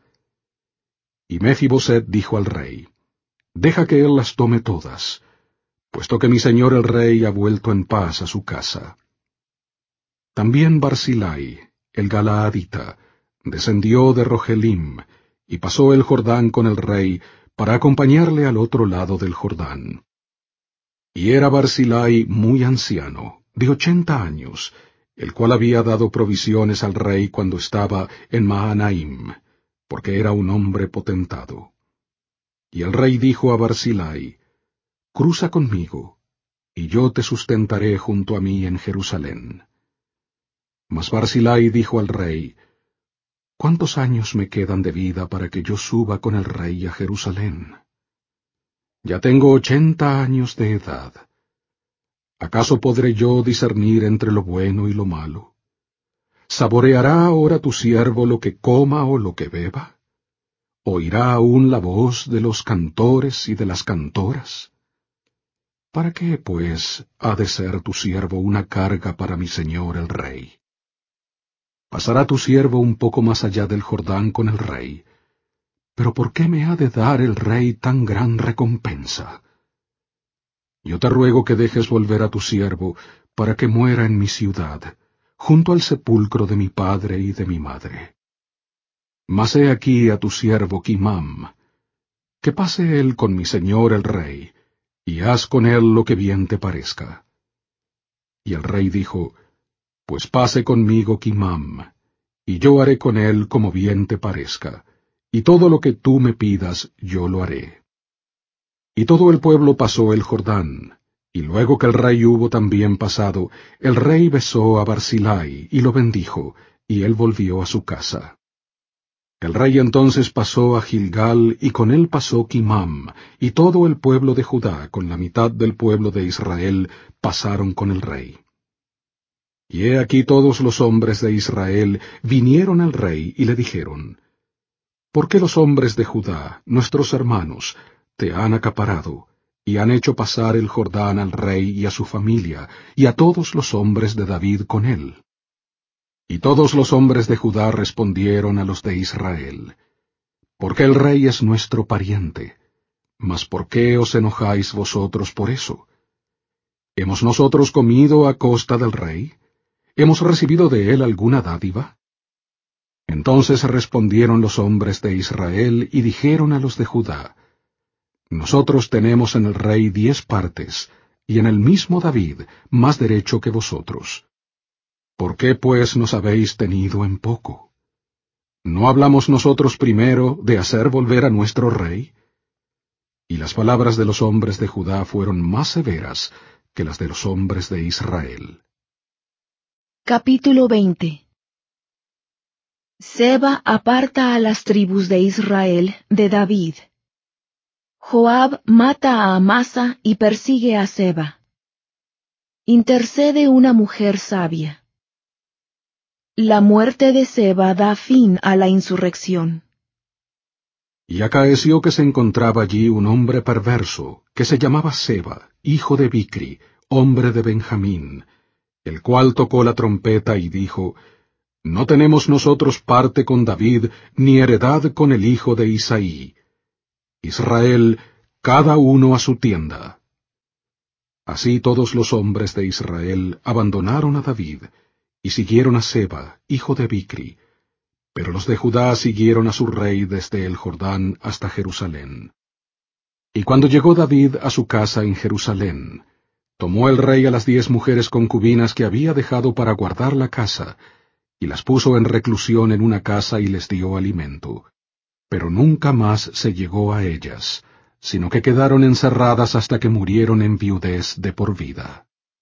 Y Mefiboset dijo al rey, deja que él las tome todas, puesto que mi señor el rey ha vuelto en paz a su casa. También Barzillai, el galaadita, descendió de Rogelim, y pasó el Jordán con el rey, para acompañarle al otro lado del Jordán. Y era Barzillai muy anciano, de ochenta años, el cual había dado provisiones al rey cuando estaba en Mahanaim, porque era un hombre potentado. Y el rey dijo a Barzillai, cruza conmigo, y yo te sustentaré junto a mí en Jerusalén. Mas Barzillai dijo al rey, ¿cuántos años me quedan de vida para que yo suba con el rey a Jerusalén? Ya tengo ochenta años de edad. ¿Acaso podré yo discernir entre lo bueno y lo malo? ¿Saboreará ahora tu siervo lo que coma o lo que beba? ¿Oirá aún la voz de los cantores y de las cantoras? ¿Para qué, pues, ha de ser tu siervo una carga para mi señor el rey? Pasará tu siervo un poco más allá del Jordán con el rey. Pero ¿por qué me ha de dar el rey tan gran recompensa? Yo te ruego que dejes volver a tu siervo, para que muera en mi ciudad, junto al sepulcro de mi padre y de mi madre. Mas he aquí a tu siervo Quimam, que pase él con mi señor el rey, y haz con él lo que bien te parezca. Y el rey dijo, Pues pase conmigo Quimam, y yo haré con él como bien te parezca, y todo lo que tú me pidas yo lo haré. Y todo el pueblo pasó el Jordán, y luego que el rey hubo también pasado, el rey besó a Barzillai y lo bendijo, y él volvió a su casa. El rey entonces pasó a Gilgal, y con él pasó Quimam, y todo el pueblo de Judá, con la mitad del pueblo de Israel, pasaron con el rey. Y he aquí todos los hombres de Israel vinieron al rey y le dijeron, ¿Por qué los hombres de Judá, nuestros hermanos, te han acaparado, y han hecho pasar el Jordán al rey y a su familia, y a todos los hombres de David con él? Y todos los hombres de Judá respondieron a los de Israel, Porque el rey es nuestro pariente. Mas ¿por qué os enojáis vosotros por eso? ¿Hemos nosotros comido a costa del rey? ¿Hemos recibido de él alguna dádiva? Entonces respondieron los hombres de Israel y dijeron a los de Judá, Nosotros tenemos en el rey diez partes, y en el mismo David más derecho que vosotros. ¿Por qué pues nos habéis tenido en poco? ¿No hablamos nosotros primero de hacer volver a nuestro rey? Y las palabras de los hombres de Judá fueron más severas que las de los hombres de Israel. Capítulo veinte. Seba aparta a las tribus de Israel de David. Joab mata a Amasa y persigue a Seba. Intercede una mujer sabia. La muerte de Seba da fin a la insurrección. Y acaeció que se encontraba allí un hombre perverso, que se llamaba Seba, hijo de Bicri, hombre de Benjamín, el cual tocó la trompeta y dijo, No tenemos nosotros parte con David, ni heredad con el hijo de Isaí. Israel, cada uno a su tienda. Así todos los hombres de Israel abandonaron a David, y siguieron a Seba, hijo de Bicri, pero los de Judá siguieron a su rey desde el Jordán hasta Jerusalén. Y cuando llegó David a su casa en Jerusalén, tomó el rey a las diez mujeres concubinas que había dejado para guardar la casa, y las puso en reclusión en una casa y les dio alimento. Pero nunca más se llegó a ellas, sino que quedaron encerradas hasta que murieron en viudez de por vida.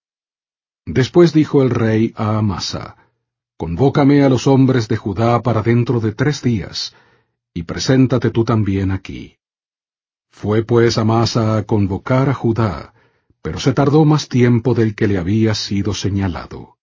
Después dijo el rey a Amasa, Convócame a los hombres de Judá para dentro de tres días, y preséntate tú también aquí. Fue pues Amasa a convocar a Judá, pero se tardó más tiempo del que le había sido señalado.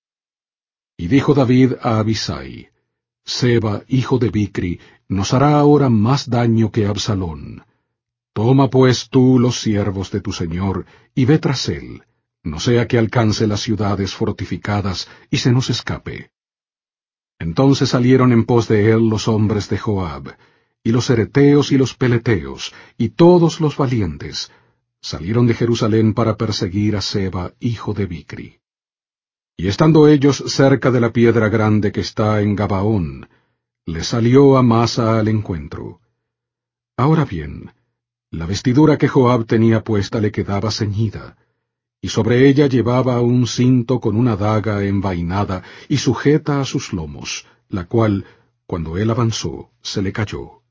Y dijo David a Abisai, Seba, hijo de Bicri, nos hará ahora más daño que Absalón. Toma pues tú los siervos de tu señor, y ve tras él, no sea que alcance las ciudades fortificadas y se nos escape. Entonces salieron en pos de él los hombres de Joab, y los ereteos y los peleteos, y todos los valientes, salieron de Jerusalén para perseguir a Seba, hijo de Bicri. Y estando ellos cerca de la piedra grande que está en Gabaón, le salió Amasa al encuentro. Ahora bien, la vestidura que Joab tenía puesta le quedaba ceñida, y sobre ella llevaba un cinto con una daga envainada y sujeta a sus lomos, la cual, cuando él avanzó, se le cayó.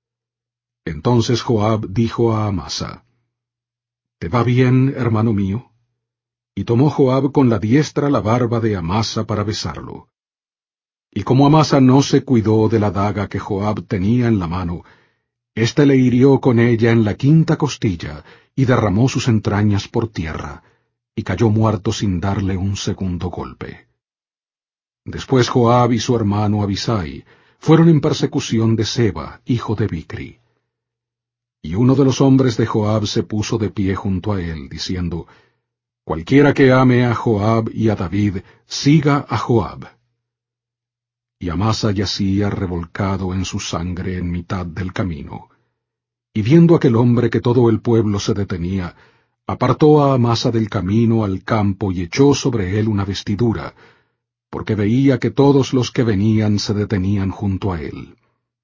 Entonces Joab dijo a Amasa, ¿Te va bien, hermano mío? Y tomó Joab con la diestra la barba de Amasa para besarlo. Y como Amasa no se cuidó de la daga que Joab tenía en la mano, éste le hirió con ella en la quinta costilla, y derramó sus entrañas por tierra, y cayó muerto sin darle un segundo golpe. Después Joab y su hermano Abisai fueron en persecución de Seba, hijo de Bicri. Y uno de los hombres de Joab se puso de pie junto a él, diciendo, Cualquiera que ame a Joab y a David, siga a Joab. y Amasa yacía revolcado en su sangre en mitad del camino. Y viendo aquel hombre que todo el pueblo se detenía, apartó a Amasa del camino al campo y echó sobre él una vestidura, porque veía que todos los que venían se detenían junto a él.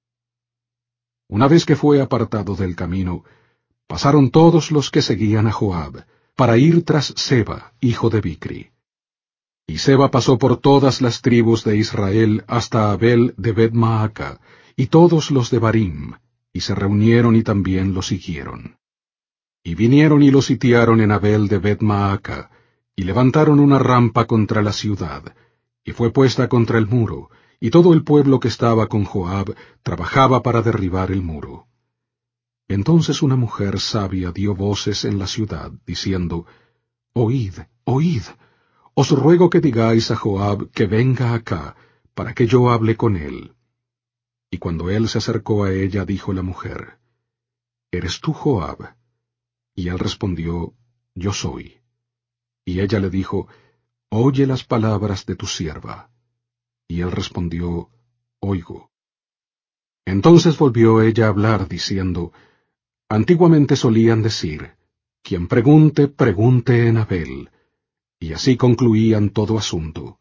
Una vez que fue apartado del camino, pasaron todos los que seguían a Joab, para ir tras Seba, hijo de Bicri. Y Seba pasó por todas las tribus de Israel hasta Abel de Bet-Maaca, y todos los de Barim, y se reunieron y también lo siguieron. Y vinieron y lo sitiaron en Abel de Bet-Maaca, y levantaron una rampa contra la ciudad, y fue puesta contra el muro, y todo el pueblo que estaba con Joab trabajaba para derribar el muro. Entonces una mujer sabia dio voces en la ciudad, diciendo, Oíd, oíd, os ruego que digáis a Joab que venga acá, para que yo hable con él. Y cuando él se acercó a ella, dijo la mujer, ¿Eres tú Joab? Y él respondió, Yo soy. Y ella le dijo, Oye las palabras de tu sierva. Y él respondió, Oigo. Entonces volvió ella a hablar, diciendo, Antiguamente solían decir, Quien pregunte, pregunte en Abel. Y así concluían todo asunto.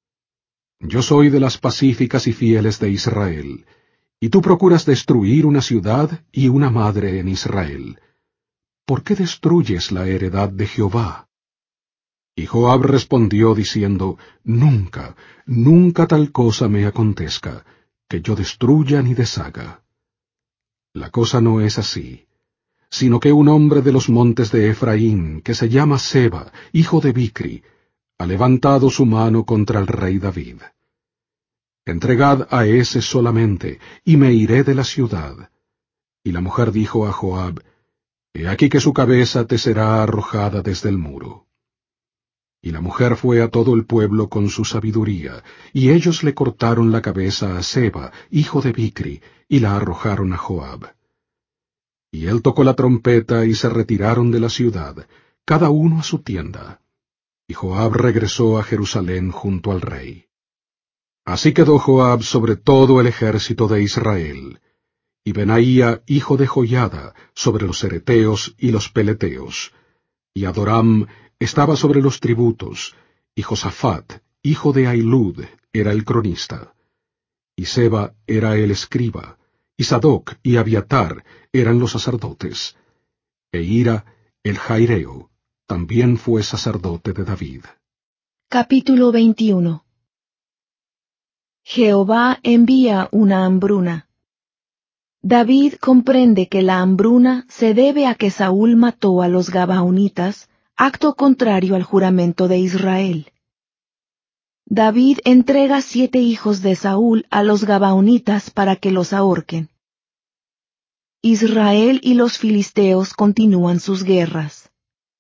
Yo soy de las pacíficas y fieles de Israel, y tú procuras destruir una ciudad y una madre en Israel. ¿Por qué destruyes la heredad de Jehová? Y Joab respondió diciendo, Nunca, nunca tal cosa me acontezca, que yo destruya ni deshaga. La cosa no es así, sino que un hombre de los montes de Efraín, que se llama Seba, hijo de Bicri, ha levantado su mano contra el rey David. Entregad a ese solamente, y me iré de la ciudad. Y la mujer dijo a Joab, He aquí que su cabeza te será arrojada desde el muro. Y la mujer fue a todo el pueblo con su sabiduría, y ellos le cortaron la cabeza a Seba, hijo de Bicri, y la arrojaron a Joab. Y él tocó la trompeta y se retiraron de la ciudad, cada uno a su tienda. Y Joab regresó a Jerusalén junto al rey. Así quedó Joab sobre todo el ejército de Israel, y Benaía, hijo de Joiada, sobre los cereteos y los peleteos, y Adoram estaba sobre los tributos, y Josafat, hijo de Ahilud, era el cronista, y Seba era el escriba, y Sadoc y Abiatar eran los sacerdotes, e Ira, el jaireo, también fue sacerdote de David. Capítulo veintiuno. Jehová envía una hambruna. David comprende que la hambruna se debe a que Saúl mató a los Gabaonitas, acto contrario al juramento de Israel. David entrega siete hijos de Saúl a los Gabaonitas para que los ahorquen. Israel y los filisteos continúan sus guerras.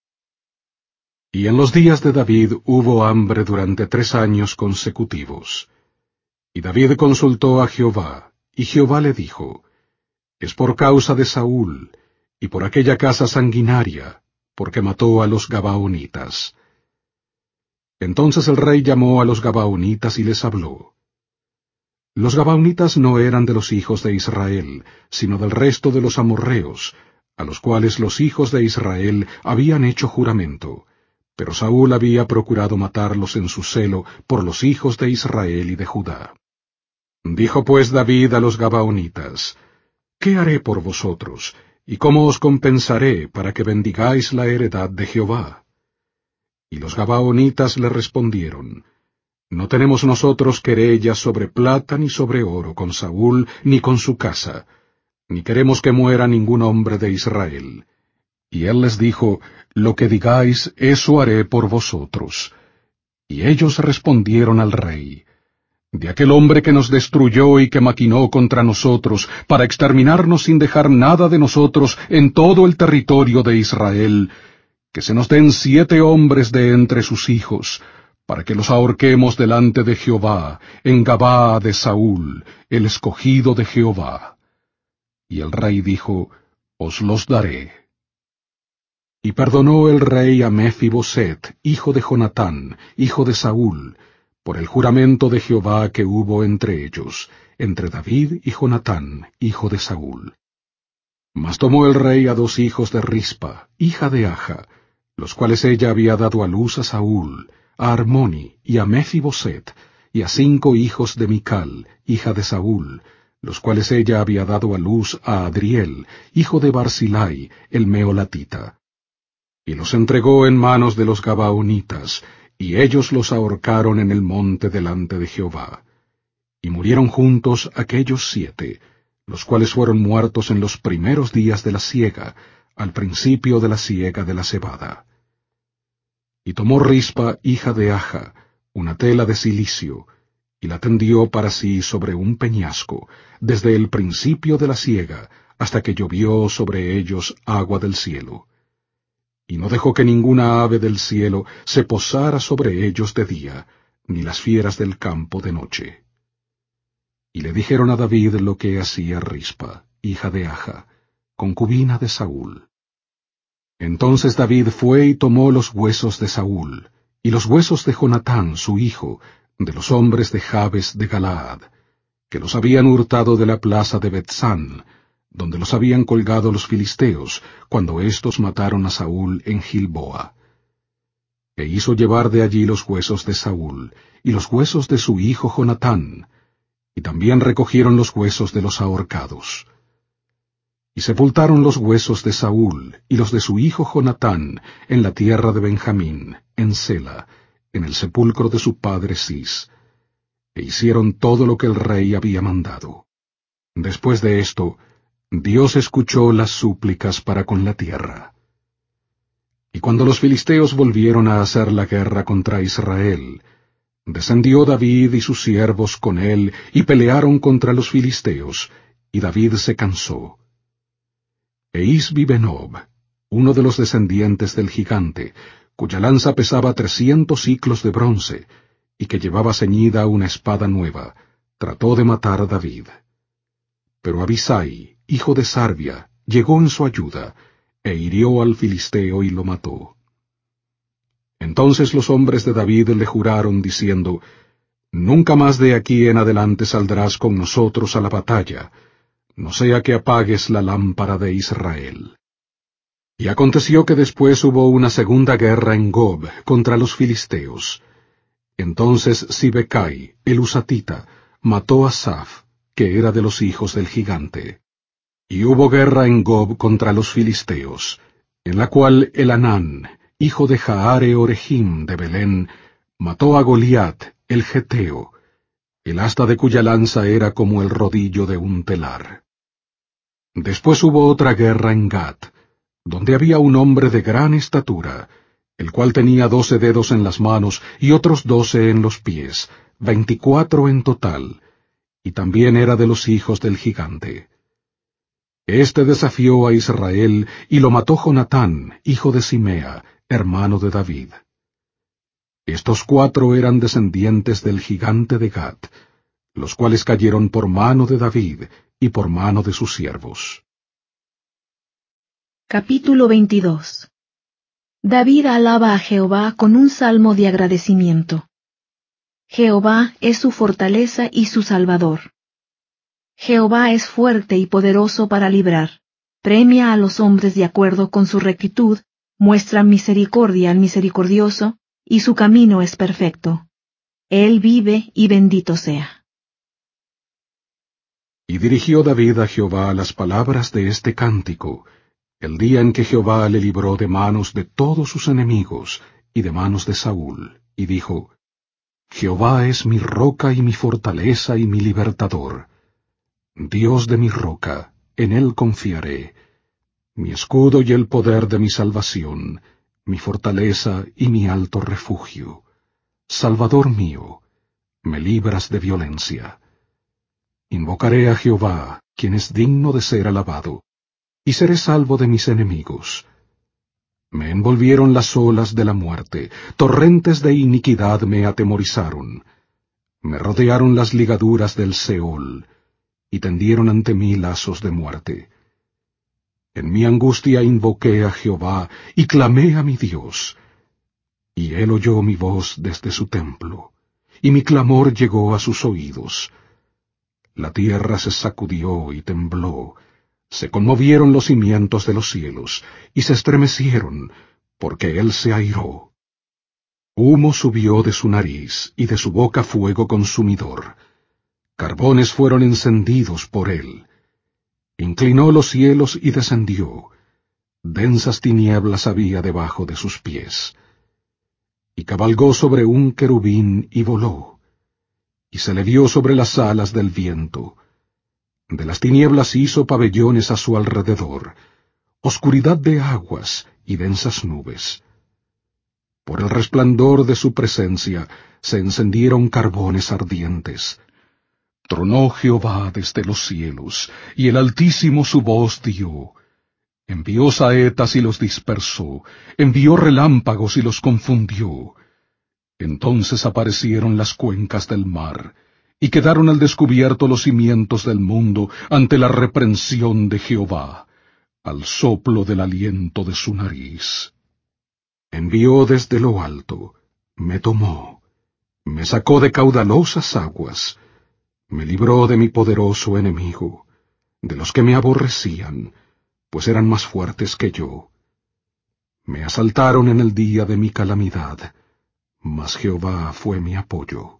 Y en los días de David hubo hambre durante tres años consecutivos. Y David consultó a Jehová, y Jehová le dijo, Es por causa de Saúl, y por aquella casa sanguinaria, porque mató a los Gabaonitas. Entonces el rey llamó a los Gabaonitas y les habló. Los Gabaonitas no eran de los hijos de Israel, sino del resto de los amorreos, a los cuales los hijos de Israel habían hecho juramento, pero Saúl había procurado matarlos en su celo por los hijos de Israel y de Judá. Dijo pues David a los Gabaonitas, ¿Qué haré por vosotros, y cómo os compensaré para que bendigáis la heredad de Jehová? Y los Gabaonitas le respondieron, No tenemos nosotros querellas sobre plata ni sobre oro con Saúl ni con su casa, ni queremos que muera ningún hombre de Israel. Y él les dijo, Lo que digáis, eso haré por vosotros. Y ellos respondieron al rey, De aquel hombre que nos destruyó y que maquinó contra nosotros, para exterminarnos sin dejar nada de nosotros en todo el territorio de Israel, que se nos den siete hombres de entre sus hijos, para que los ahorquemos delante de Jehová, en Gabaa de Saúl, el escogido de Jehová. Y el rey dijo, Os los daré. Y perdonó el rey a Mefiboset, hijo de Jonatán, hijo de Saúl, por el juramento de Jehová que hubo entre ellos, entre David y Jonatán, hijo de Saúl. Mas tomó el rey a dos hijos de Rispa, hija de Aja, los cuales ella había dado a luz a Saúl, a Armoni y a Mefiboset, y a cinco hijos de Mical, hija de Saúl, los cuales ella había dado a luz a Adriel, hijo de Barzillai, el meolatita. Y los entregó en manos de los Gabaonitas, y ellos los ahorcaron en el monte delante de Jehová. Y murieron juntos aquellos siete, los cuales fueron muertos en los primeros días de la siega, al principio de la siega de la cebada. Y tomó Rispa, hija de Aja, una tela de cilicio, y la tendió para sí sobre un peñasco, desde el principio de la siega, hasta que llovió sobre ellos agua del cielo. Y no dejó que ninguna ave del cielo se posara sobre ellos de día, ni las fieras del campo de noche. Y le dijeron a David lo que hacía Rispa, hija de Aja, concubina de Saúl. Entonces David fue y tomó los huesos de Saúl, y los huesos de Jonatán su hijo, de los hombres de Jabes de Galaad, que los habían hurtado de la plaza de Bethsan, donde los habían colgado los filisteos, cuando éstos mataron a Saúl en Gilboa. E hizo llevar de allí los huesos de Saúl, y los huesos de su hijo Jonatán, y también recogieron los huesos de los ahorcados. Y sepultaron los huesos de Saúl y los de su hijo Jonatán en la tierra de Benjamín, en Sela, en el sepulcro de su padre Cis, e hicieron todo lo que el rey había mandado. Después de esto, Dios escuchó las súplicas para con la tierra. Y cuando los filisteos volvieron a hacer la guerra contra Israel, descendió David y sus siervos con él y pelearon contra los filisteos, y David se cansó. E Isbi-Benob, uno de los descendientes del gigante, cuya lanza pesaba trescientos siclos de bronce, y que llevaba ceñida una espada nueva, trató de matar a David. Pero Abisai, hijo de Sarbia, llegó en su ayuda, e hirió al filisteo y lo mató. Entonces los hombres de David le juraron, diciendo, «Nunca más de aquí en adelante saldrás con nosotros a la batalla, no sea que apagues la lámpara de Israel». Y aconteció que después hubo una segunda guerra en Gob contra los filisteos. Entonces Sibecai, el husatita, mató a Saf, que era de los hijos del gigante. Y hubo guerra en Gob contra los filisteos, en la cual Elanán, hijo de Jaare Orejim de Belén, mató a Goliat, el geteo, el asta de cuya lanza era como el rodillo de un telar. Después hubo otra guerra en Gat, donde había un hombre de gran estatura, el cual tenía doce dedos en las manos y otros doce en los pies, veinticuatro en total, y también era de los hijos del gigante. Este desafió a Israel y lo mató Jonatán, hijo de Simea, hermano de David. Estos cuatro eran descendientes del gigante de Gat, los cuales cayeron por mano de David y por mano de sus siervos. Capítulo veintidós. David alaba a Jehová con un salmo de agradecimiento. Jehová es su fortaleza y su salvador. Jehová es fuerte y poderoso para librar. Premia a los hombres de acuerdo con su rectitud, muestra misericordia al misericordioso, y su camino es perfecto. Él vive y bendito sea. Y dirigió David a Jehová las palabras de este cántico, el día en que Jehová le libró de manos de todos sus enemigos y de manos de Saúl, y dijo, Jehová es mi roca y mi fortaleza y mi libertador. Dios de mi roca, en él confiaré, mi escudo y el poder de mi salvación, mi fortaleza y mi alto refugio. Salvador mío, me libras de violencia. Invocaré a Jehová, quien es digno de ser alabado, y seré salvo de mis enemigos. Me envolvieron las olas de la muerte, torrentes de iniquidad me atemorizaron. Me rodearon las ligaduras del Seol, y tendieron ante mí lazos de muerte. En mi angustia invoqué a Jehová, y clamé a mi Dios. Y él oyó mi voz desde su templo, y mi clamor llegó a sus oídos. La tierra se sacudió y tembló, se conmovieron los cimientos de los cielos, y se estremecieron, porque él se airó. Humo subió de su nariz, y de su boca fuego consumidor. Carbones fueron encendidos por él. Inclinó los cielos y descendió. Densas tinieblas había debajo de sus pies. Y cabalgó sobre un querubín y voló, y se le vio sobre las alas del viento. De las tinieblas hizo pabellones a su alrededor, oscuridad de aguas y densas nubes. Por el resplandor de su presencia se encendieron carbones ardientes. Tronó Jehová desde los cielos, y el Altísimo su voz dio. Envió saetas y los dispersó, envió relámpagos y los confundió. Entonces aparecieron las cuencas del mar, y quedaron al descubierto los cimientos del mundo ante la reprensión de Jehová, al soplo del aliento de su nariz. Envió desde lo alto, me tomó, me sacó de caudalosas aguas, me libró de mi poderoso enemigo, de los que me aborrecían, pues eran más fuertes que yo. Me asaltaron en el día de mi calamidad, mas Jehová fue mi apoyo.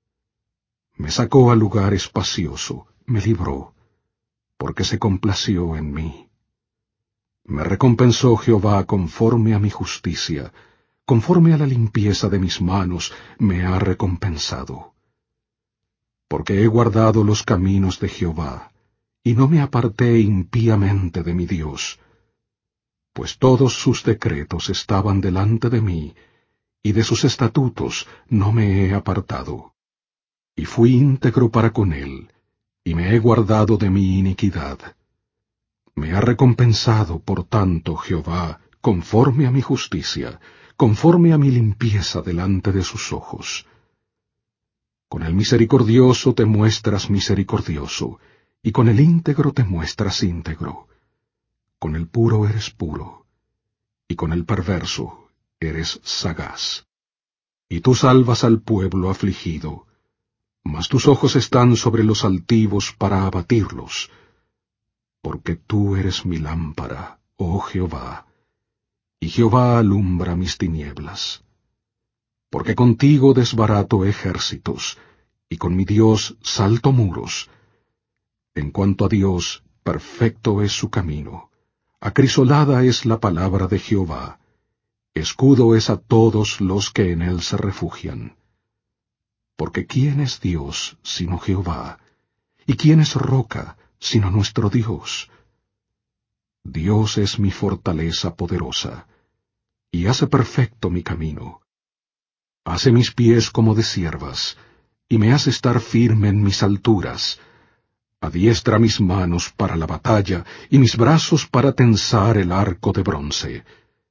Me sacó al lugar espacioso, me libró, porque se complació en mí. Me recompensó Jehová conforme a mi justicia, conforme a la limpieza de mis manos me ha recompensado. Porque he guardado los caminos de Jehová, y no me aparté impíamente de mi Dios, pues todos sus decretos estaban delante de mí, y de sus estatutos no me he apartado. Y fui íntegro para con él, y me he guardado de mi iniquidad. Me ha recompensado, por tanto, Jehová, conforme a mi justicia, conforme a mi limpieza delante de sus ojos. Con el misericordioso te muestras misericordioso, y con el íntegro te muestras íntegro. Con el puro eres puro, y con el perverso eres sagaz. Y tú salvas al pueblo afligido, mas tus ojos están sobre los altivos para abatirlos. Porque tú eres mi lámpara, oh Jehová, y Jehová alumbra mis tinieblas. Porque contigo desbarato ejércitos, y con mi Dios salto muros. En cuanto a Dios, perfecto es su camino, acrisolada es la palabra de Jehová, escudo es a todos los que en él se refugian. Porque ¿quién es Dios sino Jehová? ¿Y quién es roca sino nuestro Dios? Dios es mi fortaleza poderosa, y hace perfecto mi camino. Hace mis pies como de ciervas, y me hace estar firme en mis alturas. Adiestra mis manos para la batalla, y mis brazos para tensar el arco de bronce.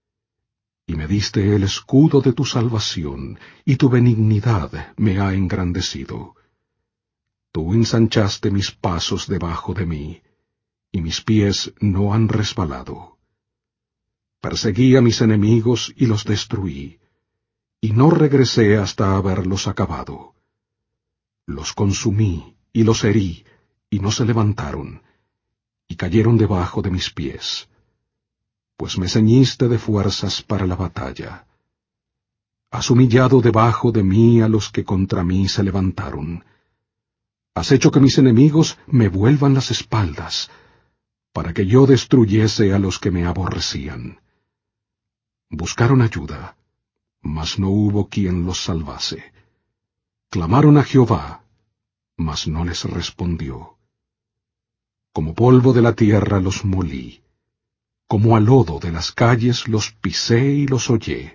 Y me diste el escudo de tu salvación, y tu benignidad me ha engrandecido. Tú ensanchaste mis pasos debajo de mí, y mis pies no han resbalado. Perseguí a mis enemigos y los destruí, y no regresé hasta haberlos acabado. Los consumí y los herí, y no se levantaron, y cayeron debajo de mis pies. Pues me ceñiste de fuerzas para la batalla. Has humillado debajo de mí a los que contra mí se levantaron. Has hecho que mis enemigos me vuelvan las espaldas, para que yo destruyese a los que me aborrecían. Buscaron ayuda, mas no hubo quien los salvase. Clamaron a Jehová, mas no les respondió. Como polvo de la tierra los molí, como a lodo de las calles los pisé y los hollé.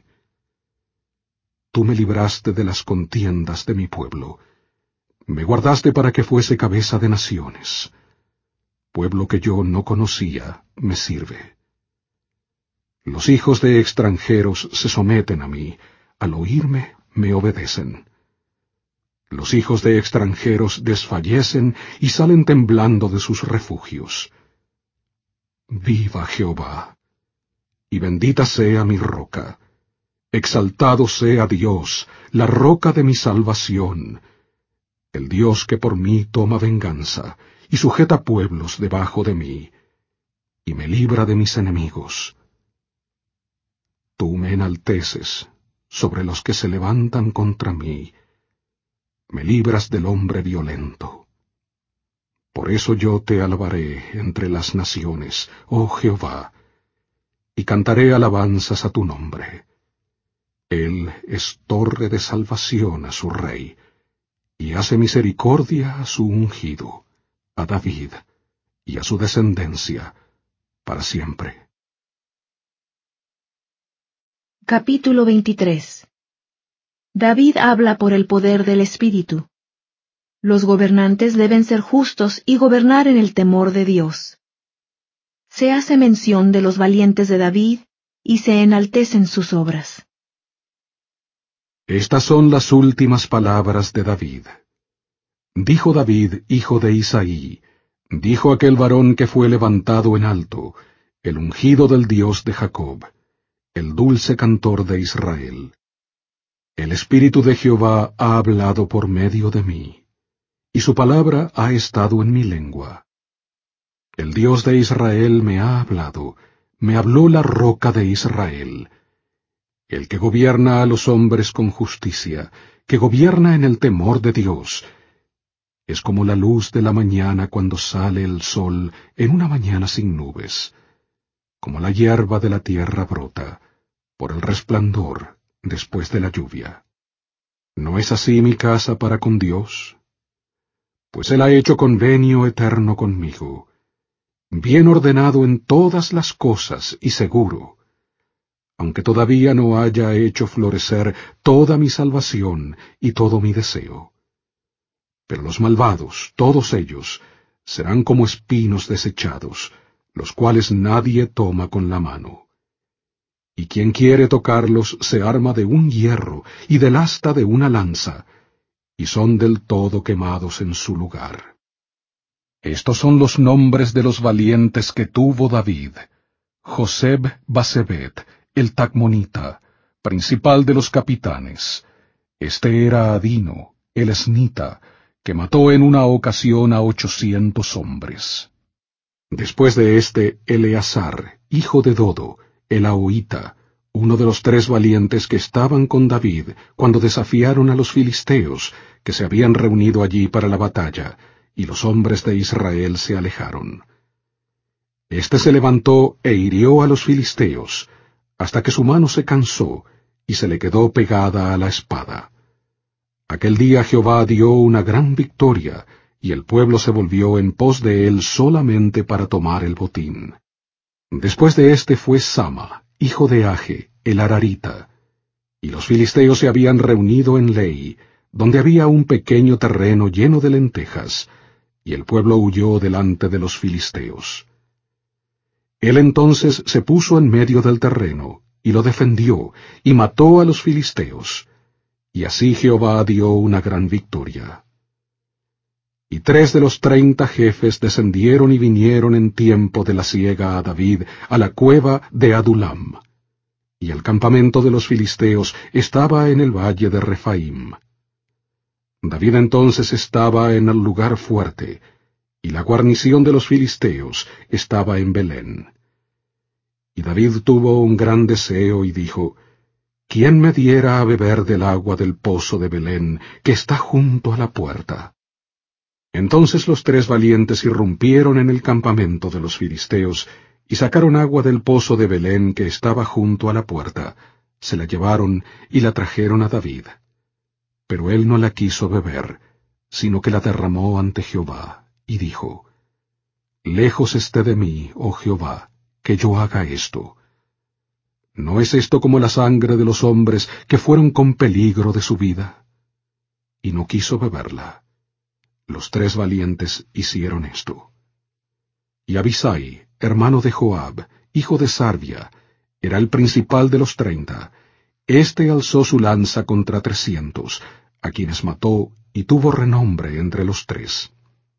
Tú me libraste de las contiendas de mi pueblo, me guardaste para que fuese cabeza de naciones. Pueblo que yo no conocía, me sirve. Los hijos de extranjeros se someten a mí, al oírme me obedecen. Los hijos de extranjeros desfallecen y salen temblando de sus refugios. Viva Jehová, y bendita sea mi roca, Exaltado sea Dios, la roca de mi salvación, el Dios que por mí toma venganza, y sujeta pueblos debajo de mí, y me libra de mis enemigos. Tú me enalteces sobre los que se levantan contra mí, me libras del hombre violento. Por eso yo te alabaré entre las naciones, oh Jehová, y cantaré alabanzas a tu nombre. Él es torre de salvación a su rey, y hace misericordia a su ungido, a David, y a su descendencia, para siempre. Capítulo veintitrés. David habla por el poder del Espíritu. Los gobernantes deben ser justos y gobernar en el temor de Dios. Se hace mención de los valientes de David y se enaltecen sus obras. Estas son las últimas palabras de David. Dijo David, hijo de Isaí, dijo aquel varón que fue levantado en alto, el ungido del Dios de Jacob, el dulce cantor de Israel. El Espíritu de Jehová ha hablado por medio de mí, y su palabra ha estado en mi lengua. El Dios de Israel me ha hablado, me habló la roca de Israel. El que gobierna a los hombres con justicia, que gobierna en el temor de Dios, es como la luz de la mañana cuando sale el sol en una mañana sin nubes, como la hierba de la tierra brota, por el resplandor después de la lluvia. ¿No es así mi casa para con Dios? Pues Él ha hecho convenio eterno conmigo, bien ordenado en todas las cosas y seguro, aunque todavía no haya hecho florecer toda mi salvación y todo mi deseo. Pero los malvados, todos ellos, serán como espinos desechados, los cuales nadie toma con la mano. Y quien quiere tocarlos se arma de un hierro y del asta de una lanza, y son del todo quemados en su lugar. Estos son los nombres de los valientes que tuvo David: Joseb Basebet, el Tacmonita, principal de los capitanes. Este era Adino, el esnita, que mató en una ocasión a ochocientos hombres. Después de éste, Eleazar, hijo de Dodo, el ahoita, uno de los tres valientes que estaban con David cuando desafiaron a los filisteos, que se habían reunido allí para la batalla, y los hombres de Israel se alejaron. Este se levantó e hirió a los filisteos, hasta que su mano se cansó, y se le quedó pegada a la espada. Aquel día Jehová dio una gran victoria, y el pueblo se volvió en pos de él solamente para tomar el botín. Después de éste fue Sama, hijo de Age, el Ararita, y los filisteos se habían reunido en Lei, donde había un pequeño terreno lleno de lentejas, y el pueblo huyó delante de los filisteos. Él entonces se puso en medio del terreno, y lo defendió, y mató a los filisteos. Y así Jehová dio una gran victoria. Y tres de los treinta jefes descendieron y vinieron en tiempo de la siega a David a la cueva de Adulam. Y el campamento de los filisteos estaba en el valle de Refaim. David entonces estaba en el lugar fuerte, y la guarnición de los filisteos estaba en Belén. Y David tuvo un gran deseo y dijo: ¿Quién me diera a beber del agua del pozo de Belén, que está junto a la puerta? Entonces los tres valientes irrumpieron en el campamento de los filisteos, y sacaron agua del pozo de Belén que estaba junto a la puerta, se la llevaron y la trajeron a David. Pero él no la quiso beber, sino que la derramó ante Jehová, y dijo: Lejos esté de mí, oh Jehová, que yo haga esto. ¿No es esto como la sangre de los hombres que fueron con peligro de su vida? Y no quiso beberla. Los tres valientes hicieron esto. Y Abisai, hermano de Joab, hijo de Sarvia, era el principal de los treinta. Este alzó su lanza contra trescientos, a quienes mató y tuvo renombre entre los tres.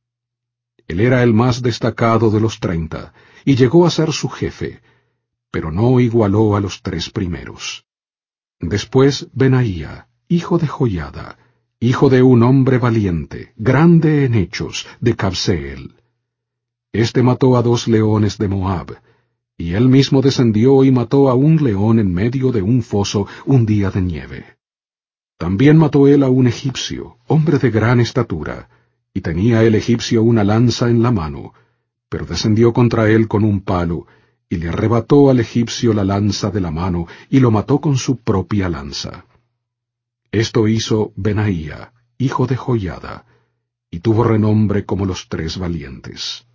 Él era el más destacado de los treinta, y llegó a ser su jefe, pero no igualó a los tres primeros. Después Benaía, hijo de Joiada, hijo de un hombre valiente, grande en hechos, de Cabseel. Este mató a dos leones de Moab, y él mismo descendió y mató a un león en medio de un foso un día de nieve. También mató él a un egipcio, hombre de gran estatura, y tenía el egipcio una lanza en la mano, pero descendió contra él con un palo, y le arrebató al egipcio la lanza de la mano, y lo mató con su propia lanza. Esto hizo Benaía, hijo de Joiada, y tuvo renombre como los tres valientes.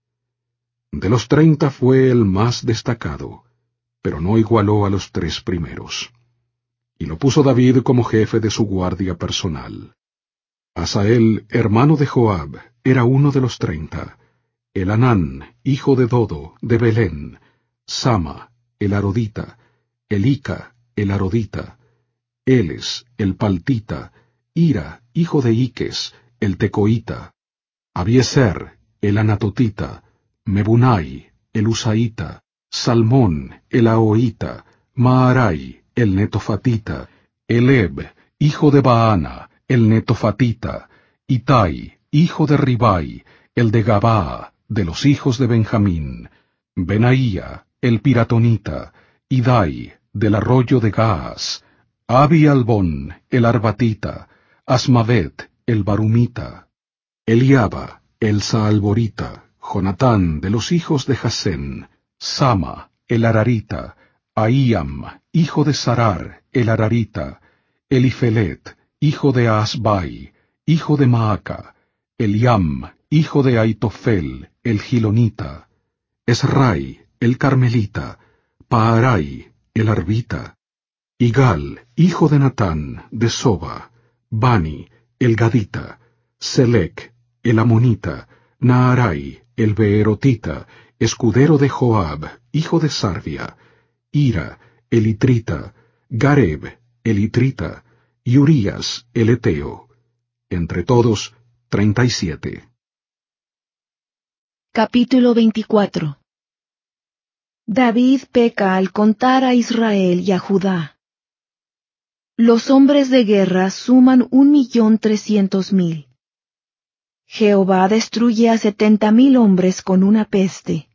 De los treinta fue el más destacado, pero no igualó a los tres primeros. Y lo puso David como jefe de su guardia personal. Asael, hermano de Joab, era uno de los treinta. Elanán, hijo de Dodo, de Belén, Sama, el arodita, Elica, el arodita, Eles, el paltita, Ira, hijo de Iques, el tecoita, Abieser, el anatotita, Mebunai, el usaita, Salmón, el ahoita, Maarai, el netofatita, Eleb, hijo de Baana, el netofatita, Itai, hijo de Ribai, el de Gabaa, de los hijos de Benjamín, Benaía, el piratonita, Idai, del arroyo de Gaas, Abi Albón, el arbatita, Asmavet, el barumita, Eliaba, el saalborita, Jonatán, de los hijos de Jasén, Sama, el ararita, Ahíam, hijo de Sarar, el ararita, Elifelet, hijo de Asbai, hijo de Maaca, Eliam, hijo de Aitofel, el gilonita, Esrai, el carmelita, Paarai, el arbita, Igal, hijo de Natán, de Soba, Bani, el gadita, Selec, el amonita, Naarai, el beerotita, escudero de Joab, hijo de Sarvia, Ira, el itrita, Gareb, el itrita, y Urías, el eteo. Entre todos, treinta y siete. Capítulo veinticuatro. David peca al contar a Israel y a Judá. Los hombres de guerra suman un millón trescientos mil. Jehová destruye a setenta mil hombres con una peste.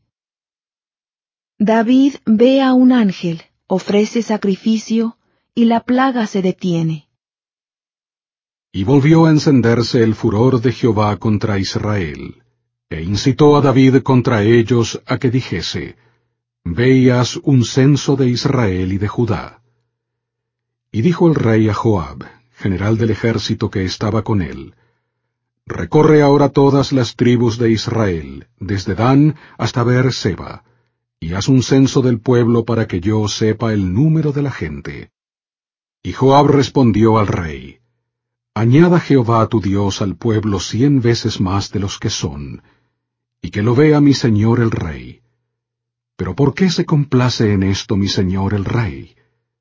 David ve a un ángel, ofrece sacrificio, y la plaga se detiene. Y volvió a encenderse el furor de Jehová contra Israel, e incitó a David contra ellos a que dijese, Veías un censo de Israel y de Judá. Y dijo el rey a Joab, general del ejército que estaba con él, Recorre ahora todas las tribus de Israel, desde Dan hasta Beerseba, y haz un censo del pueblo para que yo sepa el número de la gente. Y Joab respondió al rey, Añada Jehová tu Dios al pueblo cien veces más de los que son, y que lo vea mi señor el rey. Pero ¿por qué se complace en esto mi señor el rey?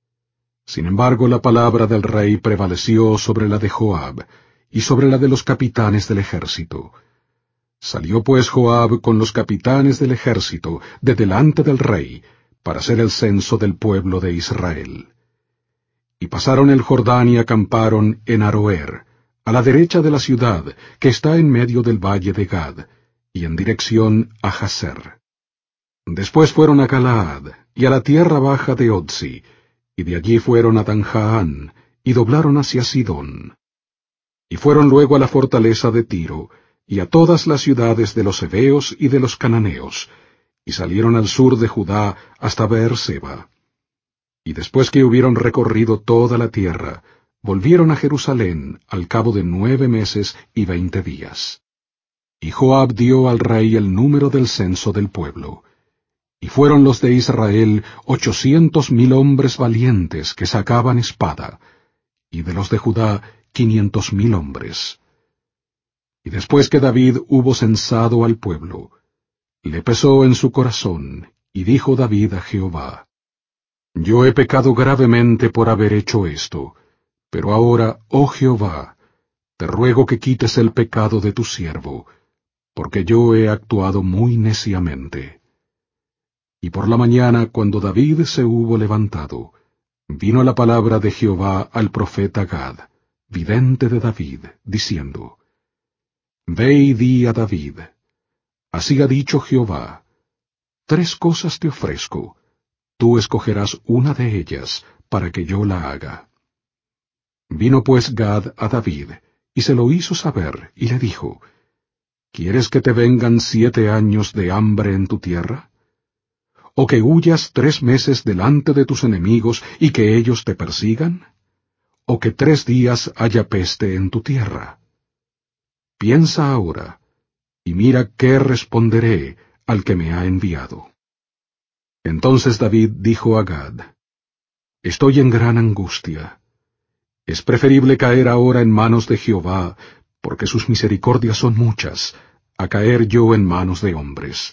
Sin embargo, la palabra del rey prevaleció sobre la de Joab, y sobre la de los capitanes del ejército. Salió pues Joab con los capitanes del ejército de delante del rey, para hacer el censo del pueblo de Israel. Y pasaron el Jordán y acamparon en Aroer, a la derecha de la ciudad, que está en medio del valle de Gad, y en dirección a Jazer. Después fueron a Galaad, y a la tierra baja de Otzi, y de allí fueron a Danjaán, y doblaron hacia Sidón. Y fueron luego a la fortaleza de Tiro, y a todas las ciudades de los heveos y de los cananeos, y salieron al sur de Judá hasta Beerseba. Y después que hubieron recorrido toda la tierra, volvieron a Jerusalén al cabo de nueve meses y veinte días. Y Joab dio al rey el número del censo del pueblo. Y fueron los de Israel ochocientos mil hombres valientes que sacaban espada, y de los de Judá quinientos mil hombres. Y después que David hubo censado al pueblo, le pesó en su corazón, y dijo David a Jehová, Yo he pecado gravemente por haber hecho esto, pero ahora, oh Jehová, te ruego que quites el pecado de tu siervo, porque yo he actuado muy neciamente. Y por la mañana, cuando David se hubo levantado, Vino la palabra de Jehová al profeta Gad, vidente de David, diciendo, Ve y di a David, así ha dicho Jehová, tres cosas te ofrezco, tú escogerás una de ellas, para que yo la haga. Vino pues Gad a David, y se lo hizo saber, y le dijo, ¿Quieres que te vengan siete años de hambre en tu tierra? ¿O que huyas tres meses delante de tus enemigos y que ellos te persigan? ¿O que tres días haya peste en tu tierra? Piensa ahora, y mira qué responderé al que me ha enviado. Entonces David dijo a Gad, Estoy en gran angustia. Es preferible caer ahora en manos de Jehová, porque sus misericordias son muchas, a caer yo en manos de hombres.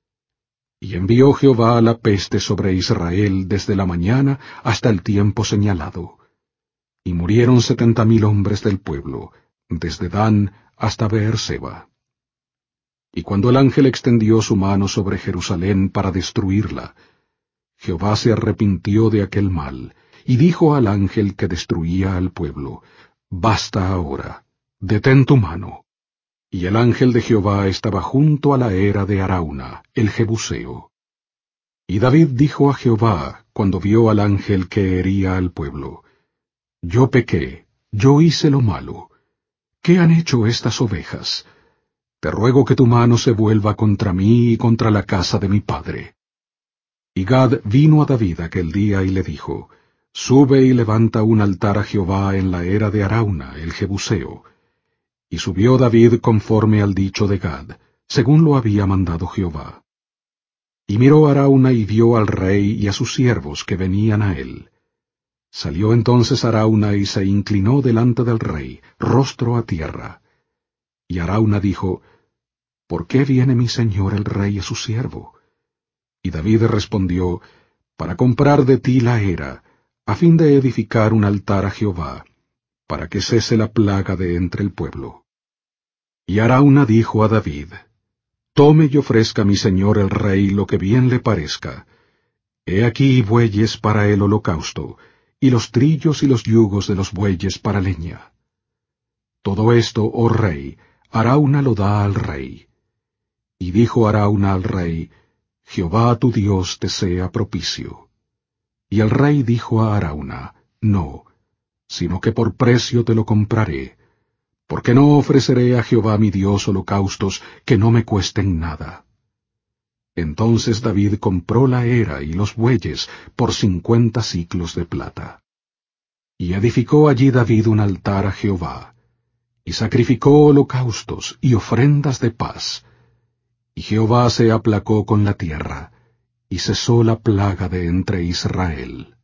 Y envió Jehová la peste sobre Israel desde la mañana hasta el tiempo señalado. Y murieron setenta mil hombres del pueblo, desde Dan hasta Beerseba. Y cuando el ángel extendió su mano sobre Jerusalén para destruirla, Jehová se arrepintió de aquel mal, y dijo al ángel que destruía al pueblo, Basta ahora, detén tu mano. Y el ángel de Jehová estaba junto a la era de Arauna, el Jebuseo. Y David dijo a Jehová, cuando vio al ángel que hería al pueblo, Yo pequé, yo hice lo malo. ¿Qué han hecho estas ovejas? Te ruego que tu mano se vuelva contra mí y contra la casa de mi padre. Y Gad vino a David aquel día y le dijo, Sube y levanta un altar a Jehová en la era de Arauna, el Jebuseo. Y subió David conforme al dicho de Gad, según lo había mandado Jehová. Y miró Arauna y vio al rey y a sus siervos que venían a él. Salió entonces Arauna y se inclinó delante del rey, rostro a tierra. Y Arauna dijo, ¿Por qué viene mi señor el rey a su siervo? Y David respondió, Para comprar de ti la era, a fin de edificar un altar a Jehová, para que cese la plaga de entre el pueblo. Y Arauna dijo a David, Tome y ofrezca a mi señor el rey lo que bien le parezca. He aquí bueyes para el holocausto, y los trillos y los yugos de los bueyes para leña. Todo esto, oh rey, Arauna lo da al rey. Y dijo Arauna al rey, Jehová tu Dios te sea propicio. Y el rey dijo a Arauna, No, sino que por precio te lo compraré, porque no ofreceré a Jehová mi Dios holocaustos que no me cuesten nada. Entonces David compró la era y los bueyes por cincuenta siclos de plata. Y edificó allí David un altar a Jehová, y sacrificó holocaustos y ofrendas de paz. Y Jehová se aplacó con la tierra, y cesó la plaga de entre Israel.